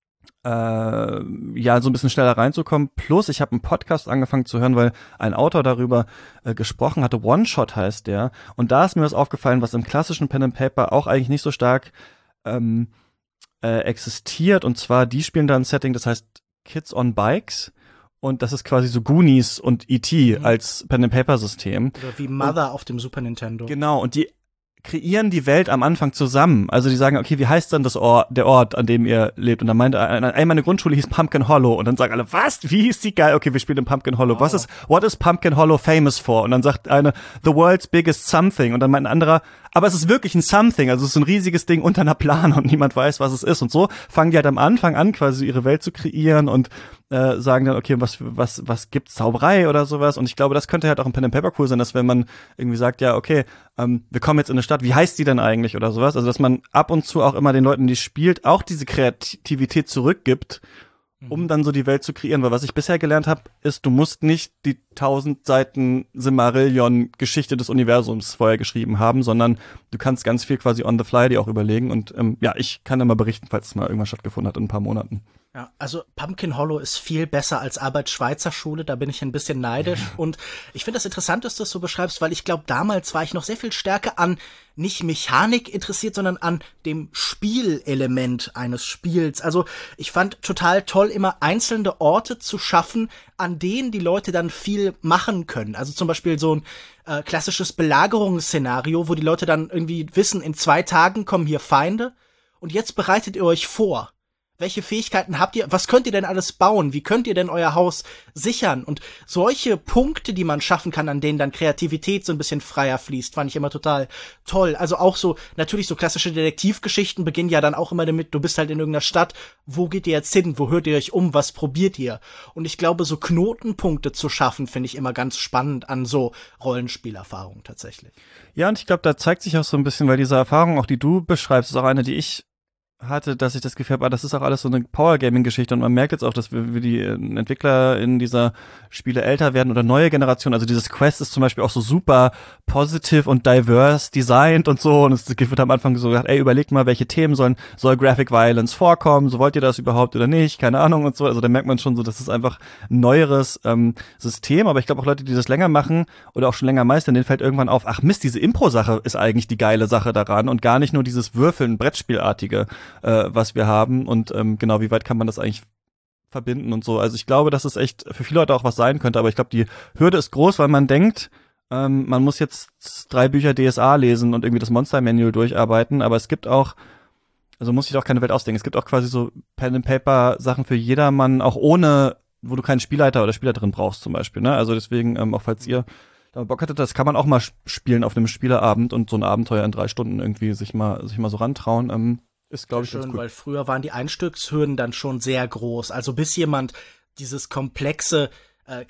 Äh, ja, so ein bisschen schneller reinzukommen. Plus, ich habe einen Podcast angefangen zu hören, weil ein Autor darüber äh, gesprochen hatte. One Shot heißt der. Und da ist mir was aufgefallen, was im klassischen Pen and Paper auch eigentlich nicht so stark ähm, äh, existiert. Und zwar, die spielen da ein Setting, das heißt Kids on Bikes. Und das ist quasi so Goonies und E T mhm. als Pen and Paper System. Oder wie Mother und, auf dem Super Nintendo. Genau, und die kreieren die Welt am Anfang zusammen. Also die sagen, okay, wie heißt dann das Ort, der Ort, an dem ihr lebt? Und dann meinte einer, ey, meine Grundschule hieß Pumpkin Hollow. Und dann sagen alle, was? Wie hieß die? Geil, okay, wir spielen in Pumpkin Hollow. Oh. Was ist, what is Pumpkin Hollow famous for? Und dann sagt eine, the world's biggest something. Und dann meint ein anderer, aber es ist wirklich ein something. Also es ist ein riesiges Ding unter einer Plane und niemand weiß, was es ist. Und so fangen die halt am Anfang an, quasi ihre Welt zu kreieren und äh, sagen dann, okay, was was was gibt's, Zauberei oder sowas. Und ich glaube, das könnte halt auch ein Pen and Paper cool sein, dass wenn man irgendwie sagt, ja, okay, ähm, wir kommen jetzt in eine Stadt, wie heißt die denn eigentlich oder sowas? Also dass man ab und zu auch immer den Leuten, die spielt, auch diese Kreativität zurückgibt, um dann so die Welt zu kreieren. Weil was ich bisher gelernt habe, ist, du musst nicht die tausend Seiten Silmarillion-Geschichte des Universums vorher geschrieben haben, sondern du kannst ganz viel quasi on the fly dir auch überlegen. Und ähm, ja, ich kann dann mal berichten, falls es mal irgendwas stattgefunden hat in ein paar Monaten. Ja, also Pumpkin Hollow ist viel besser als Albert Schweitzer Schule, da bin ich ein bisschen neidisch. Und ich finde das interessant, dass du es so beschreibst, weil ich glaube, damals war ich noch sehr viel stärker an nicht Mechanik interessiert, sondern an dem Spielelement eines Spiels. Also ich fand total toll, immer einzelne Orte zu schaffen, an denen die Leute dann viel machen können. Also zum Beispiel so ein äh, klassisches Belagerungsszenario, wo die Leute dann irgendwie wissen, in zwei Tagen kommen hier Feinde und jetzt bereitet ihr euch vor. Welche Fähigkeiten habt ihr? Was könnt ihr denn alles bauen? Wie könnt ihr denn euer Haus sichern? Und solche Punkte, die man schaffen kann, an denen dann Kreativität so ein bisschen freier fließt, fand ich immer total toll. Also auch so, natürlich so klassische Detektivgeschichten beginnen ja dann auch immer damit, du bist halt in irgendeiner Stadt, wo geht ihr jetzt hin? Wo hört ihr euch um? Was probiert ihr? Und ich glaube, so Knotenpunkte zu schaffen, finde ich immer ganz spannend an so Rollenspielerfahrungen tatsächlich. Ja, und ich glaube, da zeigt sich auch so ein bisschen, weil diese Erfahrung, auch die du beschreibst, ist auch eine, die ich hatte, dass ich das Gefühl habe, ah, das ist auch alles so eine Power-Gaming-Geschichte, und man merkt jetzt auch, dass wir, wir die Entwickler in dieser Spiele älter werden oder neue Generationen, also dieses Quest ist zum Beispiel auch so super positive und diverse designed und so, und es wird am Anfang so gesagt, ey, überlegt mal, welche Themen sollen, soll Graphic Violence vorkommen, so wollt ihr das überhaupt oder nicht, keine Ahnung und so, also da merkt man schon so, das ist einfach ein neueres ähm, System, aber ich glaube auch Leute, die das länger machen oder auch schon länger meistern, denen fällt irgendwann auf, ach Mist, diese Impro-Sache ist eigentlich die geile Sache daran und gar nicht nur dieses Würfeln, Brettspielartige, Äh, was wir haben, und ähm, genau, wie weit kann man das eigentlich verbinden und so. Also ich glaube, dass es echt für viele Leute auch was sein könnte, aber ich glaube, die Hürde ist groß, weil man denkt, ähm, man muss jetzt drei Bücher D S A lesen und irgendwie das Monster-Manual durcharbeiten, aber es gibt auch, also muss ich auch keine Welt ausdenken, es gibt auch quasi so Pen-and-Paper-Sachen für jedermann, auch ohne, wo du keinen Spielleiter oder Spielleiterin brauchst zum Beispiel, ne? Also deswegen, ähm, auch falls ihr da Bock hattet, das kann man auch mal spielen auf einem Spieleabend und so ein Abenteuer in drei Stunden irgendwie sich mal, sich mal so rantrauen, ähm, ist, glaube ich, schön, ganz gut. weil früher waren die Einstiegshürden dann schon sehr groß. Also bis jemand dieses komplexe äh,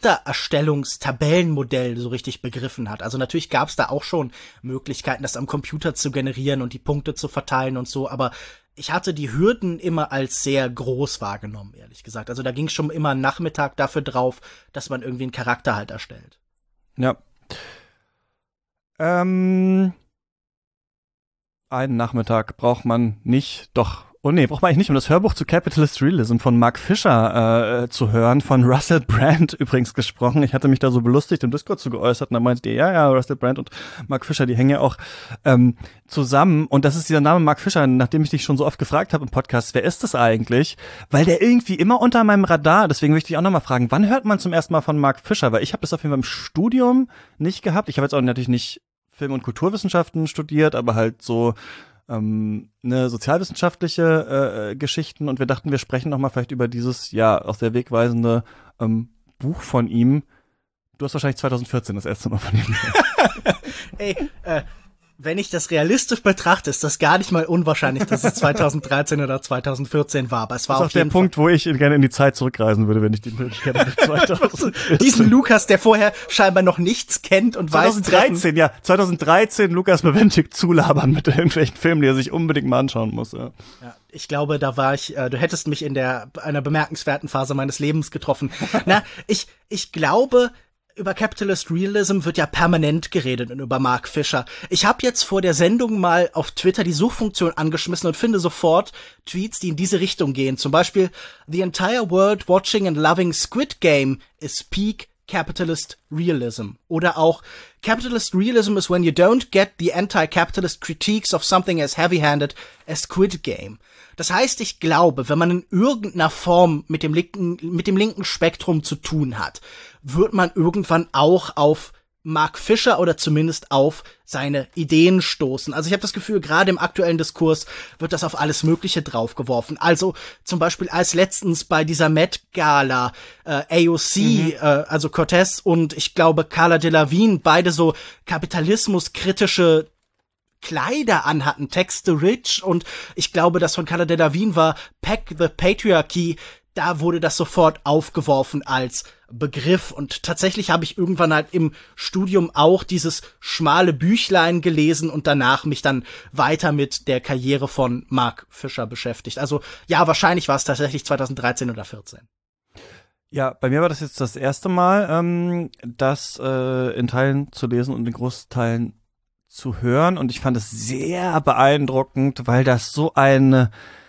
Charaktererstellungstabellenmodell so richtig begriffen hat. Also natürlich gab es da auch schon Möglichkeiten, das am Computer zu generieren und die Punkte zu verteilen und so, aber ich hatte die Hürden immer als sehr groß wahrgenommen, ehrlich gesagt. Also da ging schon immer ein Nachmittag dafür drauf, dass man irgendwie einen Charakter halt erstellt. Ja. Ähm... Einen Nachmittag braucht man nicht, doch Oh nee, braucht man eigentlich nicht, um das Hörbuch zu Capitalist Realism von Mark Fisher äh, zu hören, von Russell Brand übrigens gesprochen. Ich hatte mich da so belustigt im Discord zu geäußert und da meinte die, ja, ja, Russell Brand und Mark Fisher, die hängen ja auch ähm, zusammen. Und das ist dieser Name Mark Fisher, nachdem ich dich schon so oft gefragt habe im Podcast, wer ist das eigentlich? Weil der irgendwie immer unter meinem Radar, deswegen möchte ich auch nochmal fragen, wann hört man zum ersten Mal von Mark Fisher? Weil ich habe das auf jeden Fall im Studium nicht gehabt. Ich habe jetzt auch natürlich nicht Film- und Kulturwissenschaften studiert, aber halt so ähm, ne, sozialwissenschaftliche äh, Geschichten und wir dachten, wir sprechen noch mal vielleicht über dieses, ja, auch sehr wegweisende ähm, Buch von ihm. Du hast wahrscheinlich zwanzig vierzehn das erste Mal von ihm gehört. Ey, äh, wenn ich das realistisch betrachte, ist das gar nicht mal unwahrscheinlich, dass es zwanzig dreizehn oder zwanzig vierzehn war, aber es war das ist auf auch der jeden Punkt, Fall wo ich gerne in die Zeit zurückreisen würde, wenn ich die Möglichkeit hätte. zwanzig vierzehn diesen Lukas, der vorher scheinbar noch nichts kennt und weiß. zwanzig dreizehn, ja. zwanzig dreizehn Lukas Bawenschik zulabern mit irgendwelchen Filmen, die er sich unbedingt mal anschauen muss, ja. Ja, ich glaube, da war ich, äh, du hättest mich in der, einer bemerkenswerten Phase meines Lebens getroffen. Na, ich, ich glaube, über Capitalist Realism wird ja permanent geredet und über Mark Fisher. Ich habe jetzt vor der Sendung mal auf Twitter die Suchfunktion angeschmissen und finde sofort Tweets, die in diese Richtung gehen. Zum Beispiel, The entire world watching and loving Squid Game is peak Capitalist Realism. Oder auch, Capitalist Realism is when you don't get the anti-capitalist critiques of something as heavy-handed as Squid Game. Das heißt, ich glaube, wenn man in irgendeiner Form mit dem linken, mit dem linken Spektrum zu tun hat, wird man irgendwann auch auf Mark Fisher oder zumindest auf seine Ideen stoßen. Also ich habe das Gefühl, gerade im aktuellen Diskurs wird das auf alles Mögliche draufgeworfen. Also zum Beispiel als letztens bei dieser Met-Gala äh, A O C, mhm. äh, also Cortez und ich glaube Cara Delevingne, beide so kapitalismuskritische Kleider anhatten, Text the Rich, und ich glaube, das von Cara Delevingne war Pack the Patriarchy. Da wurde das sofort aufgeworfen als Begriff. Und tatsächlich habe ich irgendwann halt im Studium auch dieses schmale Büchlein gelesen und danach mich dann weiter mit der Karriere von Mark Fisher beschäftigt. Also ja, wahrscheinlich war es tatsächlich zwanzig dreizehn oder vierzehn. Ja, bei mir war das jetzt das erste Mal, ähm, das äh, in Teilen zu lesen und in Großteilen zu hören. Und ich fand es sehr beeindruckend, weil das so eine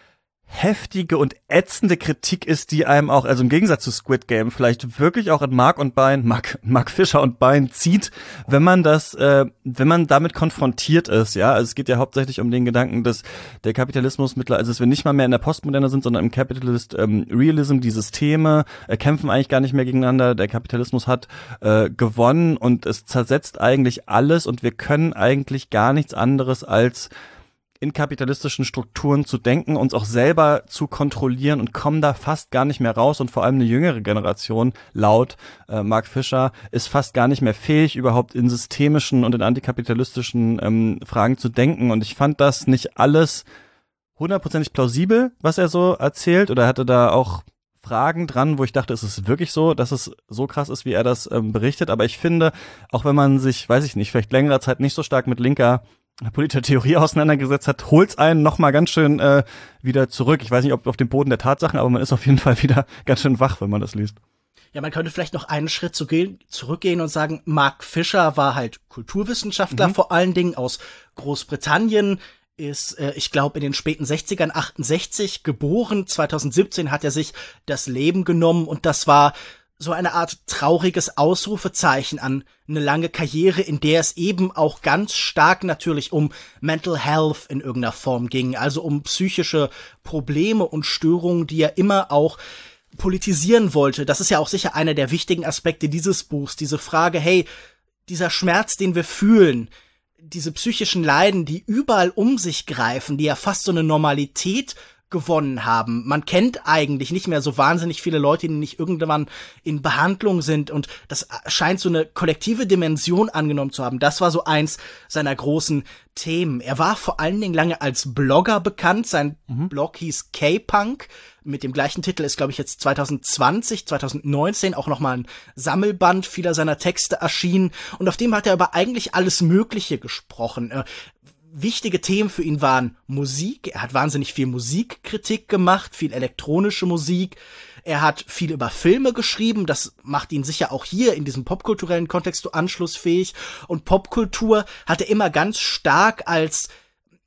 heftige und ätzende Kritik ist, die einem auch, also im Gegensatz zu Squid Game, vielleicht wirklich auch in Mark und Bein, Mark, Mark Fisher und Bein zieht, wenn man das, äh, wenn man damit konfrontiert ist, ja. Also es geht ja hauptsächlich um den Gedanken, dass der Kapitalismus mittlerweile, also dass wir nicht mal mehr in der Postmoderne sind, sondern im Capitalist ähm, Realism, die Systeme äh, kämpfen eigentlich gar nicht mehr gegeneinander, der Kapitalismus hat äh, gewonnen und es zersetzt eigentlich alles und wir können eigentlich gar nichts anderes als in kapitalistischen Strukturen zu denken, uns auch selber zu kontrollieren und kommen da fast gar nicht mehr raus und vor allem eine jüngere Generation, laut äh, Mark Fisher, ist fast gar nicht mehr fähig, überhaupt in systemischen und in antikapitalistischen ähm, Fragen zu denken, und ich fand das nicht alles hundertprozentig plausibel, was er so erzählt, oder hatte da auch Fragen dran, wo ich dachte, ist es wirklich so, dass es so krass ist, wie er das ähm, berichtet, aber ich finde, auch wenn man sich, weiß ich nicht, vielleicht längere Zeit nicht so stark mit linker politischer Theorie auseinandergesetzt hat, holt's einen noch mal ganz schön äh, wieder zurück. Ich weiß nicht, ob auf dem Boden der Tatsachen, aber man ist auf jeden Fall wieder ganz schön wach, wenn man das liest. Ja, man könnte vielleicht noch einen Schritt zu gehen, zurückgehen und sagen, Mark Fisher war halt Kulturwissenschaftler, mhm. vor allen Dingen aus Großbritannien, ist, äh, ich glaube, in den späten sechzigern, achtundsechzig geboren. zweitausendsiebzehn hat er sich das Leben genommen und das war so eine Art trauriges Ausrufezeichen an eine lange Karriere, in der es eben auch ganz stark natürlich um Mental Health in irgendeiner Form ging, also um psychische Probleme und Störungen, die er immer auch politisieren wollte. Das ist ja auch sicher einer der wichtigen Aspekte dieses Buchs, diese Frage, hey, dieser Schmerz, den wir fühlen, diese psychischen Leiden, die überall um sich greifen, die ja fast so eine Normalität gewonnen haben. Man kennt eigentlich nicht mehr so wahnsinnig viele Leute, die nicht irgendwann in Behandlung sind, und das scheint so eine kollektive Dimension angenommen zu haben. Das war so eins seiner großen Themen. Er war vor allen Dingen lange als Blogger bekannt. Sein mhm. Blog hieß K-Punk. Mit dem gleichen Titel ist, glaube ich, jetzt zwanzig zwanzig, zwanzig neunzehn auch nochmal ein Sammelband vieler seiner Texte erschienen. Und auf dem hat er über eigentlich alles Mögliche gesprochen. Äh, Wichtige Themen für ihn waren Musik. Er hat wahnsinnig viel Musikkritik gemacht, viel elektronische Musik. Er hat viel über Filme geschrieben. Das macht ihn sicher auch hier in diesem popkulturellen Kontext so anschlussfähig. Und Popkultur hat er immer ganz stark als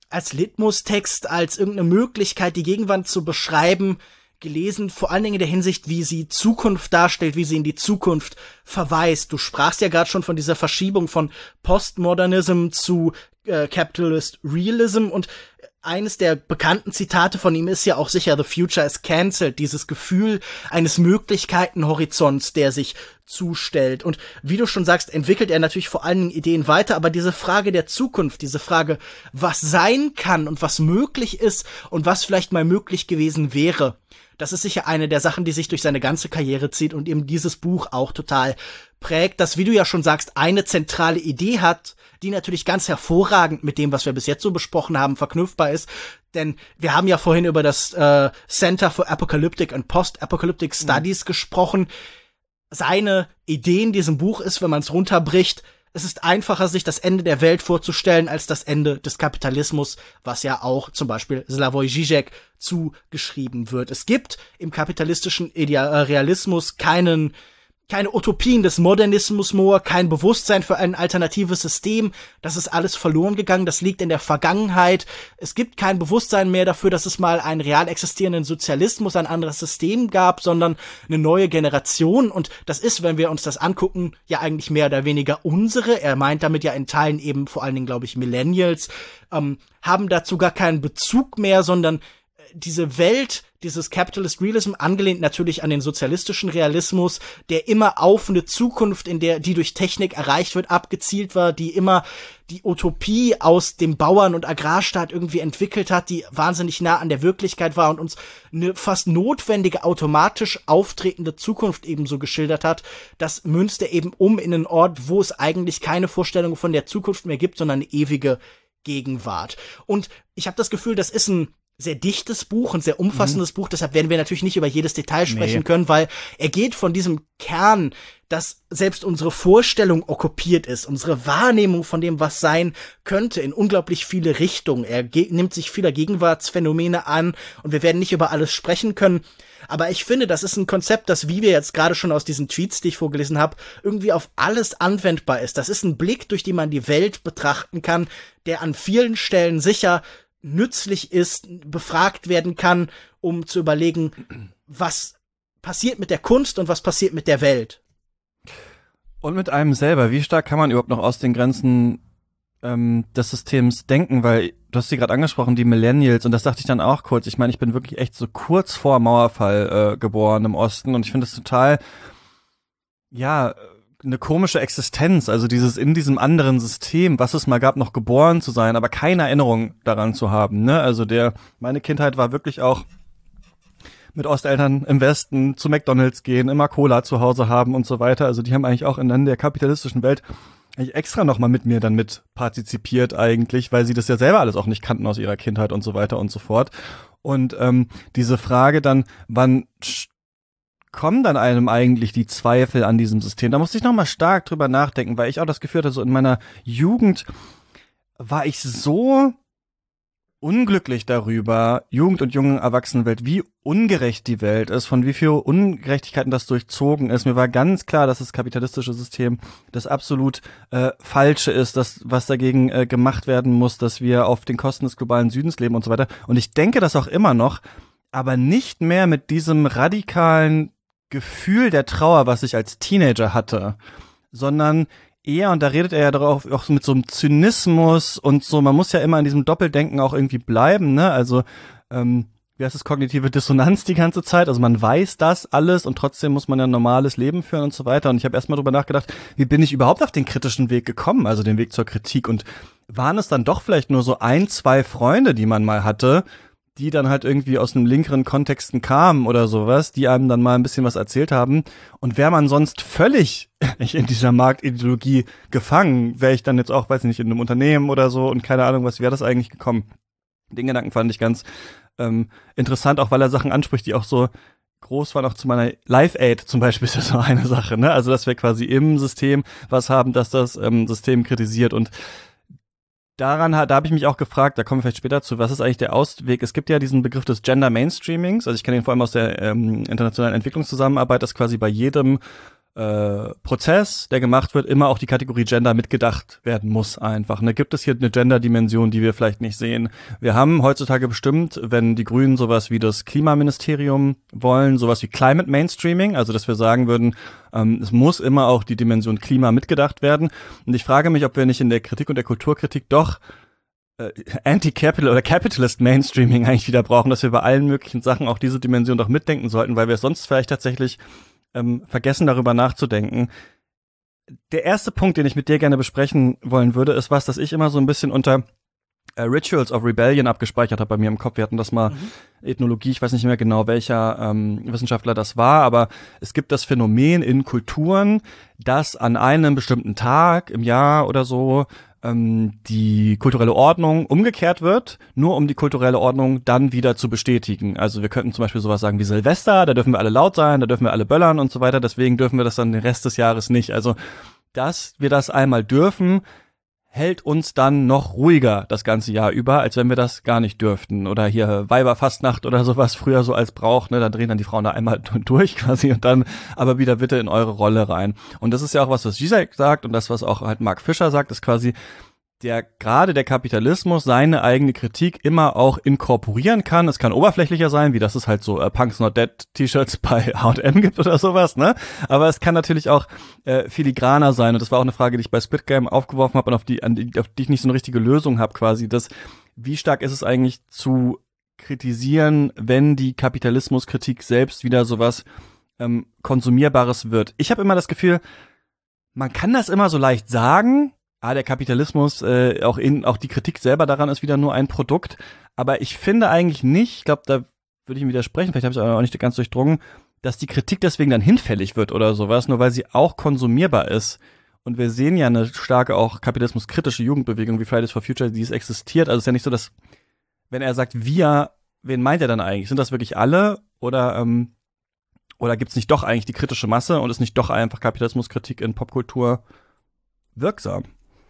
als Litmus-Text, als irgendeine Möglichkeit, die Gegenwart zu beschreiben, gelesen, vor allen Dingen in der Hinsicht, wie sie Zukunft darstellt, wie sie in die Zukunft verweist. Du sprachst ja gerade schon von dieser Verschiebung von Postmodernism zu äh, Capitalist Realism, und eines der bekannten Zitate von ihm ist ja auch sicher "The future is cancelled", dieses Gefühl eines Möglichkeitenhorizonts, der sich zustellt. Und wie du schon sagst, entwickelt er natürlich vor allen Dingen Ideen weiter, aber diese Frage der Zukunft, diese Frage, was sein kann und was möglich ist und was vielleicht mal möglich gewesen wäre, das ist sicher eine der Sachen, die sich durch seine ganze Karriere zieht und eben dieses Buch auch total prägt, das, wie du ja schon sagst, eine zentrale Idee hat, die natürlich ganz hervorragend mit dem, was wir bis jetzt so besprochen haben, verknüpfbar ist. Denn wir haben ja vorhin über das äh, Center for Apocalyptic and Post-Apocalyptic Studies mhm. gesprochen. Seine Idee in diesem Buch ist, wenn man es runterbricht, es ist einfacher, sich das Ende der Welt vorzustellen, als das Ende des Kapitalismus, was ja auch zum Beispiel Slavoj Žižek zugeschrieben wird. Es gibt im kapitalistischen Ideal- äh, Realismus keinen keine Utopien des Modernismus mehr, kein Bewusstsein für ein alternatives System. Das ist alles verloren gegangen, das liegt in der Vergangenheit. Es gibt kein Bewusstsein mehr dafür, dass es mal einen real existierenden Sozialismus, ein anderes System gab, sondern eine neue Generation. Und das ist, wenn wir uns das angucken, ja eigentlich mehr oder weniger unsere. Er meint damit ja in Teilen eben vor allen Dingen, glaube ich, Millennials, ähm, haben dazu gar keinen Bezug mehr, sondern diese Welt, dieses Capitalist Realism, angelehnt natürlich an den sozialistischen Realismus, der immer auf eine Zukunft, in der die durch Technik erreicht wird, abgezielt war, die immer die Utopie aus dem Bauern- und Agrarstaat irgendwie entwickelt hat, die wahnsinnig nah an der Wirklichkeit war und uns eine fast notwendige, automatisch auftretende Zukunft ebenso geschildert hat. Das münzt er eben um in einen Ort, wo es eigentlich keine Vorstellung von der Zukunft mehr gibt, sondern eine ewige Gegenwart. Und ich habe das Gefühl, das ist ein sehr dichtes Buch, ein sehr umfassendes mhm. Buch, deshalb werden wir natürlich nicht über jedes Detail sprechen nee. können, weil er geht von diesem Kern, dass selbst unsere Vorstellung okkupiert ist, unsere Wahrnehmung von dem, was sein könnte, in unglaublich viele Richtungen. Er ge- nimmt sich vieler Gegenwartsphänomene an und wir werden nicht über alles sprechen können. Aber ich finde, das ist ein Konzept, das, wie wir jetzt gerade schon aus diesen Tweets, die ich vorgelesen habe, irgendwie auf alles anwendbar ist. Das ist ein Blick, durch den man die Welt betrachten kann, der an vielen Stellen sicher nützlich ist, befragt werden kann, um zu überlegen, was passiert mit der Kunst und was passiert mit der Welt. Und mit einem selber. Wie stark kann man überhaupt noch aus den Grenzen ähm, des Systems denken? Weil du hast sie gerade angesprochen, die Millennials, und das dachte ich dann auch kurz. Ich meine, ich bin wirklich echt so kurz vor Mauerfall äh, geboren im Osten, und ich finde es total, ja, eine komische Existenz, also dieses in diesem anderen System, was es mal gab, noch geboren zu sein, aber keine Erinnerung daran zu haben, ne? Also der, meine Kindheit war wirklich auch mit Osteltern im Westen zu McDonald's gehen, immer Cola zu Hause haben und so weiter. Also die haben eigentlich auch in der kapitalistischen Welt eigentlich extra nochmal mit mir dann mit partizipiert eigentlich, weil sie das ja selber alles auch nicht kannten aus ihrer Kindheit und so weiter und so fort. Und ähm, diese Frage dann, wann kommen dann einem eigentlich die Zweifel an diesem System? Da musste ich nochmal stark drüber nachdenken, weil ich auch das Gefühl hatte, so in meiner Jugend war ich so unglücklich darüber, Jugend- und junge Erwachsenenwelt, wie ungerecht die Welt ist, von wie viel Ungerechtigkeiten das durchzogen ist. Mir war ganz klar, dass das kapitalistische System das absolut äh, Falsche ist, das, was dagegen äh, gemacht werden muss, dass wir auf den Kosten des globalen Südens leben und so weiter. Und ich denke das auch immer noch, aber nicht mehr mit diesem radikalen Gefühl der Trauer, was ich als Teenager hatte, sondern eher, und da redet er ja darauf, auch mit so einem Zynismus und so, man muss ja immer an diesem Doppeldenken auch irgendwie bleiben, ne, also, ähm, wie heißt das, kognitive Dissonanz die ganze Zeit, also man weiß das alles und trotzdem muss man ja ein normales Leben führen und so weiter, und ich habe erstmal drüber nachgedacht, wie bin ich überhaupt auf den kritischen Weg gekommen, also den Weg zur Kritik, und waren es dann doch vielleicht nur so ein, zwei Freunde, die man mal hatte, die dann halt irgendwie aus einem linkeren Kontexten kamen oder sowas, die einem dann mal ein bisschen was erzählt haben. Und wäre man sonst völlig in dieser Marktideologie gefangen, wäre ich dann jetzt auch, weiß ich nicht, in einem Unternehmen oder so und keine Ahnung, was wäre das eigentlich gekommen. Den Gedanken fand ich ganz ähm, interessant, auch weil er Sachen anspricht, die auch so groß waren, auch zu meiner Live-Aid zum Beispiel, ist ja so eine Sache, ne? Also, dass wir quasi im System was haben, dass das ähm, System kritisiert, und daran, da habe ich mich auch gefragt, da kommen wir vielleicht später zu, was ist eigentlich der Ausweg? Es gibt ja diesen Begriff des Gender Mainstreamings, also ich kenne ihn vor allem aus der ähm, internationalen Entwicklungszusammenarbeit, dass quasi bei jedem äh, Prozess, der gemacht wird, immer auch die Kategorie Gender mitgedacht werden muss einfach. Ne? Gibt es hier eine Gender-Dimension, die wir vielleicht nicht sehen? Wir haben heutzutage bestimmt, wenn die Grünen sowas wie das Klimaministerium wollen, sowas wie Climate Mainstreaming, also dass wir sagen würden, ähm, es muss immer auch die Dimension Klima mitgedacht werden. Und ich frage mich, ob wir nicht in der Kritik und der Kulturkritik doch äh, Anti-Capital oder Capitalist Mainstreaming eigentlich wieder brauchen, dass wir bei allen möglichen Sachen auch diese Dimension doch mitdenken sollten, weil wir sonst vielleicht tatsächlich ähm, vergessen, darüber nachzudenken. Der erste Punkt, den ich mit dir gerne besprechen wollen würde, ist was, das ich immer so ein bisschen unter äh, Rituals of Rebellion abgespeichert habe bei mir im Kopf. Wir hatten das mal, mhm. Ethnologie, ich weiß nicht mehr genau, welcher ähm, Wissenschaftler das war, aber es gibt das Phänomen in Kulturen, dass an einem bestimmten Tag im Jahr oder so ähm, die kulturelle Ordnung umgekehrt wird, nur um die kulturelle Ordnung dann wieder zu bestätigen. Also wir könnten zum Beispiel sowas sagen wie Silvester, da dürfen wir alle laut sein, da dürfen wir alle böllern und so weiter, deswegen dürfen wir das dann den Rest des Jahres nicht. Also, dass wir das einmal dürfen, hält uns dann noch ruhiger das ganze Jahr über, als wenn wir das gar nicht dürften. Oder hier Weiberfastnacht oder sowas früher so als Brauch, ne, da drehen dann die Frauen da einmal durch quasi und dann aber wieder bitte in eure Rolle rein. Und das ist ja auch was, was Zizek sagt und das, was auch halt Mark Fisher sagt, ist quasi der gerade der Kapitalismus seine eigene Kritik immer auch inkorporieren kann. Es kann oberflächlicher sein, wie dass es halt so äh, Punks Not Dead T-Shirts bei H und M gibt oder sowas, ne? Aber es kann natürlich auch äh, filigraner sein. Und das war auch eine Frage, die ich bei Squid Game aufgeworfen habe und auf die, an die, auf die ich nicht so eine richtige Lösung habe quasi. Das, wie stark ist es eigentlich zu kritisieren, wenn die Kapitalismuskritik selbst wieder sowas ähm, Konsumierbares wird? Ich habe immer das Gefühl, man kann das immer so leicht sagen, ah, der Kapitalismus, äh, auch in, auch die Kritik selber daran ist wieder nur ein Produkt. Aber ich finde eigentlich nicht, ich glaube, da würde ich ihm widersprechen, vielleicht habe ich es auch nicht ganz durchdrungen, dass die Kritik deswegen dann hinfällig wird oder sowas, nur weil sie auch konsumierbar ist. Und wir sehen ja eine starke auch kapitalismuskritische Jugendbewegung wie Fridays for Future, die es existiert. Also es ist ja nicht so, dass, wenn er sagt, wir, wen meint er dann eigentlich? Sind das wirklich alle? Oder, ähm, oder gibt's nicht doch eigentlich die kritische Masse und ist nicht doch einfach Kapitalismuskritik in Popkultur wirksam?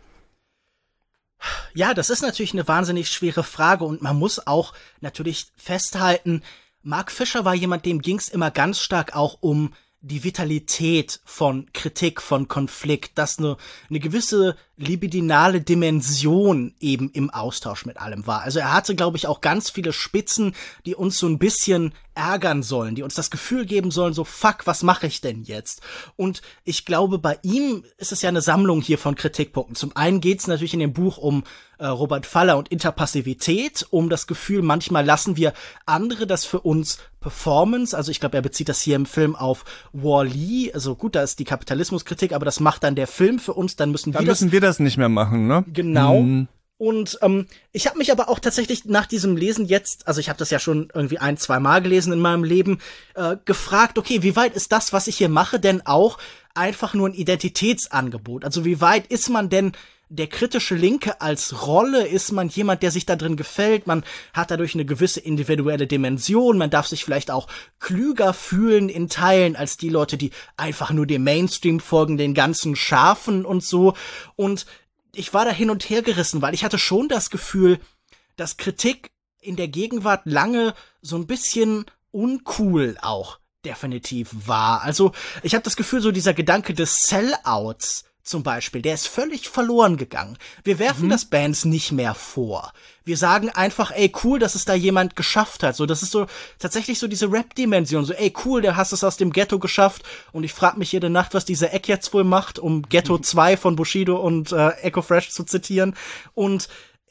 Ja, das ist natürlich eine wahnsinnig schwere Frage und man muss auch natürlich festhalten, Mark Fisher war jemand, dem ging's immer ganz stark auch um die Vitalität von Kritik, von Konflikt, dass eine, eine gewisse libidinale Dimension eben im Austausch mit allem war. Also er hatte, glaube ich, auch ganz viele Spitzen, die uns so ein bisschen ärgern sollen, die uns das Gefühl geben sollen, so fuck, was mache ich denn jetzt? Und ich glaube, bei ihm ist es ja eine Sammlung hier von Kritikpunkten. Zum einen geht es natürlich in dem Buch um äh, Robert Faller und Interpassivität, um das Gefühl, manchmal lassen wir andere das für uns Performance, also ich glaube, er bezieht das hier im Film auf Wall-E, also gut, da ist die Kapitalismuskritik, aber das macht dann der Film für uns, dann müssen wir dann das... müssen wir das nicht mehr machen, ne? Genau. Hm. Und ähm, ich habe mich aber auch tatsächlich nach diesem Lesen jetzt, also ich habe das ja schon irgendwie ein, zwei Mal gelesen in meinem Leben, äh, gefragt, okay, wie weit ist das, was ich hier mache, denn auch einfach nur ein Identitätsangebot? Also wie weit ist man denn der kritische Linke als Rolle? Ist man jemand, der sich da drin gefällt? Man hat dadurch eine gewisse individuelle Dimension. Man darf sich vielleicht auch klüger fühlen in Teilen als die Leute, die einfach nur dem Mainstream folgen, den ganzen Schafen und so. Und ich war da hin und her gerissen, weil ich hatte schon das Gefühl, dass Kritik in der Gegenwart lange so ein bisschen uncool auch definitiv war. Also ich habe das Gefühl, so dieser Gedanke des Sellouts zum Beispiel, der ist völlig verloren gegangen. Wir werfen mhm. das Bands nicht mehr vor. Wir sagen einfach, ey, cool, dass es da jemand geschafft hat. So, das ist so tatsächlich so diese Rap-Dimension. So, ey, cool, der hast es aus dem Ghetto geschafft. Und ich frage mich jede Nacht, was dieser Eck jetzt wohl macht, um Ghetto zwei von Bushido und äh, Echo Fresh zu zitieren. Und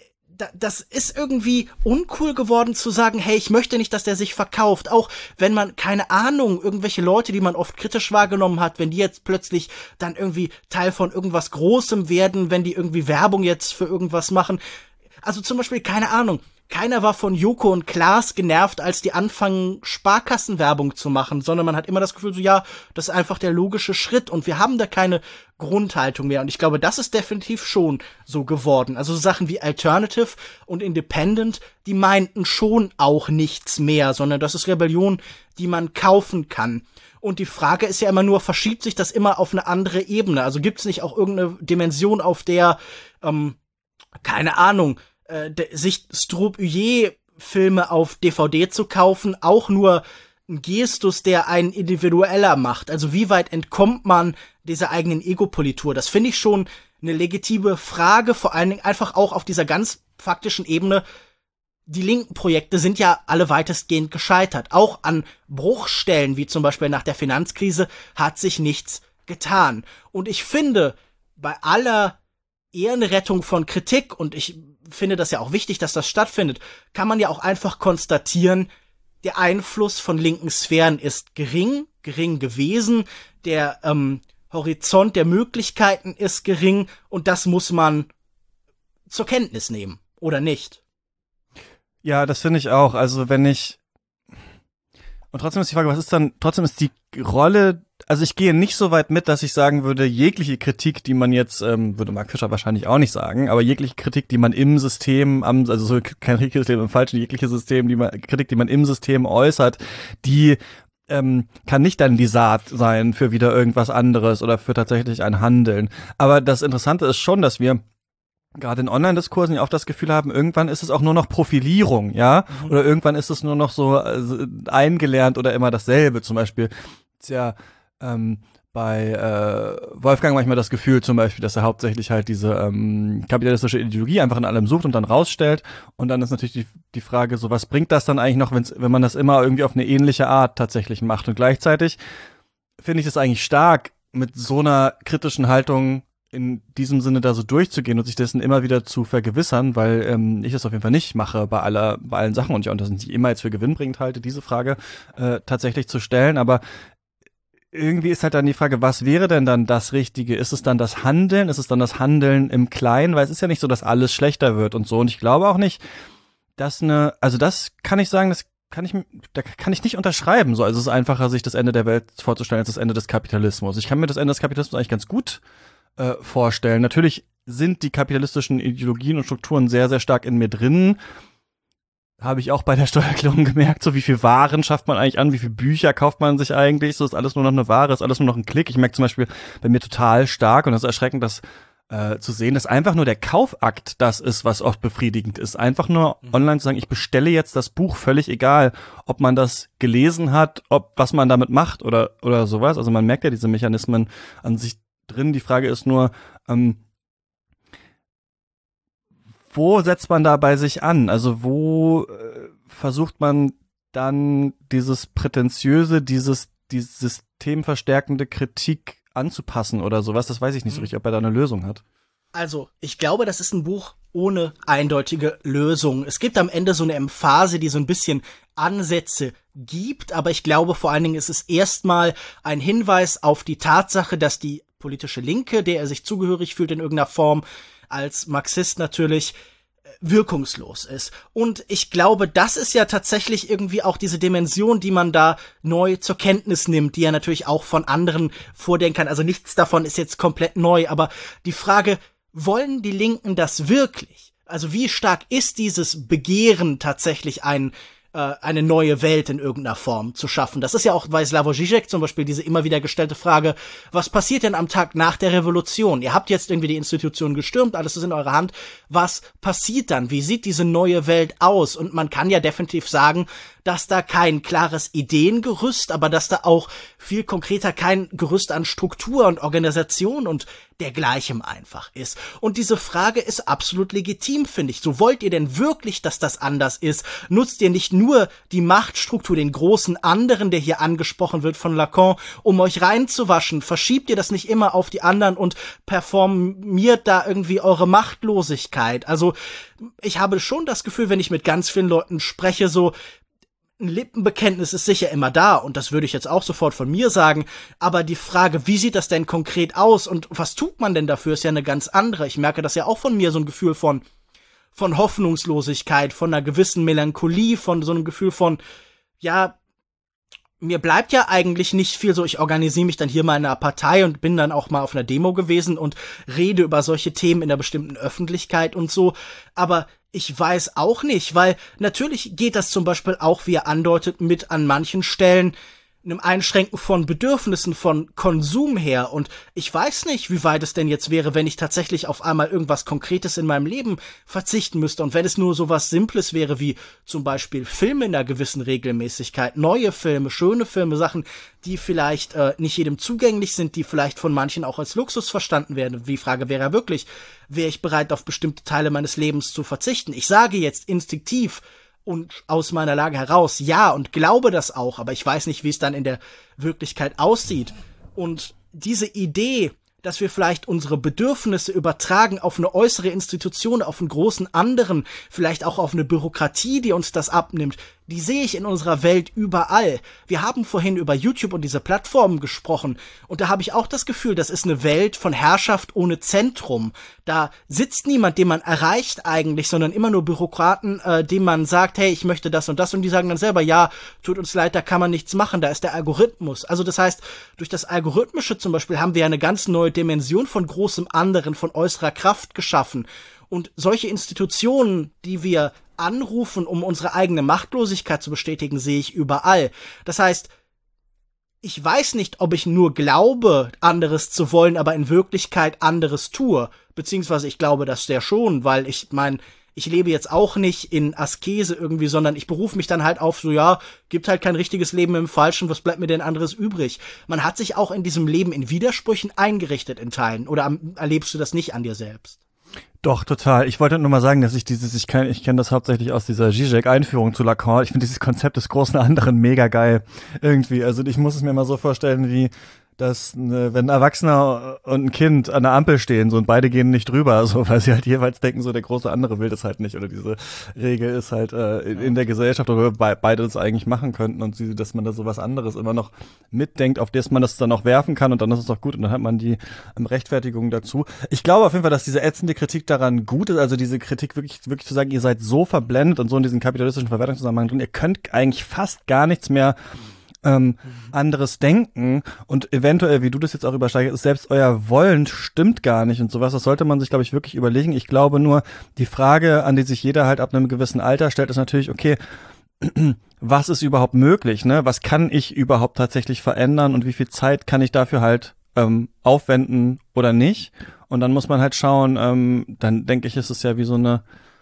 das ist irgendwie uncool geworden zu sagen, hey, ich möchte nicht, dass der sich verkauft. Auch wenn man, keine Ahnung, irgendwelche Leute, die man oft kritisch wahrgenommen hat, wenn die jetzt plötzlich dann irgendwie Teil von irgendwas Großem werden, wenn die irgendwie Werbung jetzt für irgendwas machen. Also zum Beispiel, keine Ahnung, keiner war von Joko und Klaas genervt, als die anfangen, Sparkassenwerbung zu machen, sondern man hat immer das Gefühl, so ja, das ist einfach der logische Schritt und wir haben da keine Grundhaltung mehr. Und ich glaube, das ist definitiv schon so geworden. Also so Sachen wie Alternative und Independent, die meinten schon auch nichts mehr, sondern das ist Rebellion, die man kaufen kann. Und die Frage ist ja immer nur, verschiebt sich das immer auf eine andere Ebene? Also gibt es nicht auch irgendeine Dimension, auf der, ähm, keine Ahnung, äh, de- sich Strup-Huyer Filme auf D V D zu kaufen, auch nur ein Gestus, der einen individueller macht. Also wie weit entkommt man dieser eigenen Egopolitur? Das finde ich schon eine legitime Frage, vor allen Dingen einfach auch auf dieser ganz faktischen Ebene. Die linken Projekte sind ja alle weitestgehend gescheitert. Auch an Bruchstellen, wie zum Beispiel nach der Finanzkrise, hat sich nichts getan. Und ich finde, bei aller Ehrenrettung von Kritik, und ich finde das ja auch wichtig, dass das stattfindet, kann man ja auch einfach konstatieren, der Einfluss von linken Sphären ist gering, gering gewesen, der ähm, Horizont der Möglichkeiten ist gering, und das muss man zur Kenntnis nehmen, oder nicht? Ja, das finde ich auch. Also wenn ich und trotzdem ist die Frage, was ist dann, trotzdem ist die Rolle, also ich gehe nicht so weit mit, dass ich sagen würde, jegliche Kritik, die man jetzt, ähm, würde Mark Fischer wahrscheinlich auch nicht sagen, aber jegliche Kritik, die man im System, am, also so kein Kritik im Falschen, jegliche System, die man, Kritik, die man im System äußert, die ähm, kann nicht dann die Saat sein für wieder irgendwas anderes oder für tatsächlich ein Handeln. Aber das Interessante ist schon, dass wir gerade in Online-Diskursen ja auch das Gefühl haben, irgendwann ist es auch nur noch Profilierung, ja, mhm. oder irgendwann ist es nur noch so äh, eingelernt oder immer dasselbe. Zum Beispiel ist ja ähm, bei äh, Wolfgang manchmal das Gefühl zum Beispiel, dass er hauptsächlich halt diese ähm, kapitalistische Ideologie einfach in allem sucht und dann rausstellt. Und dann ist natürlich die, die Frage, so was bringt das dann eigentlich noch, wenn's, wenn man das immer irgendwie auf eine ähnliche Art tatsächlich macht. Und gleichzeitig finde ich es eigentlich stark, mit so einer kritischen Haltung in diesem Sinne da so durchzugehen und sich dessen immer wieder zu vergewissern, weil ähm, ich das auf jeden Fall nicht mache bei aller bei allen Sachen und ich auch das nicht immer jetzt für gewinnbringend halte, diese Frage äh, tatsächlich zu stellen, aber irgendwie ist halt dann die Frage, was wäre denn dann das Richtige? Ist es dann das Handeln? Ist es dann das Handeln im Kleinen? Weil es ist ja nicht so, dass alles schlechter wird und so, und ich glaube auch nicht, dass eine, also das kann ich sagen, das kann ich, da kann ich nicht unterschreiben, so, also es ist einfacher, sich das Ende der Welt vorzustellen als das Ende des Kapitalismus. Ich kann mir das Ende des Kapitalismus eigentlich ganz gut Äh, vorstellen. Natürlich sind die kapitalistischen Ideologien und Strukturen sehr, sehr stark in mir drin. Habe ich auch bei der Steuererklärung gemerkt, so wie viel Waren schafft man eigentlich an, wie viele Bücher kauft man sich eigentlich, so ist alles nur noch eine Ware, ist alles nur noch ein Klick. Ich merke zum Beispiel bei mir total stark, und das ist erschreckend, das äh, zu sehen, dass einfach nur der Kaufakt das ist, was oft befriedigend ist. Einfach nur mhm. online zu sagen, ich bestelle jetzt das Buch, völlig egal, ob man das gelesen hat, ob was man damit macht oder oder sowas. Also man merkt ja diese Mechanismen an sich drin. Die Frage ist nur, ähm, wo setzt man da bei sich an? Also wo äh, versucht man dann dieses prätentiöse, dieses, dieses systemverstärkende Kritik anzupassen oder sowas? Das weiß ich nicht so richtig, ob er da eine Lösung hat. Also, ich glaube, das ist ein Buch ohne eindeutige Lösung. Es gibt am Ende so eine Emphase, die so ein bisschen Ansätze gibt, aber ich glaube, vor allen Dingen ist es erstmal ein Hinweis auf die Tatsache, dass die politische Linke, der er sich zugehörig fühlt in irgendeiner Form, als Marxist natürlich, wirkungslos ist. Und ich glaube, das ist ja tatsächlich irgendwie auch diese Dimension, die man da neu zur Kenntnis nimmt, die ja natürlich auch von anderen Vordenkern, also nichts davon ist jetzt komplett neu, aber die Frage, wollen die Linken das wirklich? Also wie stark ist dieses Begehren tatsächlich ein eine neue Welt in irgendeiner Form zu schaffen. Das ist ja auch bei Slavoj Žižek zum Beispiel diese immer wieder gestellte Frage, was passiert denn am Tag nach der Revolution? Ihr habt jetzt irgendwie die Institutionen gestürmt, alles ist in eurer Hand. Was passiert dann? Wie sieht diese neue Welt aus? Und man kann ja definitiv sagen, dass da kein klares Ideengerüst, aber dass da auch viel konkreter kein Gerüst an Struktur und Organisation und dergleichen einfach ist. Und diese Frage ist absolut legitim, finde ich. So, wollt ihr denn wirklich, dass das anders ist? Nutzt ihr nicht nur die Machtstruktur, den großen anderen, der hier angesprochen wird von Lacan, um euch reinzuwaschen? Verschiebt ihr das nicht immer auf die anderen und performiert da irgendwie eure Machtlosigkeit? Also, ich habe schon das Gefühl, wenn ich mit ganz vielen Leuten spreche, so, ein Lippenbekenntnis ist sicher immer da, und das würde ich jetzt auch sofort von mir sagen, aber die Frage, wie sieht das denn konkret aus und was tut man denn dafür, ist ja eine ganz andere. Ich merke das ja auch von mir, so ein Gefühl von von Hoffnungslosigkeit, von einer gewissen Melancholie, von so einem Gefühl von, ja, mir bleibt ja eigentlich nicht viel so, ich organisiere mich dann hier mal in einer Partei und bin dann auch mal auf einer Demo gewesen und rede über solche Themen in einer bestimmten Öffentlichkeit und so, aber ich weiß auch nicht, weil natürlich geht das zum Beispiel auch, wie er andeutet, mit an manchen Stellen einem Einschränken von Bedürfnissen, von Konsum her. Und ich weiß nicht, wie weit es denn jetzt wäre, wenn ich tatsächlich auf einmal irgendwas Konkretes in meinem Leben verzichten müsste. Und wenn es nur so was Simples wäre, wie zum Beispiel Filme in einer gewissen Regelmäßigkeit, neue Filme, schöne Filme, Sachen, die vielleicht äh, nicht jedem zugänglich sind, die vielleicht von manchen auch als Luxus verstanden werden. Die Frage wäre ja wirklich, wäre ich bereit, auf bestimmte Teile meines Lebens zu verzichten? Ich sage jetzt instinktiv, und aus meiner Lage heraus, ja, und glaube das auch, aber ich weiß nicht, wie es dann in der Wirklichkeit aussieht. Und diese Idee, dass wir vielleicht unsere Bedürfnisse übertragen auf eine äußere Institution, auf einen großen anderen, vielleicht auch auf eine Bürokratie, die uns das abnimmt, die sehe ich in unserer Welt überall. Wir haben vorhin über YouTube und diese Plattformen gesprochen und da habe ich auch das Gefühl, das ist eine Welt von Herrschaft ohne Zentrum. Da sitzt niemand, den man erreicht eigentlich, sondern immer nur Bürokraten, äh, dem man sagt, hey, ich möchte das und das und die sagen dann selber, ja, tut uns leid, da kann man nichts machen, da ist der Algorithmus. Also das heißt, durch das Algorithmische zum Beispiel haben wir eine ganz neue Dimension von großem anderen, von äußerer Kraft geschaffen. Und solche Institutionen, die wir anrufen, um unsere eigene Machtlosigkeit zu bestätigen, sehe ich überall. Das heißt, ich weiß nicht, ob ich nur glaube, anderes zu wollen, aber in Wirklichkeit anderes tue. Beziehungsweise ich glaube das sehr schon, weil ich mein, ich lebe jetzt auch nicht in Askese irgendwie, sondern ich berufe mich dann halt auf so, ja, gibt halt kein richtiges Leben im Falschen, was bleibt mir denn anderes übrig? Man hat sich auch in diesem Leben in Widersprüchen eingerichtet in Teilen. Oder am, erlebst du das nicht an dir selbst? Doch, total. Ich wollte nur mal sagen, dass ich dieses, ich kenne ich kenn das hauptsächlich aus dieser Zizek-Einführung zu Lacan. Ich finde dieses Konzept des großen anderen mega geil. Irgendwie. Also ich muss es mir mal so vorstellen, wie dass ne, wenn ein Erwachsener und ein Kind an der Ampel stehen so und beide gehen nicht drüber, so weil sie halt jeweils denken, so der große andere will das halt nicht oder diese Regel ist halt äh, in, in der Gesellschaft oder be beide das eigentlich machen könnten und sie, dass man da so was anderes immer noch mitdenkt, auf das man das dann auch werfen kann und dann ist es auch gut und dann hat man die ähm, Rechtfertigung dazu. Ich glaube auf jeden Fall, dass diese ätzende Kritik daran gut ist, also diese Kritik wirklich wirklich zu sagen, ihr seid so verblendet und so in diesem kapitalistischen Verwertungszusammenhang drin, ihr könnt eigentlich fast gar nichts mehr Ähm, mhm. anderes Denken und eventuell, wie du das jetzt auch übersteigst, ist selbst euer Wollen stimmt gar nicht und sowas. Das sollte man sich, glaube ich, wirklich überlegen. Ich glaube nur, die Frage, an die sich jeder halt ab einem gewissen Alter stellt, ist natürlich, okay, was ist überhaupt möglich, ne? Was kann ich überhaupt tatsächlich verändern und wie viel Zeit kann ich dafür halt ähm, aufwenden oder nicht? Und dann muss man halt schauen, ähm, dann denke ich, ist es ja wie so eine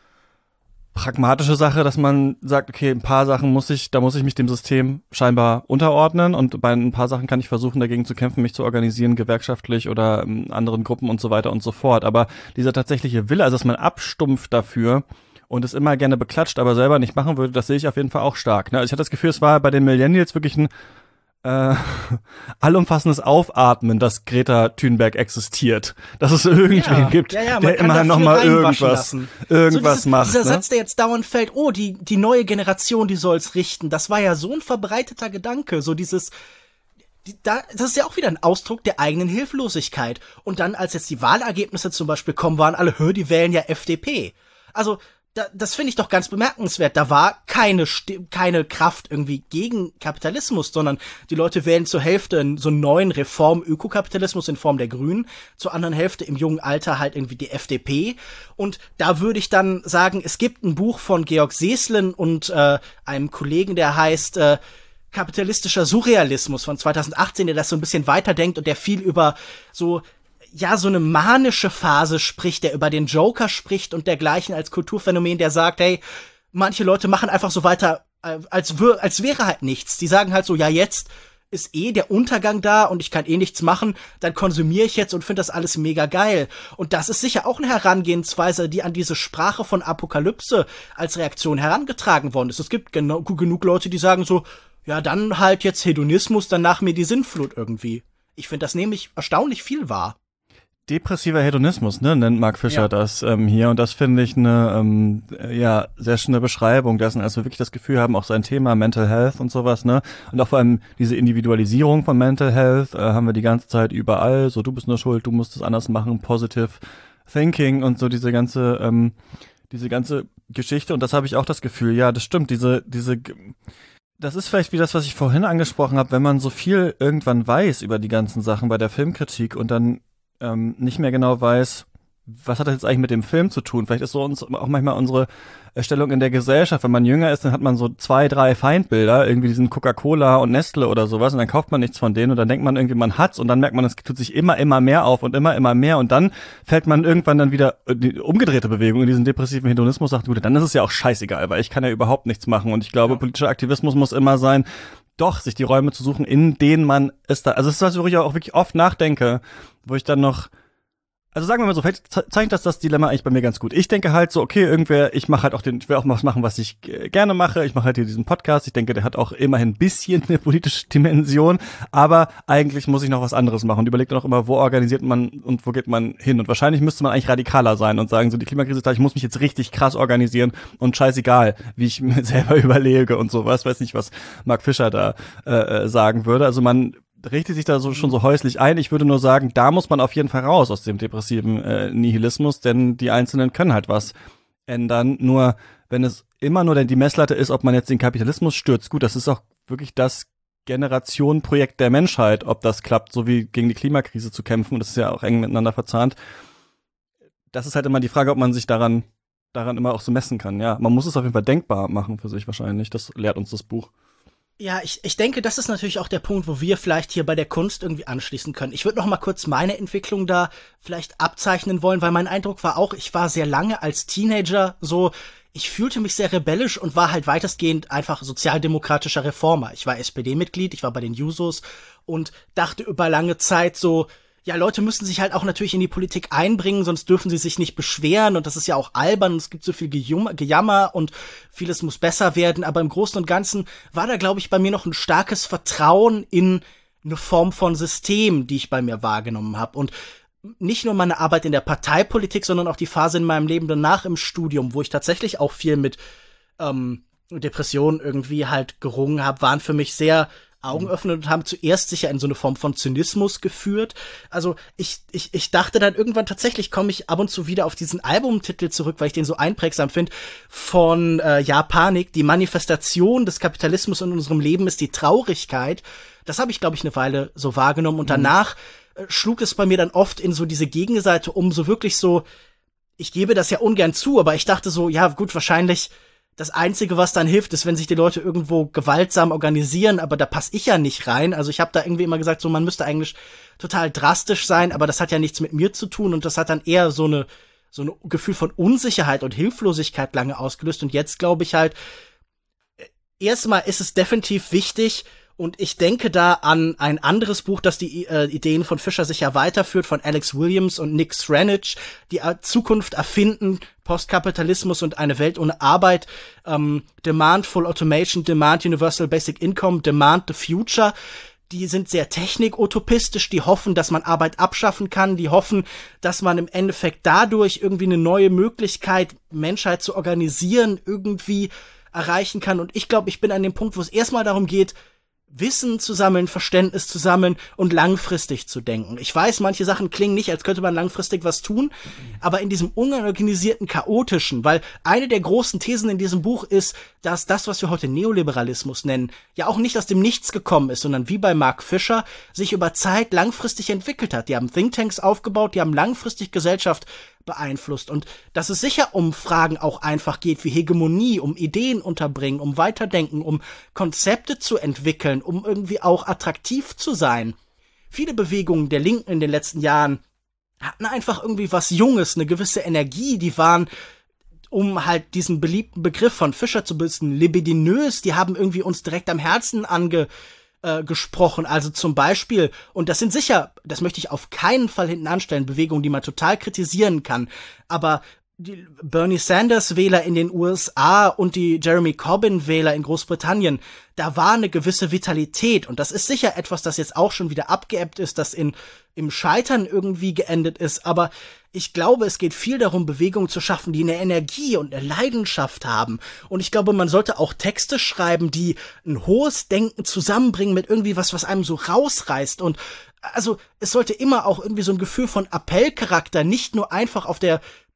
pragmatische Sache, dass man sagt, okay, ein paar Sachen muss ich, da muss ich mich dem System scheinbar unterordnen und bei ein paar Sachen kann ich versuchen, dagegen zu kämpfen, mich zu organisieren, gewerkschaftlich oder in anderen Gruppen und so weiter und so fort. Aber dieser tatsächliche Wille, also dass man abstumpft dafür und es immer gerne beklatscht, aber selber nicht machen würde, das sehe ich auf jeden Fall auch stark. Ne? Also ich hatte das Gefühl, es war bei den Millennials wirklich ein äh, allumfassendes Aufatmen, dass Greta Thunberg existiert. Dass es irgendwen ja, gibt, ja, ja, der immer noch mal irgendwas, irgendwas so dieses, macht. Dieser ne? Satz, der jetzt dauernd fällt, oh, die, die neue Generation, die soll's richten, das war ja so ein verbreiteter Gedanke, so dieses, die, da, das ist ja auch wieder ein Ausdruck der eigenen Hilflosigkeit. Und dann, als jetzt die Wahlergebnisse zum Beispiel kommen, waren alle, hör, die wählen ja F D P. Also, Da, das finde ich doch ganz bemerkenswert. Da war keine keine Kraft irgendwie gegen Kapitalismus, sondern die Leute wählen zur Hälfte so einen neuen Reform-Ökokapitalismus in Form der Grünen, zur anderen Hälfte im jungen Alter halt irgendwie die F D P. Und da würde ich dann sagen, es gibt ein Buch von Georg Seeslen und äh, einem Kollegen, der heißt äh, Kapitalistischer Surrealismus von zweitausendachtzehn, der das so ein bisschen weiterdenkt und der viel über so ja, so eine manische Phase spricht, der über den Joker spricht und dergleichen als Kulturphänomen, der sagt, hey, manche Leute machen einfach so weiter, äh, als, wür- als wäre halt nichts. Die sagen halt so, ja, jetzt ist eh der Untergang da und ich kann eh nichts machen, dann konsumiere ich jetzt und finde das alles mega geil. Und das ist sicher auch eine Herangehensweise, die an diese Sprache von Apokalypse als Reaktion herangetragen worden ist. Es gibt gen- genug Leute, die sagen so, ja, dann halt jetzt Hedonismus, dann nach mir die Sinnflut irgendwie. Ich finde, das nehme ich erstaunlich viel wahr. Depressiver Hedonismus, ne, nennt Mark Fisher ja. das ähm, hier und das finde ich eine ähm, ja sehr schöne Beschreibung dessen, als wir wirklich das Gefühl haben, auch sein Thema Mental Health und sowas, ne, und auch vor allem diese Individualisierung von Mental Health äh, haben wir die ganze Zeit überall, so du bist nur schuld, du musst es anders machen, Positive Thinking und so diese ganze ähm, diese ganze Geschichte und das habe ich auch das Gefühl, ja, das stimmt, diese diese das ist vielleicht wie das, was ich vorhin angesprochen habe, wenn man so viel irgendwann weiß über die ganzen Sachen bei der Filmkritik und dann ähm, nicht mehr genau weiß, was hat das jetzt eigentlich mit dem Film zu tun? Vielleicht ist so uns auch manchmal unsere Stellung in der Gesellschaft. Wenn man jünger ist, dann hat man so zwei, drei Feindbilder, irgendwie diesen Coca-Cola und Nestle oder sowas, und dann kauft man nichts von denen und dann denkt man irgendwie, man hat's, und dann merkt man, es tut sich immer, immer mehr auf und immer, immer mehr, und dann fällt man irgendwann dann wieder in die umgedrehte Bewegung, in diesen depressiven Hedonismus, sagt, gut, dann ist es ja auch scheißegal, weil ich kann ja überhaupt nichts machen, und ich glaube, ja. politischer Aktivismus muss immer sein, doch, sich die Räume zu suchen, in denen man es da, also es ist was, wo ich auch wirklich oft nachdenke, wo ich dann noch, also sagen wir mal so, vielleicht zeigt das das Dilemma eigentlich bei mir ganz gut. Ich denke halt so, okay, irgendwer, ich mache halt auch den, ich will auch was machen, was ich g- gerne mache. Ich mache halt hier diesen Podcast. Ich denke, der hat auch immerhin ein bisschen eine politische Dimension, aber eigentlich muss ich noch was anderes machen und überlegt dann auch immer, wo organisiert man und wo geht man hin. Und wahrscheinlich müsste man eigentlich radikaler sein und sagen, so die Klimakrise ist da, ich muss mich jetzt richtig krass organisieren und scheißegal, wie ich mir selber überlege und sowas. Weiß nicht, was Mark Fisher da äh, sagen würde. Also man richtet sich da so schon so häuslich ein. Ich würde nur sagen, da muss man auf jeden Fall raus aus dem depressiven äh, Nihilismus, denn die Einzelnen können halt was ändern. Nur wenn es immer nur denn die Messlatte ist, ob man jetzt den Kapitalismus stürzt, gut, das ist auch wirklich das Generationenprojekt der Menschheit, ob das klappt, so wie gegen die Klimakrise zu kämpfen, und das ist ja auch eng miteinander verzahnt. Das ist halt immer die Frage, ob man sich daran daran immer auch so messen kann. Ja, man muss es auf jeden Fall denkbar machen für sich wahrscheinlich. Das lehrt uns das Buch. Ja, ich, ich denke, das ist natürlich auch der Punkt, wo wir vielleicht hier bei der Kunst irgendwie anschließen können. Ich würde noch mal kurz meine Entwicklung da vielleicht abzeichnen wollen, weil mein Eindruck war auch, ich war sehr lange als Teenager so, ich fühlte mich sehr rebellisch und war halt weitestgehend einfach sozialdemokratischer Reformer. Ich war S P D-Mitglied, ich war bei den Jusos und dachte über lange Zeit so, ja, Leute müssen sich halt auch natürlich in die Politik einbringen, sonst dürfen sie sich nicht beschweren, und das ist ja auch albern, und es gibt so viel Gejum- Gejammer und vieles muss besser werden, aber im Großen und Ganzen war da, glaube ich, bei mir noch ein starkes Vertrauen in eine Form von System, die ich bei mir wahrgenommen habe, und nicht nur meine Arbeit in der Parteipolitik, sondern auch die Phase in meinem Leben danach im Studium, wo ich tatsächlich auch viel mit ähm, Depressionen irgendwie halt gerungen habe, waren für mich sehr Augen öffnen und haben zuerst sicher in so eine Form von Zynismus geführt. Also ich ich ich dachte dann irgendwann tatsächlich, komme ich ab und zu wieder auf diesen Albumtitel zurück, weil ich den so einprägsam finde, von äh, Ja, Panik, die Manifestation des Kapitalismus in unserem Leben ist die Traurigkeit. Das habe ich, glaube ich, eine Weile so wahrgenommen, und danach äh, schlug es bei mir dann oft in so diese Gegenseite um, so wirklich so, ich gebe das ja ungern zu, aber ich dachte so, ja gut, wahrscheinlich das Einzige, was dann hilft, ist, wenn sich die Leute irgendwo gewaltsam organisieren, aber da passe ich ja nicht rein. Also ich habe da irgendwie immer gesagt, so man müsste eigentlich total drastisch sein, aber das hat ja nichts mit mir zu tun, und das hat dann eher so eine so ein Gefühl von Unsicherheit und Hilflosigkeit lange ausgelöst. Und jetzt glaube ich halt, erstmal ist es definitiv wichtig, und ich denke da an ein anderes Buch, das die äh, Ideen von Fisher sicher weiterführt, von Alex Williams und Nick Sranich, die äh, Zukunft erfinden, Postkapitalismus und eine Welt ohne Arbeit, ähm, Demand Full Automation, Demand Universal Basic Income, Demand the Future. Die sind sehr technik-utopistisch, die hoffen, dass man Arbeit abschaffen kann, die hoffen, dass man im Endeffekt dadurch irgendwie eine neue Möglichkeit, Menschheit zu organisieren, irgendwie erreichen kann. Und ich glaube, ich bin an dem Punkt, wo es erstmal darum geht, Wissen zu sammeln, Verständnis zu sammeln und langfristig zu denken. Ich weiß, manche Sachen klingen nicht, als könnte man langfristig was tun, aber in diesem unorganisierten, chaotischen, weil eine der großen Thesen in diesem Buch ist, dass das, was wir heute Neoliberalismus nennen, ja auch nicht aus dem Nichts gekommen ist, sondern wie bei Mark Fisher sich über Zeit langfristig entwickelt hat. Die haben Thinktanks aufgebaut, die haben langfristig Gesellschaft beeinflusst, und dass es sicher um Fragen auch einfach geht wie Hegemonie, um Ideen unterbringen, um Weiterdenken, um Konzepte zu entwickeln, um irgendwie auch attraktiv zu sein. Viele Bewegungen der Linken in den letzten Jahren hatten einfach irgendwie was Junges, eine gewisse Energie, die waren, um halt diesen beliebten Begriff von Fischer zu benutzen, libidinös, die haben irgendwie uns direkt am Herzen ange Äh, gesprochen, also zum Beispiel, und das sind sicher, das möchte ich auf keinen Fall hinten anstellen, Bewegungen, die man total kritisieren kann, aber die Bernie Sanders-Wähler in den U S A und die Jeremy Corbyn-Wähler in Großbritannien, da war eine gewisse Vitalität, und das ist sicher etwas, das jetzt auch schon wieder abgeebbt ist, das in im Scheitern irgendwie geendet ist, aber ich glaube, es geht viel darum, Bewegungen zu schaffen, die eine Energie und eine Leidenschaft haben, und ich glaube, man sollte auch Texte schreiben, die ein hohes Denken zusammenbringen mit irgendwie was, was einem so rausreißt, und also es sollte immer auch irgendwie so ein Gefühl von Appellcharakter, nicht nur einfach auf der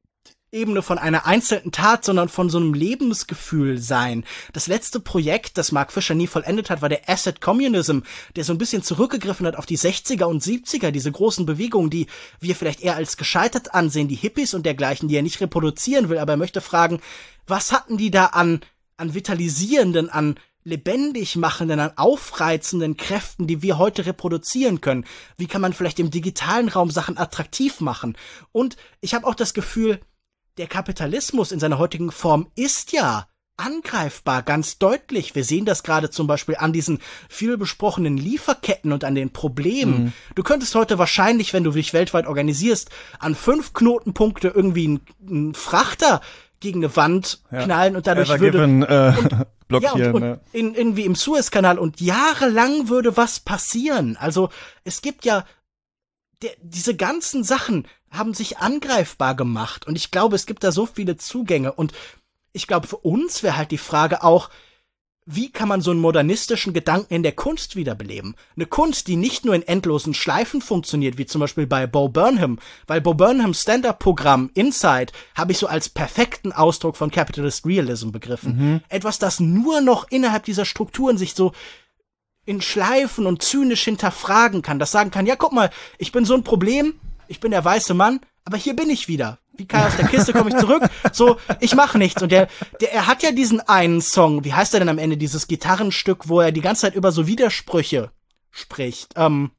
Ebene von einer einzelnen Tat, sondern von so einem Lebensgefühl sein. Das letzte Projekt, das Mark Fisher nie vollendet hat, war der Asset Communism, der so ein bisschen zurückgegriffen hat auf die sechziger und siebziger, diese großen Bewegungen, die wir vielleicht eher als gescheitert ansehen, die Hippies und dergleichen, die er nicht reproduzieren will, aber er möchte fragen, was hatten die da an, an vitalisierenden, an lebendig machenden, an aufreizenden Kräften, die wir heute reproduzieren können? Wie kann man vielleicht im digitalen Raum Sachen attraktiv machen? Und ich habe auch das Gefühl, der Kapitalismus in seiner heutigen Form ist ja angreifbar, ganz deutlich. Wir sehen das gerade zum Beispiel an diesen viel besprochenen Lieferketten und an den Problemen. Mhm. Du könntest heute wahrscheinlich, wenn du dich weltweit organisierst, an fünf Knotenpunkte irgendwie einen Frachter gegen eine Wand ja. knallen und dadurch Ever würde given, äh, und, blockieren. Ja, und, und ja. in, irgendwie im Suezkanal und jahrelang würde was passieren. Also es gibt ja der, diese ganzen Sachen haben sich angreifbar gemacht und ich glaube, es gibt da so viele Zugänge und ich glaube, für uns wäre halt die Frage auch, wie kann man so einen modernistischen Gedanken in der Kunst wiederbeleben? Eine Kunst, die nicht nur in endlosen Schleifen funktioniert, wie zum Beispiel bei Bo Burnham, weil Bo Burnhams Stand-Up-Programm Inside habe ich so als perfekten Ausdruck von Capitalist Realism begriffen. Mhm. Etwas, das nur noch innerhalb dieser Strukturen sich so in Schleifen und zynisch hinterfragen kann, das sagen kann, ja, guck mal, ich bin so ein Problem, ich bin der weiße Mann, aber hier bin ich wieder. Wie Kai aus der Kiste komme ich zurück. So, ich mache nichts. Und der, der, er hat ja diesen einen Song, wie heißt er denn am Ende, dieses Gitarrenstück, wo er die ganze Zeit über so Widersprüche spricht. Ähm,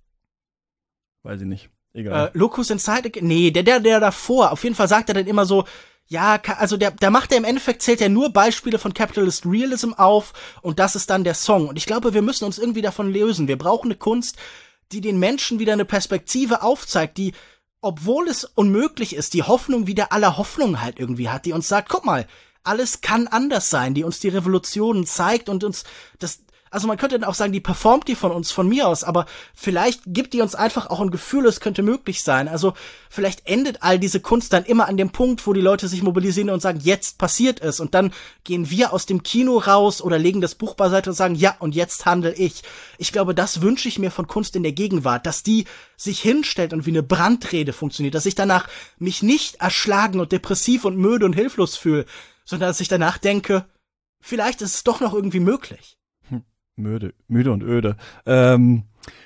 Weiß ich nicht. Egal. Äh, Locus Inside, nee, der, der, der davor. Auf jeden Fall sagt er dann immer so, ja, also der, der macht er im Endeffekt, zählt er nur Beispiele von Capitalist Realism auf und das ist dann der Song. Und ich glaube, wir müssen uns irgendwie davon lösen. Wir brauchen eine Kunst, die den Menschen wieder eine Perspektive aufzeigt, die, obwohl es unmöglich ist, die Hoffnung wieder aller Hoffnung halt irgendwie hat, die uns sagt, guck mal, alles kann anders sein, die uns die Revolution zeigt und uns das, also man könnte dann auch sagen, die performt die von uns, von mir aus, aber vielleicht gibt die uns einfach auch ein Gefühl, es könnte möglich sein. Also vielleicht endet all diese Kunst dann immer an dem Punkt, wo die Leute sich mobilisieren und sagen, jetzt passiert es. Und dann gehen wir aus dem Kino raus oder legen das Buch beiseite und sagen, ja, und jetzt handle ich. Ich glaube, das wünsche ich mir von Kunst in der Gegenwart, dass die sich hinstellt und wie eine Brandrede funktioniert, dass ich danach mich nicht erschlagen und depressiv und müde und hilflos fühle, sondern dass ich danach denke, vielleicht ist es doch noch irgendwie möglich. Müde, müde und öde. Ähm,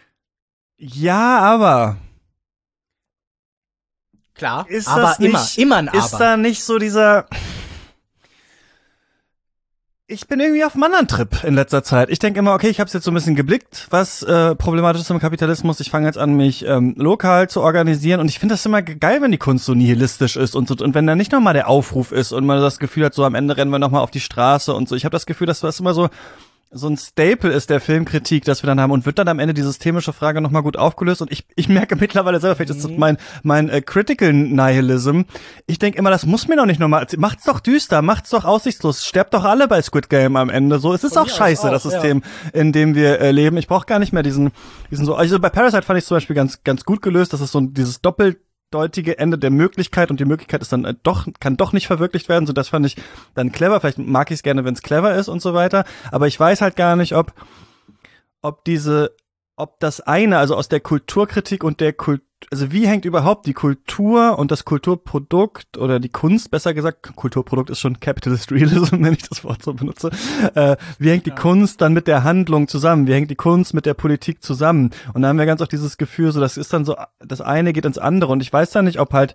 ja, aber klar, ist aber das nicht, immer, immer ein Aber. Ist da nicht so dieser Ich bin irgendwie auf einem anderen Trip in letzter Zeit. Ich denke immer, okay, ich habe es jetzt so ein bisschen geblickt, was äh, problematisch ist im Kapitalismus. Ich fange jetzt an, mich ähm, lokal zu organisieren und ich finde das immer geil, wenn die Kunst so nihilistisch ist und so, und wenn da nicht nochmal der Aufruf ist und man das Gefühl hat, so am Ende rennen wir nochmal auf die Straße und so. Ich habe das Gefühl, dass das immer so so ein Staple ist der Filmkritik, das wir dann haben, und wird dann am Ende die systemische Frage nochmal gut aufgelöst. Und ich ich merke mittlerweile selber, vielleicht ist das mein mein äh, Critical Nihilism. Ich denke immer, das muss mir doch nicht nochmal erzählen. Macht's doch düster, macht's doch aussichtslos, sterbt doch alle bei Squid Game am Ende. So, es ist auch scheiße, auch, das System, ja, in dem wir äh, leben. Ich brauche gar nicht mehr diesen diesen so. Also bei Parasite fand ich zum Beispiel ganz ganz gut gelöst. Das ist so dieses Doppel deutige Ende der Möglichkeit, und die Möglichkeit ist dann äh, doch, kann doch nicht verwirklicht werden, so das fand ich dann clever, vielleicht mag ich es gerne, wenn es clever ist und so weiter, aber ich weiß halt gar nicht, ob ob diese, ob das eine, also aus der Kulturkritik und der Kult, also wie hängt überhaupt die Kultur und das Kulturprodukt oder die Kunst, besser gesagt, Kulturprodukt ist schon Capitalist Realism, wenn ich das Wort so benutze, äh, wie hängt die ja. Kunst dann mit der Handlung zusammen, wie hängt die Kunst mit der Politik zusammen, und da haben wir ganz oft dieses Gefühl, so das ist dann so, das eine geht ins andere, und ich weiß dann nicht, ob halt,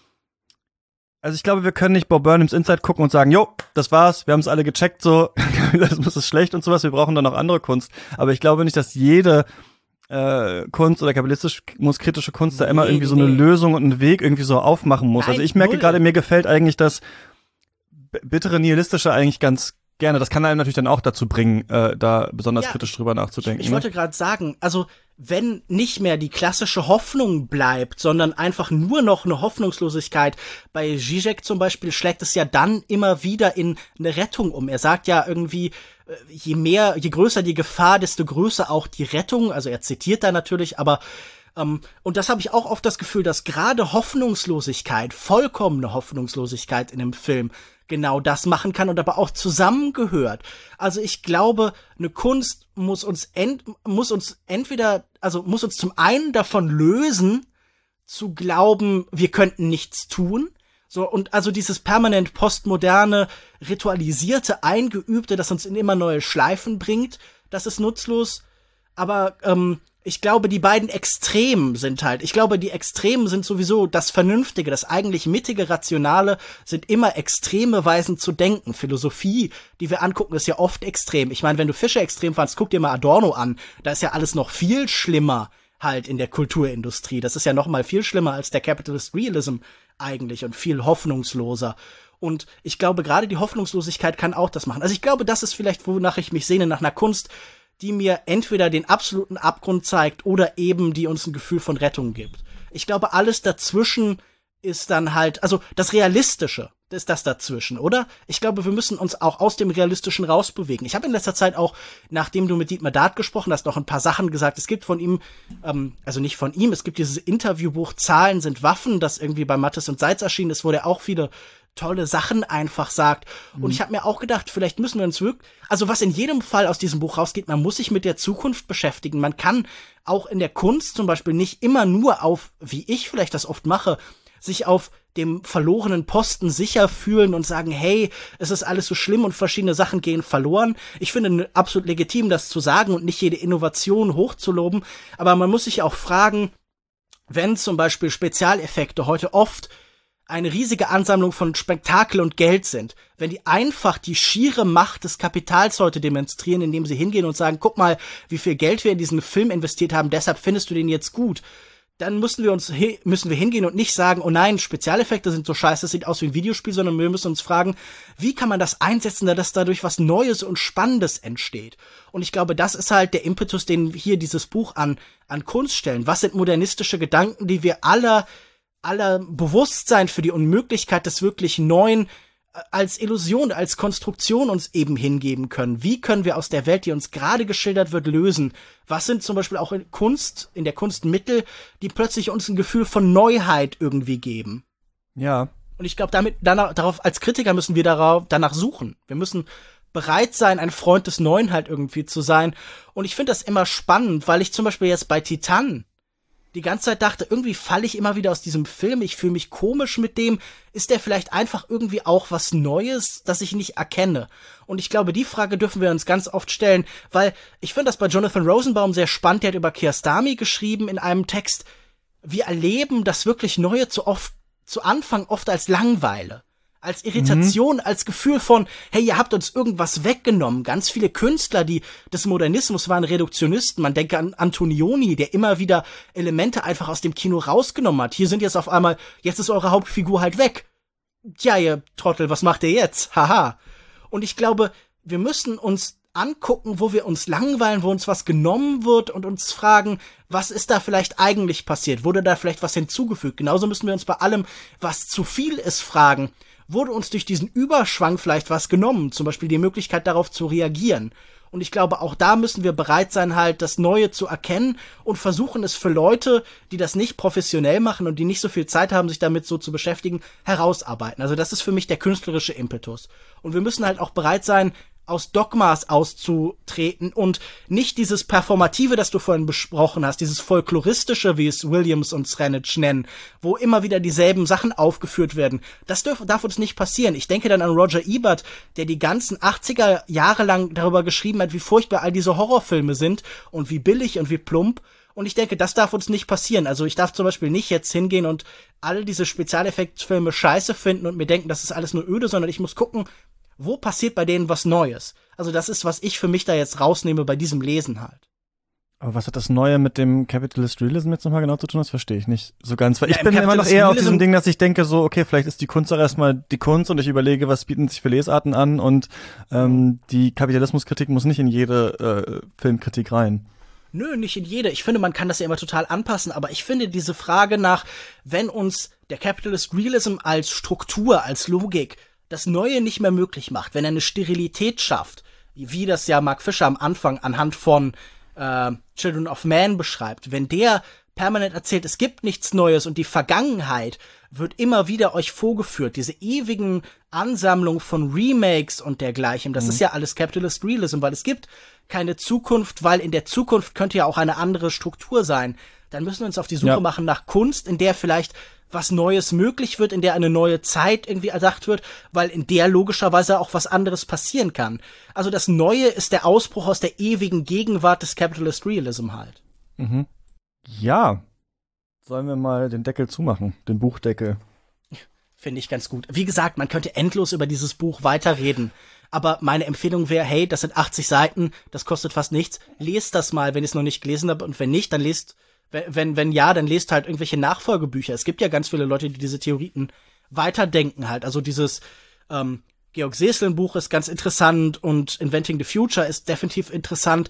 also ich glaube, wir können nicht Bob Burnhams Inside gucken und sagen, jo, das war's, wir haben es alle gecheckt, so, Kapitalismus ist schlecht und sowas, wir brauchen dann noch andere Kunst, aber ich glaube nicht, dass jede Äh, Kunst oder kapitalistisch-kritische Kunst da immer nee, irgendwie so eine nee. Lösung und einen Weg irgendwie so aufmachen muss. Nein, also ich merke gerade, mir gefällt eigentlich das b- bittere Nihilistische eigentlich ganz gerne. Das kann einem natürlich dann auch dazu bringen, äh, da besonders ja, kritisch drüber nachzudenken. Ich, ich ne? wollte gerade sagen, also wenn nicht mehr die klassische Hoffnung bleibt, sondern einfach nur noch eine Hoffnungslosigkeit, bei Zizek zum Beispiel schlägt es ja dann immer wieder in eine Rettung um. Er sagt ja irgendwie, je mehr, je größer die Gefahr, desto größer auch die Rettung. Also er zitiert da natürlich, aber ähm, und das habe ich auch oft das Gefühl, dass gerade Hoffnungslosigkeit, vollkommene Hoffnungslosigkeit in einem Film genau das machen kann und aber auch zusammengehört. Also ich glaube, eine Kunst muss uns ent, muss uns entweder, also muss uns zum einen davon lösen, zu glauben, wir könnten nichts tun, So, und also dieses permanent postmoderne, ritualisierte, eingeübte, das uns in immer neue Schleifen bringt, das ist nutzlos. Aber ähm, ich glaube, die beiden Extremen sind halt, ich glaube, die Extremen sind sowieso das Vernünftige, das eigentlich mittige, Rationale sind immer extreme Weisen zu denken. Philosophie, die wir angucken, ist ja oft extrem. Ich meine, wenn du Fischer extrem fandst, guck dir mal Adorno an. Da ist ja alles noch viel schlimmer halt in der Kulturindustrie. Das ist ja noch mal viel schlimmer als der Capitalist Realism eigentlich und viel hoffnungsloser. Und ich glaube, gerade die Hoffnungslosigkeit kann auch das machen. Also ich glaube, das ist vielleicht, wonach ich mich sehne, nach einer Kunst, die mir entweder den absoluten Abgrund zeigt oder eben die uns ein Gefühl von Rettung gibt. Ich glaube, alles dazwischen ist dann halt, also das Realistische ist das dazwischen, oder? Ich glaube, wir müssen uns auch aus dem Realistischen rausbewegen. Ich habe in letzter Zeit auch, nachdem du mit Dietmar Dart gesprochen hast, noch ein paar Sachen gesagt. Es gibt von ihm, ähm, also nicht von ihm, es gibt dieses Interviewbuch Zahlen sind Waffen, das irgendwie bei Mattes und Seitz erschienen ist, wo der auch viele tolle Sachen einfach sagt. Und mhm. ich habe mir auch gedacht, vielleicht müssen wir uns wirklich, also was in jedem Fall aus diesem Buch rausgeht, man muss sich mit der Zukunft beschäftigen. Man kann auch in der Kunst zum Beispiel nicht immer nur auf, wie ich vielleicht das oft mache, sich auf dem verlorenen Posten sicher fühlen und sagen, hey, es ist alles so schlimm und verschiedene Sachen gehen verloren. Ich finde absolut legitim, das zu sagen und nicht jede Innovation hochzuloben. Aber man muss sich auch fragen, wenn zum Beispiel Spezialeffekte heute oft eine riesige Ansammlung von Spektakel und Geld sind, wenn die einfach die schiere Macht des Kapitals heute demonstrieren, indem sie hingehen und sagen, guck mal, wie viel Geld wir in diesen Film investiert haben, deshalb findest du den jetzt gut, dann müssen wir uns müssen wir hingehen und nicht sagen, oh nein, Spezialeffekte sind so scheiße, das sieht aus wie ein Videospiel, sondern wir müssen uns fragen, wie kann man das einsetzen, dass dadurch was Neues und Spannendes entsteht. Und ich glaube, das ist halt der Impetus, den hier dieses Buch an an Kunst stellen. Was sind modernistische Gedanken, die wir aller aller Bewusstsein für die Unmöglichkeit des wirklich Neuen als Illusion, als Konstruktion uns eben hingeben können. Wie können wir aus der Welt, die uns gerade geschildert wird, lösen? Was sind zum Beispiel auch in Kunst, in der Kunst Mittel, die plötzlich uns ein Gefühl von Neuheit irgendwie geben? Ja. Und ich glaube, damit, danach, darauf, als Kritiker müssen wir darauf, danach suchen. Wir müssen bereit sein, ein Freund des Neuen halt irgendwie zu sein. Und ich finde das immer spannend, weil ich zum Beispiel jetzt bei Titan die ganze Zeit dachte, irgendwie falle ich immer wieder aus diesem Film, ich fühle mich komisch mit dem, ist der vielleicht einfach irgendwie auch was Neues, das ich nicht erkenne? Und ich glaube, die Frage dürfen wir uns ganz oft stellen, weil ich finde das bei Jonathan Rosenbaum sehr spannend, der hat über Kiarostami geschrieben in einem Text, wir erleben das wirklich Neue zu oft, zu Anfang oft als Langeweile. Als Irritation, mhm. als Gefühl von, hey, ihr habt uns irgendwas weggenommen. Ganz viele Künstler, die des Modernismus waren Reduktionisten. Man denke an Antonioni, der immer wieder Elemente einfach aus dem Kino rausgenommen hat. Hier sind jetzt auf einmal, jetzt ist eure Hauptfigur halt weg. Tja, ihr Trottel, was macht ihr jetzt? Haha. Und ich glaube, wir müssen uns angucken, wo wir uns langweilen, wo uns was genommen wird und uns fragen, was ist da vielleicht eigentlich passiert? Wurde da vielleicht was hinzugefügt? Genauso müssen wir uns bei allem, was zu viel ist, fragen, wurde uns durch diesen Überschwang vielleicht was genommen, zum Beispiel die Möglichkeit darauf zu reagieren. Und ich glaube, auch da müssen wir bereit sein, halt das Neue zu erkennen und versuchen es für Leute, die das nicht professionell machen und die nicht so viel Zeit haben, sich damit so zu beschäftigen, herausarbeiten. Also das ist für mich der künstlerische Impetus. Und wir müssen halt auch bereit sein, aus Dogmas auszutreten und nicht dieses Performative, das du vorhin besprochen hast, dieses Folkloristische, wie es Williams und Srenic nennen, wo immer wieder dieselben Sachen aufgeführt werden. Das darf, darf uns nicht passieren. Ich denke dann an Roger Ebert, der die ganzen achtziger Jahre lang darüber geschrieben hat, wie furchtbar all diese Horrorfilme sind und wie billig und wie plump. Und ich denke, das darf uns nicht passieren. Also ich darf zum Beispiel nicht jetzt hingehen und all diese Spezialeffektfilme scheiße finden und mir denken, das ist alles nur öde, sondern ich muss gucken, wo passiert bei denen was Neues? Also das ist, was ich für mich da jetzt rausnehme bei diesem Lesen halt. Aber was hat das Neue mit dem Capitalist Realism jetzt nochmal genau zu tun? Das verstehe ich nicht so ganz. Weil ja, ich bin immer noch eher auf diesem Ding, dass ich denke so, okay, vielleicht ist die Kunst auch erstmal die Kunst und ich überlege, was bieten sich für Lesarten an und ähm, die Kapitalismuskritik muss nicht in jede äh, Filmkritik rein. Nö, nicht in jede. Ich finde, man kann das ja immer total anpassen, aber ich finde diese Frage nach, wenn uns der Capitalist Realism als Struktur, als Logik das Neue nicht mehr möglich macht, wenn er eine Sterilität schafft, wie das ja Mark Fisher am Anfang anhand von äh, Children of Man beschreibt, wenn der permanent erzählt, es gibt nichts Neues und die Vergangenheit wird immer wieder euch vorgeführt, diese ewigen Ansammlungen von Remakes und dergleichen, das mhm. ist ja alles Capitalist Realism, weil es gibt keine Zukunft, weil in der Zukunft könnte ja auch eine andere Struktur sein. Dann müssen wir uns auf die Suche ja. machen nach Kunst, in der vielleicht was Neues möglich wird, in der eine neue Zeit irgendwie erdacht wird, weil in der logischerweise auch was anderes passieren kann. Also das Neue ist der Ausbruch aus der ewigen Gegenwart des Capitalist Realism halt. Mhm. Ja. Sollen wir mal den Deckel zumachen, den Buchdeckel? Finde ich ganz gut. Wie gesagt, man könnte endlos über dieses Buch weiterreden. Aber meine Empfehlung wäre, hey, das sind achtzig Seiten, das kostet fast nichts. Lest das mal, wenn ihr es noch nicht gelesen habt. Und wenn nicht, dann lest Wenn, wenn ja, dann lest halt irgendwelche Nachfolgebücher. Es gibt ja ganz viele Leute, die diese Theorien weiterdenken halt. Also dieses ähm, Georg Seslin-Buch ist ganz interessant und Inventing the Future ist definitiv interessant.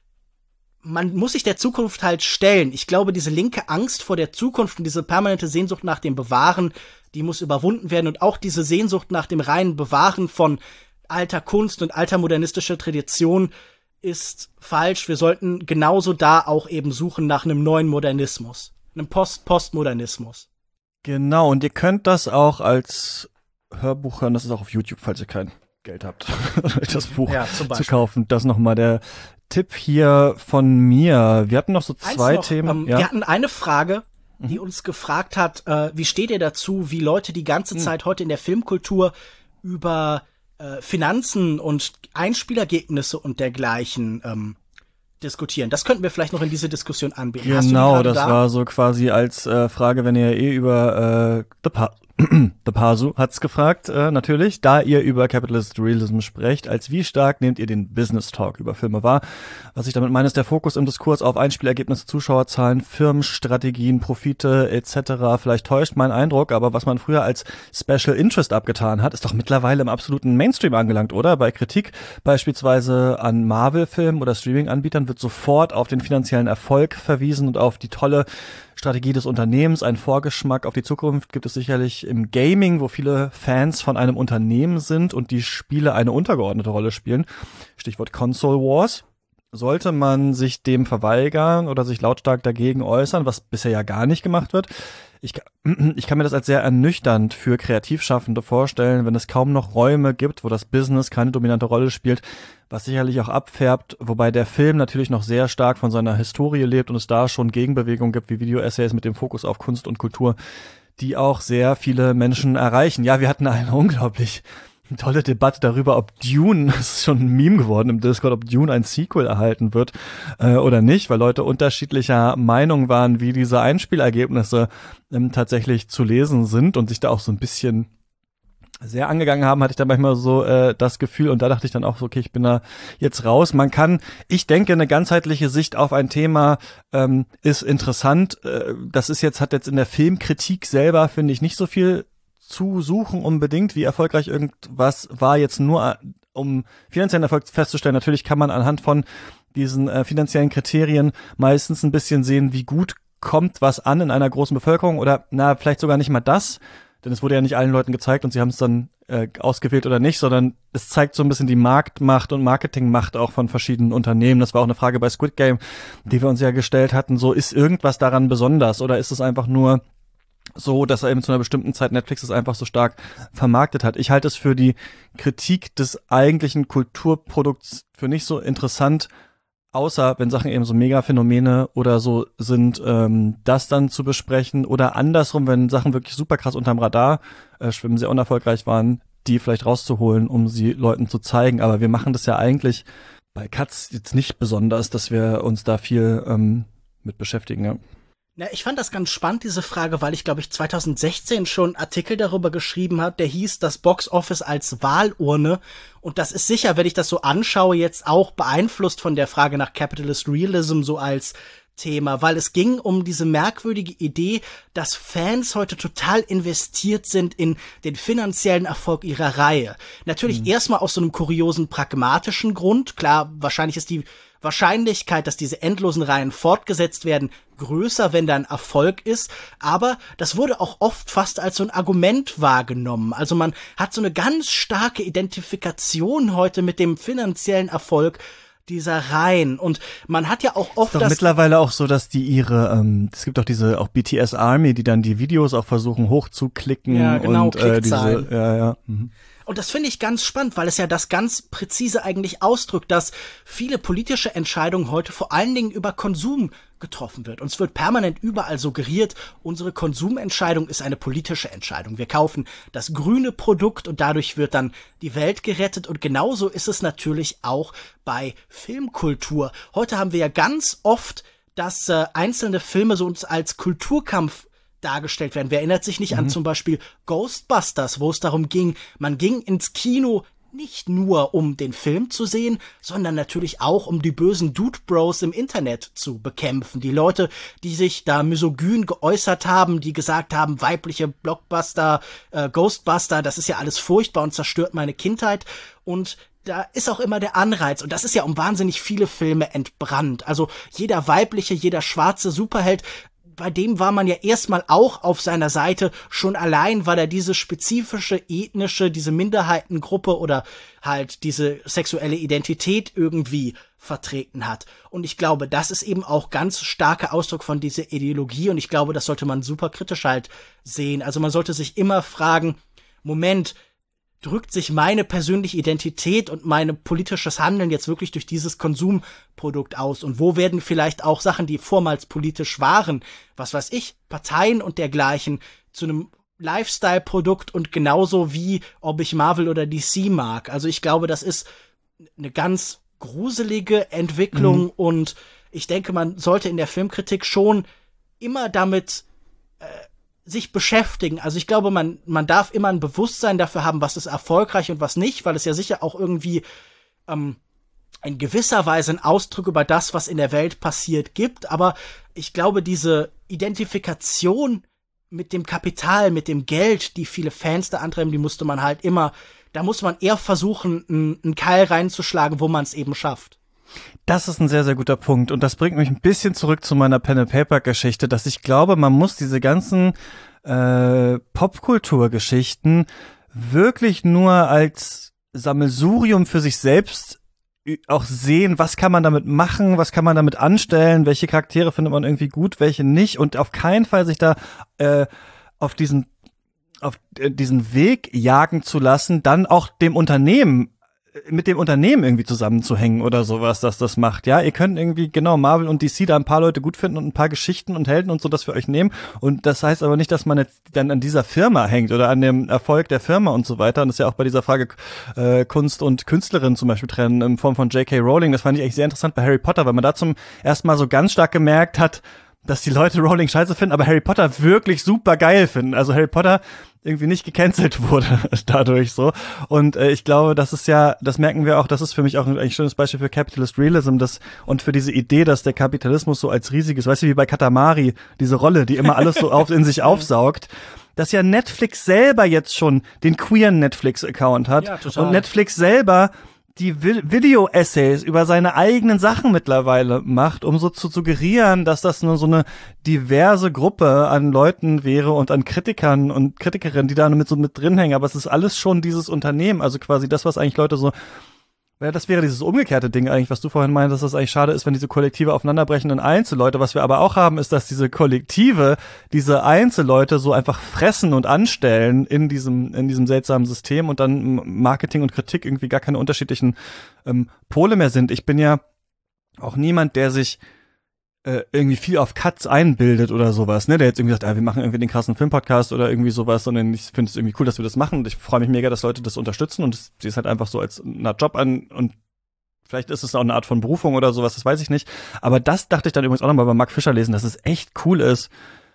Man muss sich der Zukunft halt stellen. Ich glaube, diese linke Angst vor der Zukunft und diese permanente Sehnsucht nach dem Bewahren, die muss überwunden werden. Und auch diese Sehnsucht nach dem reinen Bewahren von alter Kunst und alter modernistischer Tradition ist falsch. Wir sollten genauso da auch eben suchen nach einem neuen Modernismus. Einem Post-Postmodernismus. Genau, und ihr könnt das auch als Hörbuch hören. Das ist auch auf YouTube, falls ihr kein Geld habt, das Buch ja, zu kaufen. Das nochmal der Tipp hier von mir. Wir hatten noch so zwei noch, Themen. Ähm, ja. Wir hatten eine Frage, die mhm. uns gefragt hat, äh, wie steht ihr dazu, wie Leute die ganze mhm. Zeit heute in der Filmkultur über Finanzen und Einspielergebnisse und dergleichen ähm, diskutieren. Das könnten wir vielleicht noch in diese Diskussion anbieten. Genau, Hast du die das da? war so quasi als äh, Frage, wenn ihr eh über äh, The Pa The Pasu hat's gefragt, äh, natürlich, da ihr über Capitalist Realism sprecht, als wie stark nehmt ihr den Business Talk über Filme wahr? Was ich damit meine, ist der Fokus im Diskurs auf Einspielergebnisse, Zuschauerzahlen, Firmenstrategien, Profite et cetera. Vielleicht täuscht mein Eindruck, aber was man früher als Special Interest abgetan hat, ist doch mittlerweile im absoluten Mainstream angelangt, oder? Bei Kritik beispielsweise an Marvel-Filmen oder Streaming-Anbietern wird sofort auf den finanziellen Erfolg verwiesen und auf die tolle Strategie des Unternehmens. Ein Vorgeschmack auf die Zukunft gibt es sicherlich im Gaming, wo viele Fans von einem Unternehmen sind und die Spiele eine untergeordnete Rolle spielen. Stichwort Console Wars. Sollte man sich dem verweigern oder sich lautstark dagegen äußern, was bisher ja gar nicht gemacht wird? Ich, ich kann mir das als sehr ernüchternd für Kreativschaffende vorstellen, wenn es kaum noch Räume gibt, wo das Business keine dominante Rolle spielt, was sicherlich auch abfärbt, wobei der Film natürlich noch sehr stark von seiner Historie lebt und es da schon Gegenbewegungen gibt, wie Video-Essays mit dem Fokus auf Kunst und Kultur, die auch sehr viele Menschen erreichen. Ja, wir hatten eine unglaublich tolle Debatte darüber, ob Dune, das ist schon ein Meme geworden im Discord, ob Dune ein Sequel erhalten wird äh, oder nicht, weil Leute unterschiedlicher Meinung waren, wie diese Einspielergebnisse ähm, tatsächlich zu lesen sind und sich da auch so ein bisschen sehr angegangen haben, hatte ich da manchmal so äh, das Gefühl und da dachte ich dann auch so, okay, ich bin da jetzt raus. Man kann, ich denke, eine ganzheitliche Sicht auf ein Thema ähm, ist interessant. Äh, das ist jetzt, hat jetzt in der Filmkritik selber, finde ich, nicht so viel zu suchen unbedingt, wie erfolgreich irgendwas war, jetzt nur um finanziellen Erfolg festzustellen. Natürlich kann man anhand von diesen äh, finanziellen Kriterien meistens ein bisschen sehen, wie gut kommt was an in einer großen Bevölkerung oder na, vielleicht sogar nicht mal das, denn es wurde ja nicht allen Leuten gezeigt und sie haben es dann äh, ausgewählt oder nicht, sondern es zeigt so ein bisschen die Marktmacht und Marketingmacht auch von verschiedenen Unternehmen. Das war auch eine Frage bei Squid Game, die wir uns ja gestellt hatten. So, ist irgendwas daran besonders oder ist es einfach nur so, dass er eben zu einer bestimmten Zeit Netflix es einfach so stark vermarktet hat? Ich halte es für die Kritik des eigentlichen Kulturprodukts für nicht so interessant, außer wenn Sachen eben so Mega-Phänomene oder so sind, ähm, das dann zu besprechen oder andersrum, wenn Sachen wirklich super krass unterm Radar äh, schwimmen, sehr unerfolgreich waren, die vielleicht rauszuholen, um sie Leuten zu zeigen. Aber wir machen das ja eigentlich bei Katz jetzt nicht besonders, dass wir uns da viel ähm, mit beschäftigen, ja. Na, ich fand das ganz spannend, diese Frage, weil ich, glaube ich, zwanzig sechzehn schon einen Artikel darüber geschrieben habe, der hieß das Box Office als Wahlurne. Und das ist sicher, wenn ich das so anschaue, jetzt auch beeinflusst von der Frage nach Capitalist Realism so als Thema, weil es ging um diese merkwürdige Idee, dass Fans heute total investiert sind in den finanziellen Erfolg ihrer Reihe. Natürlich mhm. erstmal aus so einem kuriosen, pragmatischen Grund. Klar, wahrscheinlich ist die Wahrscheinlichkeit, dass diese endlosen Reihen fortgesetzt werden, größer, wenn da ein Erfolg ist. Aber das wurde auch oft fast als so ein Argument wahrgenommen. Also man hat so eine ganz starke Identifikation heute mit dem finanziellen Erfolg dieser Reihen. Und man hat ja auch oft ist doch das mittlerweile auch so, dass die ihre, ähm, es gibt auch diese auch B T S Army, die dann die Videos auch versuchen hochzuklicken. Ja, genau, und äh, diese, ja, ja. Mhm. Und das finde ich ganz spannend, weil es ja das ganz präzise eigentlich ausdrückt, dass viele politische Entscheidungen heute vor allen Dingen über Konsum getroffen wird. Uns wird permanent überall suggeriert, unsere Konsumentscheidung ist eine politische Entscheidung. Wir kaufen das grüne Produkt und dadurch wird dann die Welt gerettet. Und genauso ist es natürlich auch bei Filmkultur. Heute haben wir ja ganz oft, dass äh, einzelne Filme so uns als Kulturkampf dargestellt werden. Wer erinnert sich nicht mhm. an zum Beispiel Ghostbusters, wo es darum ging, man ging ins Kino nicht nur um den Film zu sehen, sondern natürlich auch um die bösen Dude Bros im Internet zu bekämpfen. Die Leute, die sich da misogyn geäußert haben, die gesagt haben, weibliche Blockbuster, äh, Ghostbuster, das ist ja alles furchtbar und zerstört meine Kindheit. Und da ist auch immer der Anreiz, und das ist ja um wahnsinnig viele Filme entbrannt. Also jeder weibliche, jeder schwarze Superheld, bei dem war man ja erstmal auch auf seiner Seite, schon allein, weil er diese spezifische ethnische, diese Minderheitengruppe oder halt diese sexuelle Identität irgendwie vertreten hat. Und ich glaube, das ist eben auch ganz starker Ausdruck von dieser Ideologie und ich glaube, das sollte man super kritisch halt sehen. Also man sollte sich immer fragen, Moment, drückt sich meine persönliche Identität und mein politisches Handeln jetzt wirklich durch dieses Konsumprodukt aus? Und wo werden vielleicht auch Sachen, die vormals politisch waren, was weiß ich, Parteien und dergleichen, zu einem Lifestyle-Produkt und genauso wie, ob ich Marvel oder D C mag. Also ich glaube, das ist eine ganz gruselige Entwicklung mhm. und ich denke, man sollte in der Filmkritik schon immer damit äh, sich beschäftigen. Also ich glaube, man man darf immer ein Bewusstsein dafür haben, was ist erfolgreich und was nicht, weil es ja sicher auch irgendwie ähm, in gewisser Weise ein Ausdruck über das, was in der Welt passiert, gibt. Aber ich glaube, diese Identifikation mit dem Kapital, mit dem Geld, die viele Fans da antreiben, die musste man halt immer, da muss man eher versuchen, einen, einen Keil reinzuschlagen, wo man es eben schafft. Das ist ein sehr, sehr guter Punkt. Und das bringt mich ein bisschen zurück zu meiner Pen-and-Paper-Geschichte, dass ich glaube, man muss diese ganzen äh, Popkulturgeschichten wirklich nur als Sammelsurium für sich selbst auch sehen, was kann man damit machen, was kann man damit anstellen, welche Charaktere findet man irgendwie gut, welche nicht. Und auf keinen Fall sich da äh, auf diesen, auf äh, diesen Weg jagen zu lassen, dann auch dem Unternehmen mit dem Unternehmen irgendwie zusammenzuhängen oder sowas, dass das macht. Ja, ihr könnt irgendwie, genau, Marvel und D C da ein paar Leute gut finden und ein paar Geschichten und Helden und so das für euch nehmen. Und das heißt aber nicht, dass man jetzt dann an dieser Firma hängt oder an dem Erfolg der Firma und so weiter. Und das ist ja auch bei dieser Frage äh, Kunst und Künstlerin zum Beispiel trennen in Form von J K. Rowling. Das fand ich eigentlich sehr interessant bei Harry Potter, weil man da zum ersten Mal so ganz stark gemerkt hat, dass die Leute Rowling scheiße finden, aber Harry Potter wirklich super geil finden. Also Harry Potter irgendwie nicht gecancelt wurde dadurch so. Und äh, ich glaube, das ist ja, das merken wir auch, das ist für mich auch ein eigentlich schönes Beispiel für Capitalist Realism das, und für diese Idee, dass der Kapitalismus so als riesiges, weißt du, wie bei Katamari, diese Rolle, die immer alles so auf, in sich aufsaugt, dass ja Netflix selber jetzt schon den queeren Netflix-Account hat. Ja, total. Und Netflix selber die Video-Essays über seine eigenen Sachen mittlerweile macht, um so zu suggerieren, dass das nur so eine diverse Gruppe an Leuten wäre und an Kritikern und Kritikerinnen, die da mit so mit drin hängen. Aber es ist alles schon dieses Unternehmen, also quasi das, was eigentlich Leute so, ja, das wäre dieses umgekehrte Ding eigentlich, was du vorhin meintest, dass das eigentlich schade ist, wenn diese Kollektive aufeinanderbrechen in Einzelleute. Was wir aber auch haben, ist, dass diese Kollektive, diese Einzelleute so einfach fressen und anstellen in diesem in diesem seltsamen System und dann Marketing und Kritik irgendwie gar keine unterschiedlichen ähm, Pole mehr sind. Ich bin ja auch niemand, der sich äh, irgendwie viel auf Cuts einbildet oder sowas, ne, der jetzt irgendwie sagt, ah, wir machen irgendwie den krassen Filmpodcast oder irgendwie sowas, sondern ich finde es irgendwie cool, dass wir das machen und ich freue mich mega, dass Leute das unterstützen und es ist halt einfach so als eine Job an und vielleicht ist es auch eine Art von Berufung oder sowas, das weiß ich nicht, aber das dachte ich dann übrigens auch nochmal bei Mark Fisher lesen, dass es echt cool ist,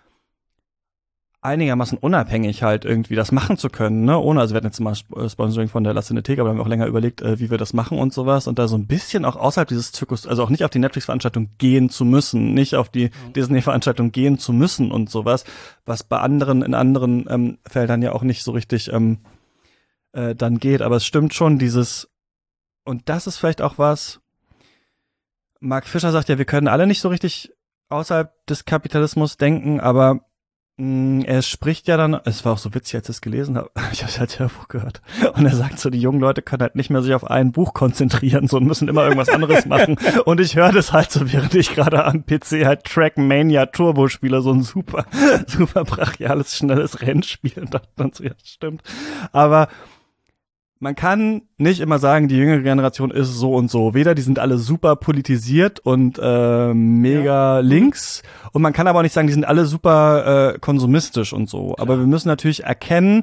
einigermaßen unabhängig halt irgendwie das machen zu können, ne, ohne, also wir hatten jetzt mal Sponsoring von der La Cinéthèque, aber wir haben auch länger überlegt, äh, wie wir das machen und sowas und da so ein bisschen auch außerhalb dieses Zirkus, also auch nicht auf die Netflix-Veranstaltung gehen zu müssen, nicht auf die mhm. Disney-Veranstaltung gehen zu müssen und sowas, was bei anderen, in anderen ähm, Feldern ja auch nicht so richtig ähm, äh, dann geht, aber es stimmt schon, dieses, und das ist vielleicht auch was, Mark Fisher sagt ja, wir können alle nicht so richtig außerhalb des Kapitalismus denken, aber er spricht ja dann, es war auch so witzig, als ich es gelesen habe, ich habe es als Hörbuch gehört, und er sagt so, die jungen Leute können halt nicht mehr sich auf ein Buch konzentrieren, so, und müssen immer irgendwas anderes machen, und ich höre das halt so, während ich gerade am P C halt Trackmania Turbo spiele, so ein super, super brachiales, schnelles Rennspiel, und dachte dann so, ja, stimmt, aber man kann nicht immer sagen, die jüngere Generation ist so und so. Weder die sind alle super politisiert und äh, mega ja. links und man kann aber auch nicht sagen, die sind alle super äh, konsumistisch und so. Klar. Aber wir müssen natürlich erkennen,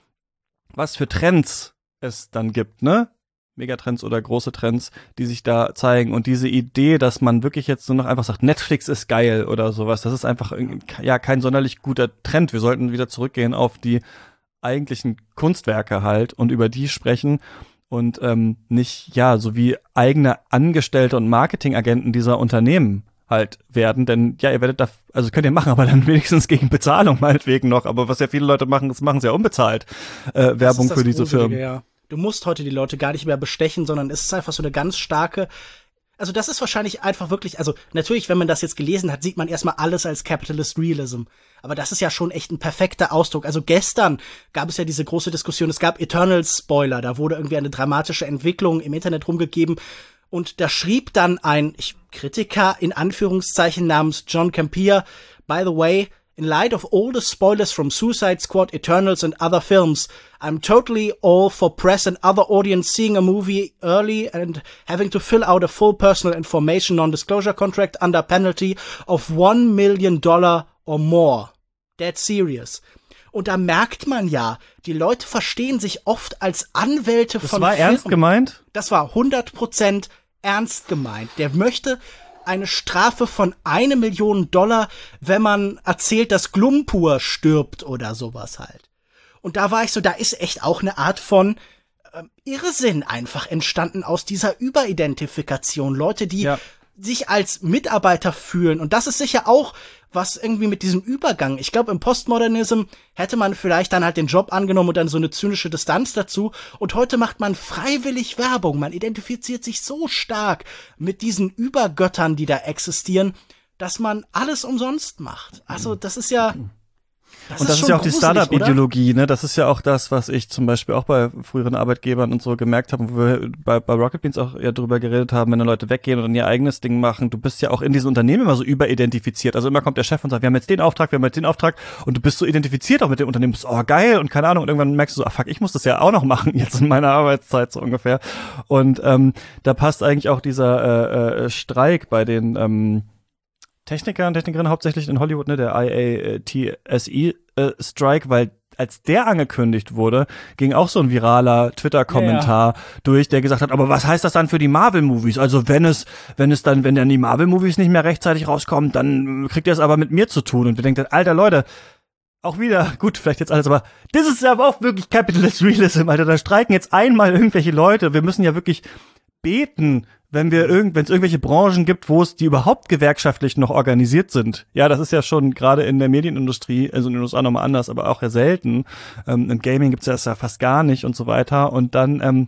was für Trends es dann gibt, ne? Megatrends oder große Trends, die sich da zeigen. Und diese Idee, dass man wirklich jetzt nur noch einfach sagt, Netflix ist geil oder sowas, das ist einfach ja kein sonderlich guter Trend. Wir sollten wieder zurückgehen auf die eigentlichen Kunstwerke halt und über die sprechen und ähm, nicht, ja, so wie eigene Angestellte und Marketingagenten dieser Unternehmen halt werden, denn ja, ihr werdet da, also könnt ihr machen, aber dann wenigstens gegen Bezahlung meinetwegen noch, aber was ja viele Leute machen, das machen sie ja unbezahlt, äh, Werbung für diese Firmen. Ja. Du musst heute die Leute gar nicht mehr bestechen, sondern es ist einfach so eine ganz starke, also das ist wahrscheinlich einfach wirklich, also natürlich, wenn man das jetzt gelesen hat, sieht man erstmal alles als Capitalist Realism. Aber das ist ja schon echt ein perfekter Ausdruck. Also gestern gab es ja diese große Diskussion, es gab Eternals-Spoiler, da wurde irgendwie eine dramatische Entwicklung im Internet rumgegeben und da schrieb dann ein ich, Kritiker in Anführungszeichen namens John Campea, by the way, in light of all the spoilers from Suicide Squad, Eternals and other films, I'm totally all for press and other audience seeing a movie early and having to fill out a full personal information non-disclosure contract under penalty of one million dollar or more. Dead serious. Und da merkt man ja, die Leute verstehen sich oft als Anwälte das von Das war Film. Ernst gemeint? Das war hundert Prozent ernst gemeint. Der möchte eine Strafe von eine Million Dollar, wenn man erzählt, dass Glumpur stirbt oder sowas halt. Und da war ich so, da ist echt auch eine Art von äh, Irrsinn einfach entstanden aus dieser Überidentifikation. Leute, die ja. sich als Mitarbeiter fühlen. Und das ist sicher auch was irgendwie mit diesem Übergang. Ich glaube, im Postmodernism hätte man vielleicht dann halt den Job angenommen und dann so eine zynische Distanz dazu. Und heute macht man freiwillig Werbung. Man identifiziert sich so stark mit diesen Übergöttern, die da existieren, dass man alles umsonst macht. Also das ist ja... Das und das ist, ist ja auch die Startup-Ideologie, ne? Das ist ja auch das, was ich zum Beispiel auch bei früheren Arbeitgebern und so gemerkt habe, wo wir bei, bei Rocket Beans auch ja drüber geredet haben, wenn dann Leute weggehen und dann ihr eigenes Ding machen. Du bist ja auch in diesen Unternehmen immer so überidentifiziert. Also immer kommt der Chef und sagt, wir haben jetzt den Auftrag, wir haben jetzt den Auftrag und du bist so identifiziert auch mit dem Unternehmen. Du bist, oh geil und keine Ahnung. Und irgendwann merkst du so, ah fuck, ich muss das ja auch noch machen jetzt in meiner Arbeitszeit so ungefähr. Und ähm, da passt eigentlich auch dieser äh, äh, Streik bei den ähm, Techniker und Technikerinnen hauptsächlich in Hollywood, ne, der I A T S E-Strike, äh, weil als der angekündigt wurde, ging auch so ein viraler Twitter-Kommentar ja, ja. durch, der gesagt hat, aber was heißt das dann für die Marvel-Movies? Also wenn es, wenn es dann, wenn dann die Marvel-Movies nicht mehr rechtzeitig rauskommen, dann kriegt ihr es aber mit mir zu tun. Und wir denken, alter Leute, auch wieder, gut, vielleicht jetzt alles, aber das ist ja auch wirklich Capitalist Realism, Alter, da streiken jetzt einmal irgendwelche Leute. Wir müssen ja wirklich beten, wenn wir irgend, wenn es irgendwelche Branchen gibt, wo es die überhaupt gewerkschaftlich noch organisiert sind. Ja, das ist ja schon gerade in der Medienindustrie, also in den U S A nochmal anders, aber auch ja selten. Ähm, in Gaming gibt's das ja fast gar nicht und so weiter. Und dann, ähm,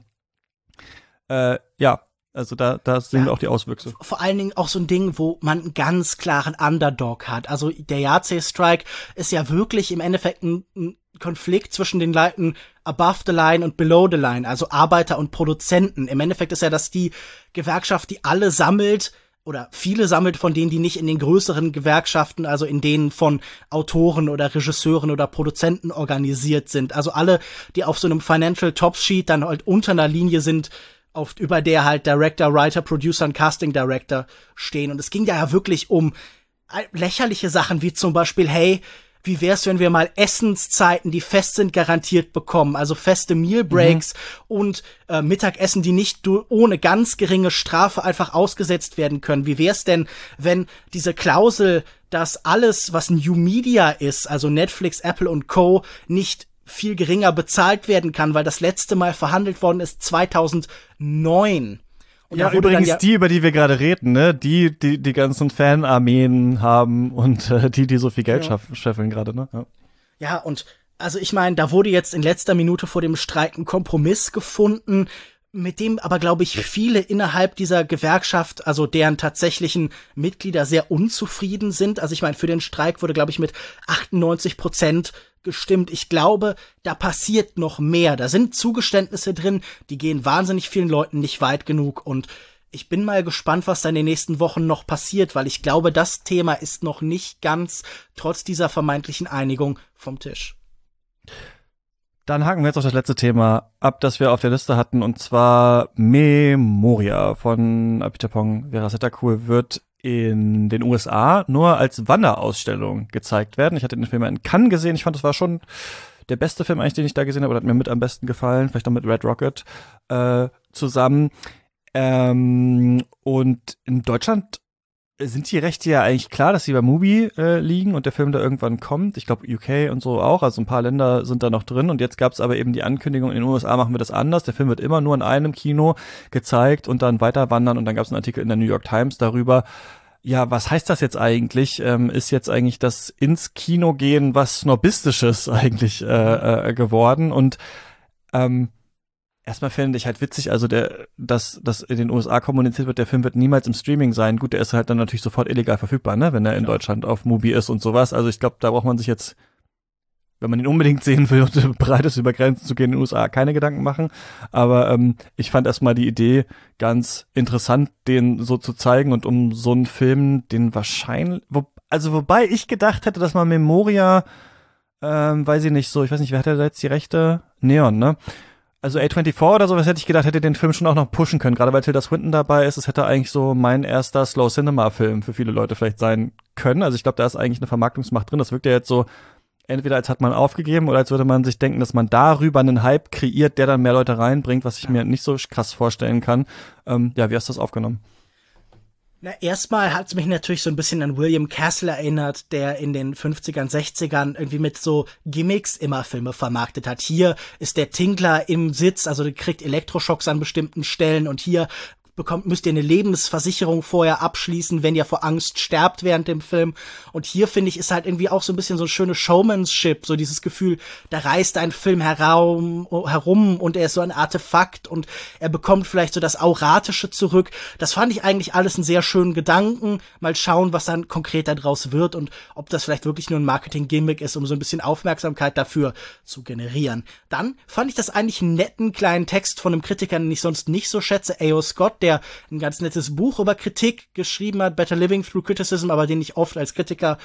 äh, ja, also da, da sehen ja, wir auch die Auswüchse. Vor allen Dingen auch so ein Ding, wo man einen ganz klaren Underdog hat. Also der Yahtze-Strike ist ja wirklich im Endeffekt ein, ein Konflikt zwischen den Leuten above the line und below the line, also Arbeiter und Produzenten. Im Endeffekt ist ja das die Gewerkschaft, die alle sammelt oder viele sammelt von denen, die nicht in den größeren Gewerkschaften, also in denen von Autoren oder Regisseuren oder Produzenten organisiert sind. Also alle, die auf so einem Financial Top Sheet dann halt unter einer Linie sind, auf, über der halt Director, Writer, Producer und Casting Director stehen. Und es ging ja wirklich um lächerliche Sachen, wie zum Beispiel, hey, wie wär's, wenn wir mal Essenszeiten, die fest sind, garantiert bekommen? Also feste Meal Breaks mhm. und äh, Mittagessen, die nicht du- ohne ganz geringe Strafe einfach ausgesetzt werden können. Wie wär's denn, wenn diese Klausel, dass alles, was New Media ist, also Netflix, Apple und Co., nicht viel geringer bezahlt werden kann, weil das letzte Mal verhandelt worden ist zweitausendneun. Und ja, übrigens ja die, über die wir gerade reden, ne, die, die, die ganzen Fanarmeen haben und äh, die, die so viel Geld ja. scheffeln gerade, ne? Ja. ja, und also ich meine, da wurde jetzt in letzter Minute vor dem Streik ein Kompromiss gefunden, mit dem aber, glaube ich, viele innerhalb dieser Gewerkschaft, also deren tatsächlichen Mitglieder sehr unzufrieden sind. Also ich meine, für den Streik wurde, glaube ich, mit achtundneunzig Prozent gestimmt. Ich glaube, da passiert noch mehr. Da sind Zugeständnisse drin, die gehen wahnsinnig vielen Leuten nicht weit genug. Und ich bin mal gespannt, was da in den nächsten Wochen noch passiert, weil ich glaube, das Thema ist noch nicht ganz, trotz dieser vermeintlichen Einigung, vom Tisch. Dann haken wir jetzt auf das letzte Thema ab, das wir auf der Liste hatten, und zwar Memoria von Apichatpong Weerasethakul wird in den U S A nur als Wanderausstellung gezeigt werden. Ich hatte den Film in Cannes gesehen. Ich fand, das war schon der beste Film eigentlich, den ich da gesehen habe, oder hat mir mit am besten gefallen, vielleicht auch mit Red Rocket äh, zusammen. Ähm, und in Deutschland sind die Rechte ja eigentlich klar, dass sie bei Mubi äh, liegen und der Film da irgendwann kommt. Ich glaube U K und so auch, also ein paar Länder sind da noch drin. Und jetzt gab es aber eben die Ankündigung, in den U S A machen wir das anders. Der Film wird immer nur in einem Kino gezeigt und dann weiter wandern. Und dann gab es einen Artikel in der New York Times darüber. Ja, was heißt das jetzt eigentlich? Ähm, ist jetzt eigentlich das ins Kino gehen was Snobistisches eigentlich äh, äh, geworden? Und ähm, erstmal finde ich halt witzig, also der, dass, dass in den U S A kommuniziert wird, der Film wird niemals im Streaming sein. Gut, der ist halt dann natürlich sofort illegal verfügbar, ne, wenn er in genau. Deutschland auf Mubi ist und sowas. Also ich glaube, da braucht man sich jetzt, wenn man ihn unbedingt sehen will und bereit ist, über Grenzen zu gehen in den U S A, keine Gedanken machen. Aber ähm, ich fand erstmal die Idee ganz interessant, den so zu zeigen und um so einen Film, den wahrscheinlich, wo, also wobei ich gedacht hätte, dass man Memoria, ähm, weiß ich nicht so, ich weiß nicht, wer hat da jetzt die Rechte? Neon, ne? Also A vierundzwanzig oder sowas hätte ich gedacht, hätte den Film schon auch noch pushen können, gerade weil Tilda Swinton dabei ist. Es hätte eigentlich so mein erster Slow-Cinema-Film für viele Leute vielleicht sein können. Also ich glaube, da ist eigentlich eine Vermarktungsmacht drin. Das wirkt ja jetzt so, entweder als hat man aufgegeben oder als würde man sich denken, dass man darüber einen Hype kreiert, der dann mehr Leute reinbringt, was ich mir nicht so krass vorstellen kann. Ähm, ja, wie hast du das aufgenommen? Na, erstmal hat es mich natürlich so ein bisschen an William Castle erinnert, der in den fünfzigern, sechzigern irgendwie mit so Gimmicks immer Filme vermarktet hat. Hier ist der Tinkler im Sitz, also der kriegt Elektroschocks an bestimmten Stellen und hier bekommt, müsst ihr eine Lebensversicherung vorher abschließen, wenn ihr vor Angst sterbt während dem Film. Und hier, finde ich, ist halt irgendwie auch so ein bisschen so ein schönes Showmanship, so dieses Gefühl, da reist ein Film herum, herum und er ist so ein Artefakt und er bekommt vielleicht so das Auratische zurück. Das fand ich eigentlich alles einen sehr schönen Gedanken. Mal schauen, was dann konkret daraus wird und ob das vielleicht wirklich nur ein Marketing-Gimmick ist, um so ein bisschen Aufmerksamkeit dafür zu generieren. Dann fand ich das eigentlich einen netten kleinen Text von einem Kritiker, den ich sonst nicht so schätze, A O Scott, der ein ganz nettes Buch über Kritik geschrieben hat, Better Living Through Criticism, aber den ich oft als Kritiker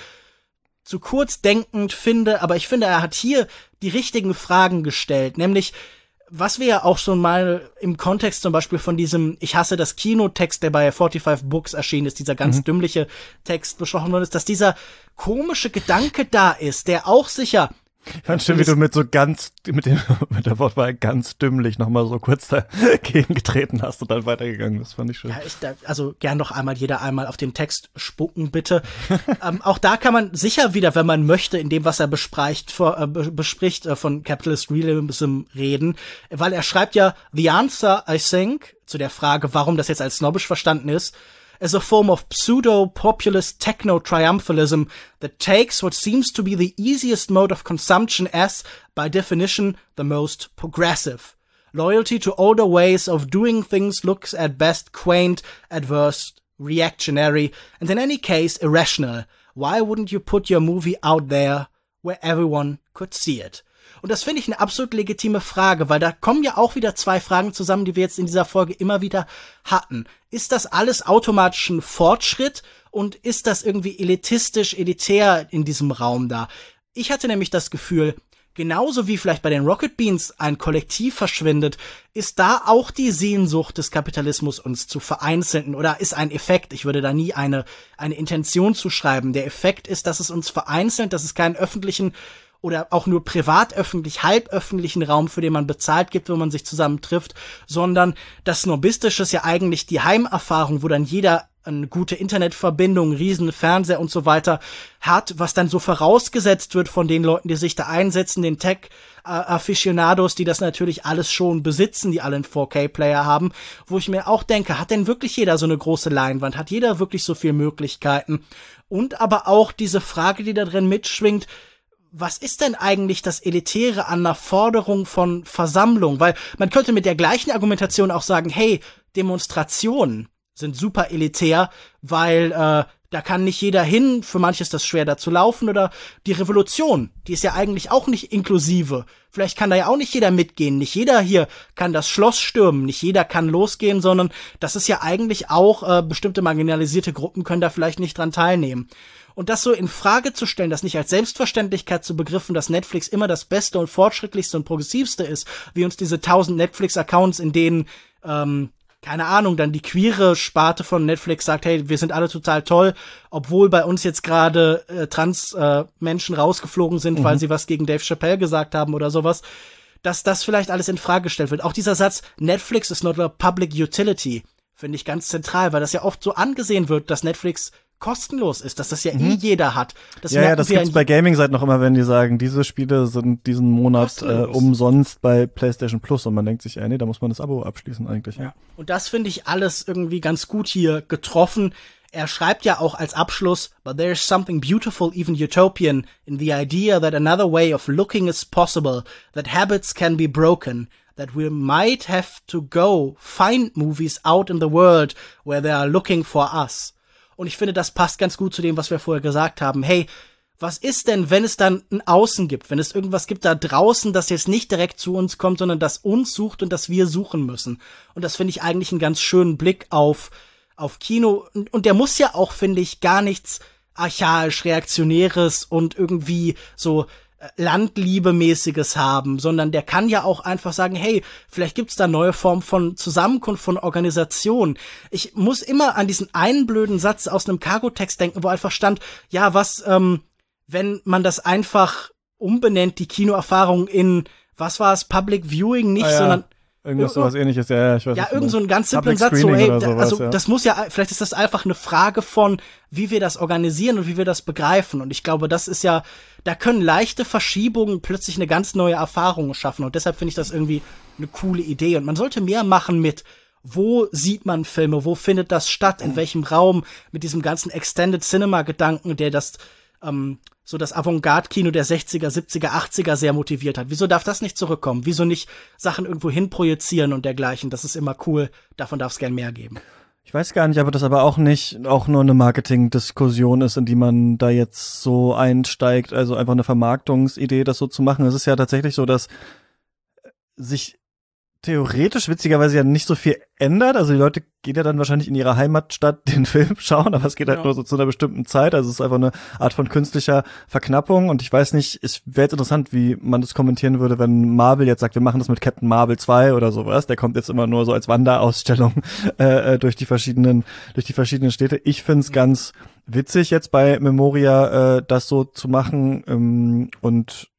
zu kurz denkend finde. Aber ich finde, er hat hier die richtigen Fragen gestellt, nämlich, was wir ja auch schon mal im Kontext zum Beispiel von diesem Ich hasse das Kino-Text, der bei fünfundvierzig Books erschienen ist, dieser ganz mhm. dümmliche Text besprochen worden ist, dass dieser komische Gedanke da ist, der auch sicher Ich fand schön, wie du mit so ganz, mit dem, mit der Wortwahl ganz dümmlich nochmal so kurz dagegen getreten hast und dann weitergegangen bist. Fand ich schön. Ja, ich, da, also gern noch einmal jeder einmal auf den Text spucken, bitte. ähm, auch da kann man sicher wieder, wenn man möchte, in dem, was er bespricht, vor, äh, bespricht, äh, von Capitalist Realism reden, weil er schreibt ja, the answer, I think, zu der Frage, warum das jetzt als snobbisch verstanden ist, as a form of pseudo-populist techno-triumphalism that takes what seems to be the easiest mode of consumption as, by definition, the most progressive. Loyalty to older ways of doing things looks at best quaint, at worst reactionary, and in any case irrational. Why wouldn't you put your movie out there where everyone could see it? Und das finde ich eine absolut legitime Frage, weil da kommen ja auch wieder zwei Fragen zusammen, die wir jetzt in dieser Folge immer wieder hatten. Ist das alles automatisch ein Fortschritt und ist das irgendwie elitistisch, elitär in diesem Raum da? Ich hatte nämlich das Gefühl, genauso wie vielleicht bei den Rocket Beans ein Kollektiv verschwindet, ist da auch die Sehnsucht des Kapitalismus, uns zu vereinzeln, oder ist ein Effekt. Ich würde da nie eine, eine Intention zuschreiben. Der Effekt ist, dass es uns vereinzelt, dass es keinen öffentlichen oder auch nur privat-öffentlich, halböffentlichen Raum, für den man bezahlt gibt, wenn man sich zusammen trifft, sondern das Snobistische ist ja eigentlich die Heimerfahrung, wo dann jeder eine gute Internetverbindung, riesen Fernseher und so weiter hat, was dann so vorausgesetzt wird von den Leuten, die sich da einsetzen, den Tech-Aficionados, die das natürlich alles schon besitzen, die alle einen vier K-Player haben, wo ich mir auch denke, hat denn wirklich jeder so eine große Leinwand? Hat jeder wirklich so viele Möglichkeiten? Und aber auch diese Frage, die da drin mitschwingt, was ist denn eigentlich das Elitäre an einer Forderung von Versammlung? Weil man könnte mit der gleichen Argumentation auch sagen, hey, Demonstrationen sind super elitär, weil äh, Da kann nicht jeder hin, für manche ist das schwer, da zu laufen. Oder die Revolution, die ist ja eigentlich auch nicht inklusive. Vielleicht kann da ja auch nicht jeder mitgehen. Nicht jeder hier kann das Schloss stürmen, nicht jeder kann losgehen, sondern das ist ja eigentlich auch, äh, bestimmte marginalisierte Gruppen können da vielleicht nicht dran teilnehmen. Und das so in Frage zu stellen, das nicht als Selbstverständlichkeit zu begriffen, dass Netflix immer das Beste und Fortschrittlichste und Progressivste ist, wie uns diese tausend Netflix-Accounts, in denen, ähm, keine Ahnung, dann die queere Sparte von Netflix sagt, hey, wir sind alle total toll, obwohl bei uns jetzt gerade äh, Trans-Menschen äh, rausgeflogen sind, mhm. weil sie was gegen Dave Chappelle gesagt haben oder sowas, dass das vielleicht alles in Frage gestellt wird. Auch dieser Satz, Netflix is not a public utility, finde ich ganz zentral, weil das ja oft so angesehen wird, dass Netflix kostenlos ist, dass das ja mhm. eh jeder hat. Das ja, ja, das gibt's bei Gaming-Seiten noch immer, wenn die sagen, diese Spiele sind diesen Monat äh, umsonst bei PlayStation Plus und man denkt sich, äh, nee, da muss man das Abo abschließen eigentlich. Ja. Ja. Und das finde ich alles irgendwie ganz gut hier getroffen. Er schreibt ja auch als Abschluss, but there is something beautiful, even utopian, in the idea that another way of looking is possible, that habits can be broken, that we might have to go find movies out in the world where they are looking for us. Und ich finde, das passt ganz gut zu dem, was wir vorher gesagt haben. Hey, was ist denn, wenn es dann ein Außen gibt? Wenn es irgendwas gibt da draußen, das jetzt nicht direkt zu uns kommt, sondern das uns sucht und das wir suchen müssen. Und das finde ich eigentlich einen ganz schönen Blick auf, auf Kino. Und, und der muss ja auch, finde ich, gar nichts archaisch, reaktionäres und irgendwie so Landliebemäßiges haben, sondern der kann ja auch einfach sagen, hey, vielleicht gibt's da neue Formen von Zusammenkunft, von Organisation. Ich muss immer an diesen einen blöden Satz aus einem Cargo-Text denken, wo einfach stand, ja, was, ähm, wenn man das einfach umbenennt, die Kinoerfahrung in, was war es, Public Viewing nicht, ah, ja. sondern Irgendwas sowas ähnliches, ja, ja, ich weiß. Ja, irgend so einen ganz simplen Satz, so, ey, sowas, also ja. das muss ja, vielleicht ist das einfach eine Frage von, wie wir das organisieren und wie wir das begreifen. Und ich glaube, das ist ja, da können leichte Verschiebungen plötzlich eine ganz neue Erfahrung schaffen. Und deshalb finde ich das irgendwie eine coole Idee. Und man sollte mehr machen mit, wo sieht man Filme, wo findet das statt, in welchem Raum, mit diesem ganzen Extended Cinema-Gedanken, der das, ähm, so das Avantgarde-Kino der sechziger, siebziger, achtziger sehr motiviert hat. Wieso darf das nicht zurückkommen? Wieso nicht Sachen irgendwo hin projizieren und dergleichen? Das ist immer cool. Davon darf es gern mehr geben. Ich weiß gar nicht, ob das aber auch nicht auch nur eine Marketing-Diskussion ist, in die man da jetzt so einsteigt. Also einfach eine Vermarktungsidee, das so zu machen. Es ist ja tatsächlich so, dass sich theoretisch witzigerweise ja nicht so viel ändert. Also die Leute gehen ja dann wahrscheinlich in ihrer Heimatstadt den Film schauen, aber es geht halt ja. nur so zu einer bestimmten Zeit. Also es ist einfach eine Art von künstlicher Verknappung. Und ich weiß nicht, es wäre jetzt interessant, wie man das kommentieren würde, wenn Marvel jetzt sagt, wir machen das mit Captain Marvel zwei oder sowas. Der kommt jetzt immer nur so als Wanderausstellung äh, durch die verschiedenen durch die verschiedenen Städte. Ich find's ganz witzig jetzt bei Memoria äh, das so zu machen ähm, und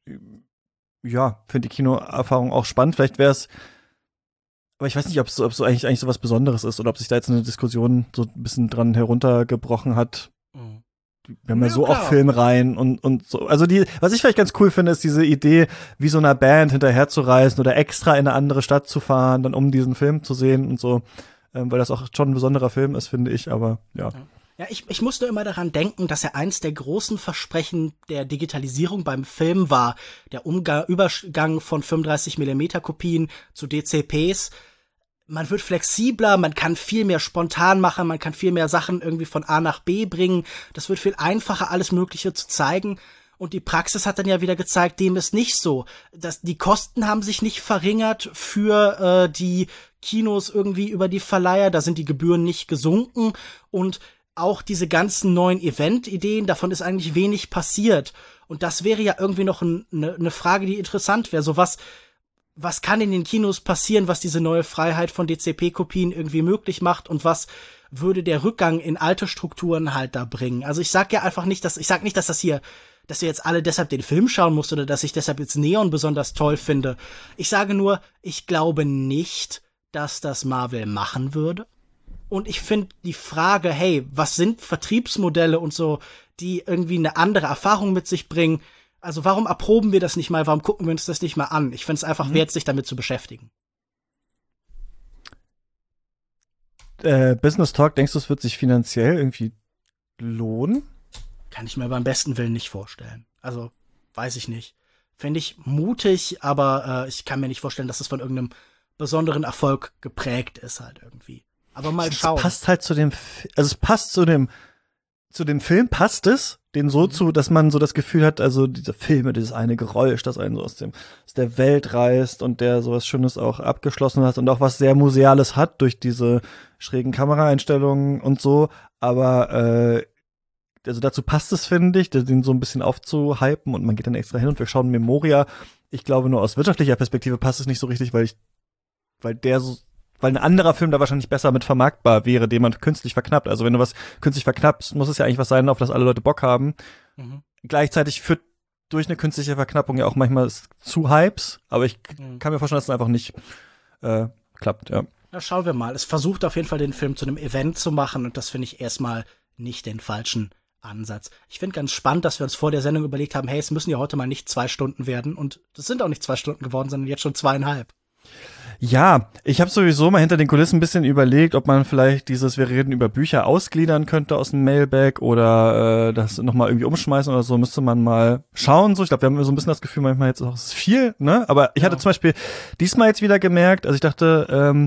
ja, finde die Kinoerfahrung auch spannend. Vielleicht wäre es Aber ich weiß nicht, ob es so, ob so eigentlich, eigentlich so was Besonderes ist oder ob sich da jetzt eine Diskussion so ein bisschen dran heruntergebrochen hat. Mhm. Wir haben ja, ja so klar. Auch Filmreihen und, und so. Also die, was ich vielleicht ganz cool finde, ist diese Idee, wie so einer Band hinterher zu reisen oder extra in eine andere Stadt zu fahren, dann um diesen Film zu sehen und so. Ähm, weil das auch schon ein besonderer Film ist, finde ich, aber ja. ja. Ja, ich, ich musste immer daran denken, dass ja eins der großen Versprechen der Digitalisierung beim Film war, der Umgang, Übergang von fünfunddreißig Millimeter Kopien zu D C Ps. Man wird flexibler, man kann viel mehr spontan machen, man kann viel mehr Sachen irgendwie von A nach B bringen. Das wird viel einfacher, alles Mögliche zu zeigen. Und die Praxis hat dann ja wieder gezeigt, dem ist nicht so. Das, die Kosten haben sich nicht verringert für äh, die Kinos irgendwie über die Verleiher. Da sind die Gebühren nicht gesunken. Und auch diese ganzen neuen Event-Ideen, davon ist eigentlich wenig passiert. Und das wäre ja irgendwie noch eine ein, ne Frage, die interessant wäre. So was Was kann in den Kinos passieren, was diese neue Freiheit von D C P-Kopien irgendwie möglich macht und was würde der Rückgang in alte Strukturen halt da bringen? Also ich sag ja einfach nicht, dass ich sag nicht, dass das hier, dass ihr jetzt alle deshalb den Film schauen müsst oder dass ich deshalb jetzt Neon besonders toll finde. Ich sage nur, ich glaube nicht, dass das Marvel machen würde. Und ich finde die Frage, hey, was sind Vertriebsmodelle und so, die irgendwie eine andere Erfahrung mit sich bringen? Also warum erproben wir das nicht mal? Warum gucken wir uns das nicht mal an? Ich finde es einfach mhm. wert, sich damit zu beschäftigen. Äh, Business Talk, denkst du, es wird sich finanziell irgendwie lohnen? Kann ich mir beim besten Willen nicht vorstellen. Also, weiß ich nicht. Finde ich mutig, aber äh, ich kann mir nicht vorstellen, dass es von irgendeinem besonderen Erfolg geprägt ist halt irgendwie. Aber mal es schauen. Es passt halt zu dem, also es passt zu dem zu dem Film passt es, den so zu, dass man so das Gefühl hat, also diese Filme, dieses eine Geräusch, das einen so aus dem, aus der Welt reißt und der sowas Schönes auch abgeschlossen hat und auch was sehr Museales hat durch diese schrägen Kameraeinstellungen und so, aber äh, also dazu passt es, finde ich, den so ein bisschen aufzuhypen und man geht dann extra hin und wir schauen Memoria. Ich glaube, nur aus wirtschaftlicher Perspektive passt es nicht so richtig, weil ich, weil der so, weil ein anderer Film da wahrscheinlich besser mit vermarktbar wäre, den man künstlich verknappt. Also wenn du was künstlich verknappst, muss es ja eigentlich was sein, auf das alle Leute Bock haben. Mhm. Gleichzeitig führt durch eine künstliche Verknappung ja auch manchmal zu Hypes, aber ich mhm. kann mir vorstellen, dass es einfach nicht äh, klappt, ja. Na, schauen wir mal. Es versucht auf jeden Fall, den Film zu einem Event zu machen und das finde ich erstmal nicht den falschen Ansatz. Ich finde ganz spannend, dass wir uns vor der Sendung überlegt haben, hey, es müssen ja heute mal nicht zwei Stunden werden und das sind auch nicht zwei Stunden geworden, sondern jetzt schon zweieinhalb. Ja, ich habe sowieso mal hinter den Kulissen ein bisschen überlegt, ob man vielleicht dieses wir reden über Bücher ausgliedern könnte aus dem Mailbag oder äh, das nochmal irgendwie umschmeißen oder so, müsste man mal schauen. So, ich glaube, wir haben so ein bisschen das Gefühl, manchmal jetzt auch es ist viel, ne? Aber ich ja. hatte zum Beispiel diesmal jetzt wieder gemerkt, also ich dachte, ähm,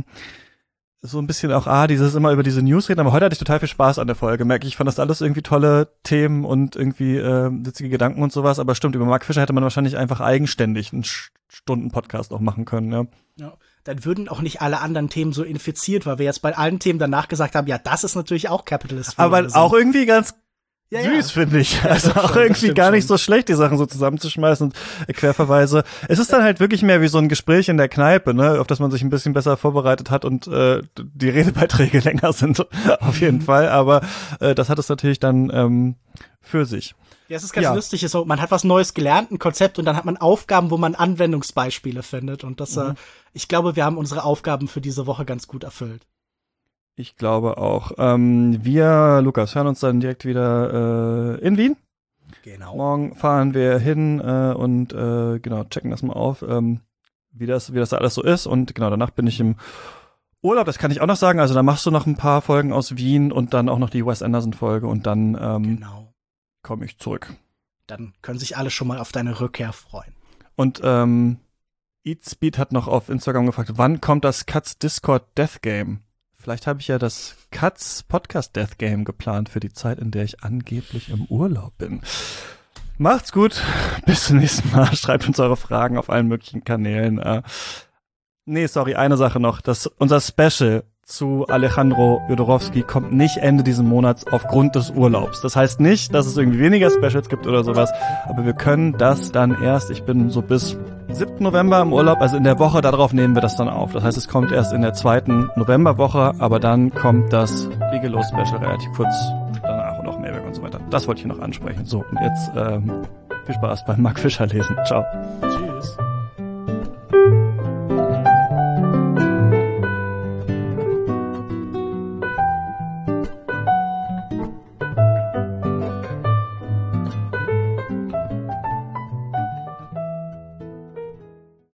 so ein bisschen auch, ah, dieses immer über diese News reden, aber heute hatte ich total viel Spaß an der Folge, merke ich. Ich fand das alles irgendwie tolle Themen und irgendwie äh, witzige Gedanken und sowas, aber stimmt, über Mark Fisher hätte man wahrscheinlich einfach eigenständig einen Stunden-Podcast auch machen können, ja. Ja, dann würden auch nicht alle anderen Themen so infiziert, weil wir jetzt bei allen Themen danach gesagt haben, ja, das ist natürlich auch Capitalist. Aber auch irgendwie ganz ja, süß, ja. finde ich. Ja, also auch schon, irgendwie gar nicht schon. so schlecht, die Sachen so zusammenzuschmeißen und Querverweise. Es ist dann halt wirklich mehr wie so ein Gespräch in der Kneipe, ne, auf das man sich ein bisschen besser vorbereitet hat und äh, die Redebeiträge länger sind, auf jeden mhm. Fall. Aber äh, das hat es natürlich dann ähm, für sich. Ja, es ist ganz ja. lustig, ist so, man hat was Neues gelernt, ein Konzept und dann hat man Aufgaben, wo man Anwendungsbeispiele findet. Und das, mhm. äh, ich glaube, wir haben unsere Aufgaben für diese Woche ganz gut erfüllt. Ich glaube auch. Ähm, wir, Lukas, hören uns dann direkt wieder äh, in Wien. Genau. Morgen fahren wir hin äh, und äh, genau checken das mal auf, ähm, wie das, wie das da alles so ist. Und genau danach bin ich im Urlaub. Das kann ich auch noch sagen. Also da machst du noch ein paar Folgen aus Wien und dann auch noch die Wes Anderson-Folge und dann ähm, genau. komme ich zurück. Dann können sich alle schon mal auf deine Rückkehr freuen. Und ähm, Eatspeed hat noch auf Instagram gefragt, wann kommt das Katz Discord Death Game? Vielleicht habe ich ja das Katz Podcast Death Game geplant für die Zeit, in der ich angeblich im Urlaub bin. Macht's gut. Bis zum nächsten Mal. Schreibt uns eure Fragen auf allen möglichen Kanälen. Äh, nee, sorry, eine Sache noch. Das, unser Special zu Alejandro Jodorowsky kommt nicht Ende diesen Monats aufgrund des Urlaubs. Das heißt nicht, dass es irgendwie weniger Specials gibt oder sowas, aber wir können das dann erst, ich bin so bis siebten November im Urlaub, also in der Woche darauf nehmen wir das dann auf. Das heißt, es kommt erst in der zweiten Novemberwoche, aber dann kommt das Bigelow-Special relativ kurz danach und auch Mailback und so weiter. Das wollte ich noch ansprechen. So, und jetzt ähm, viel Spaß beim Mark Fisher lesen. Ciao.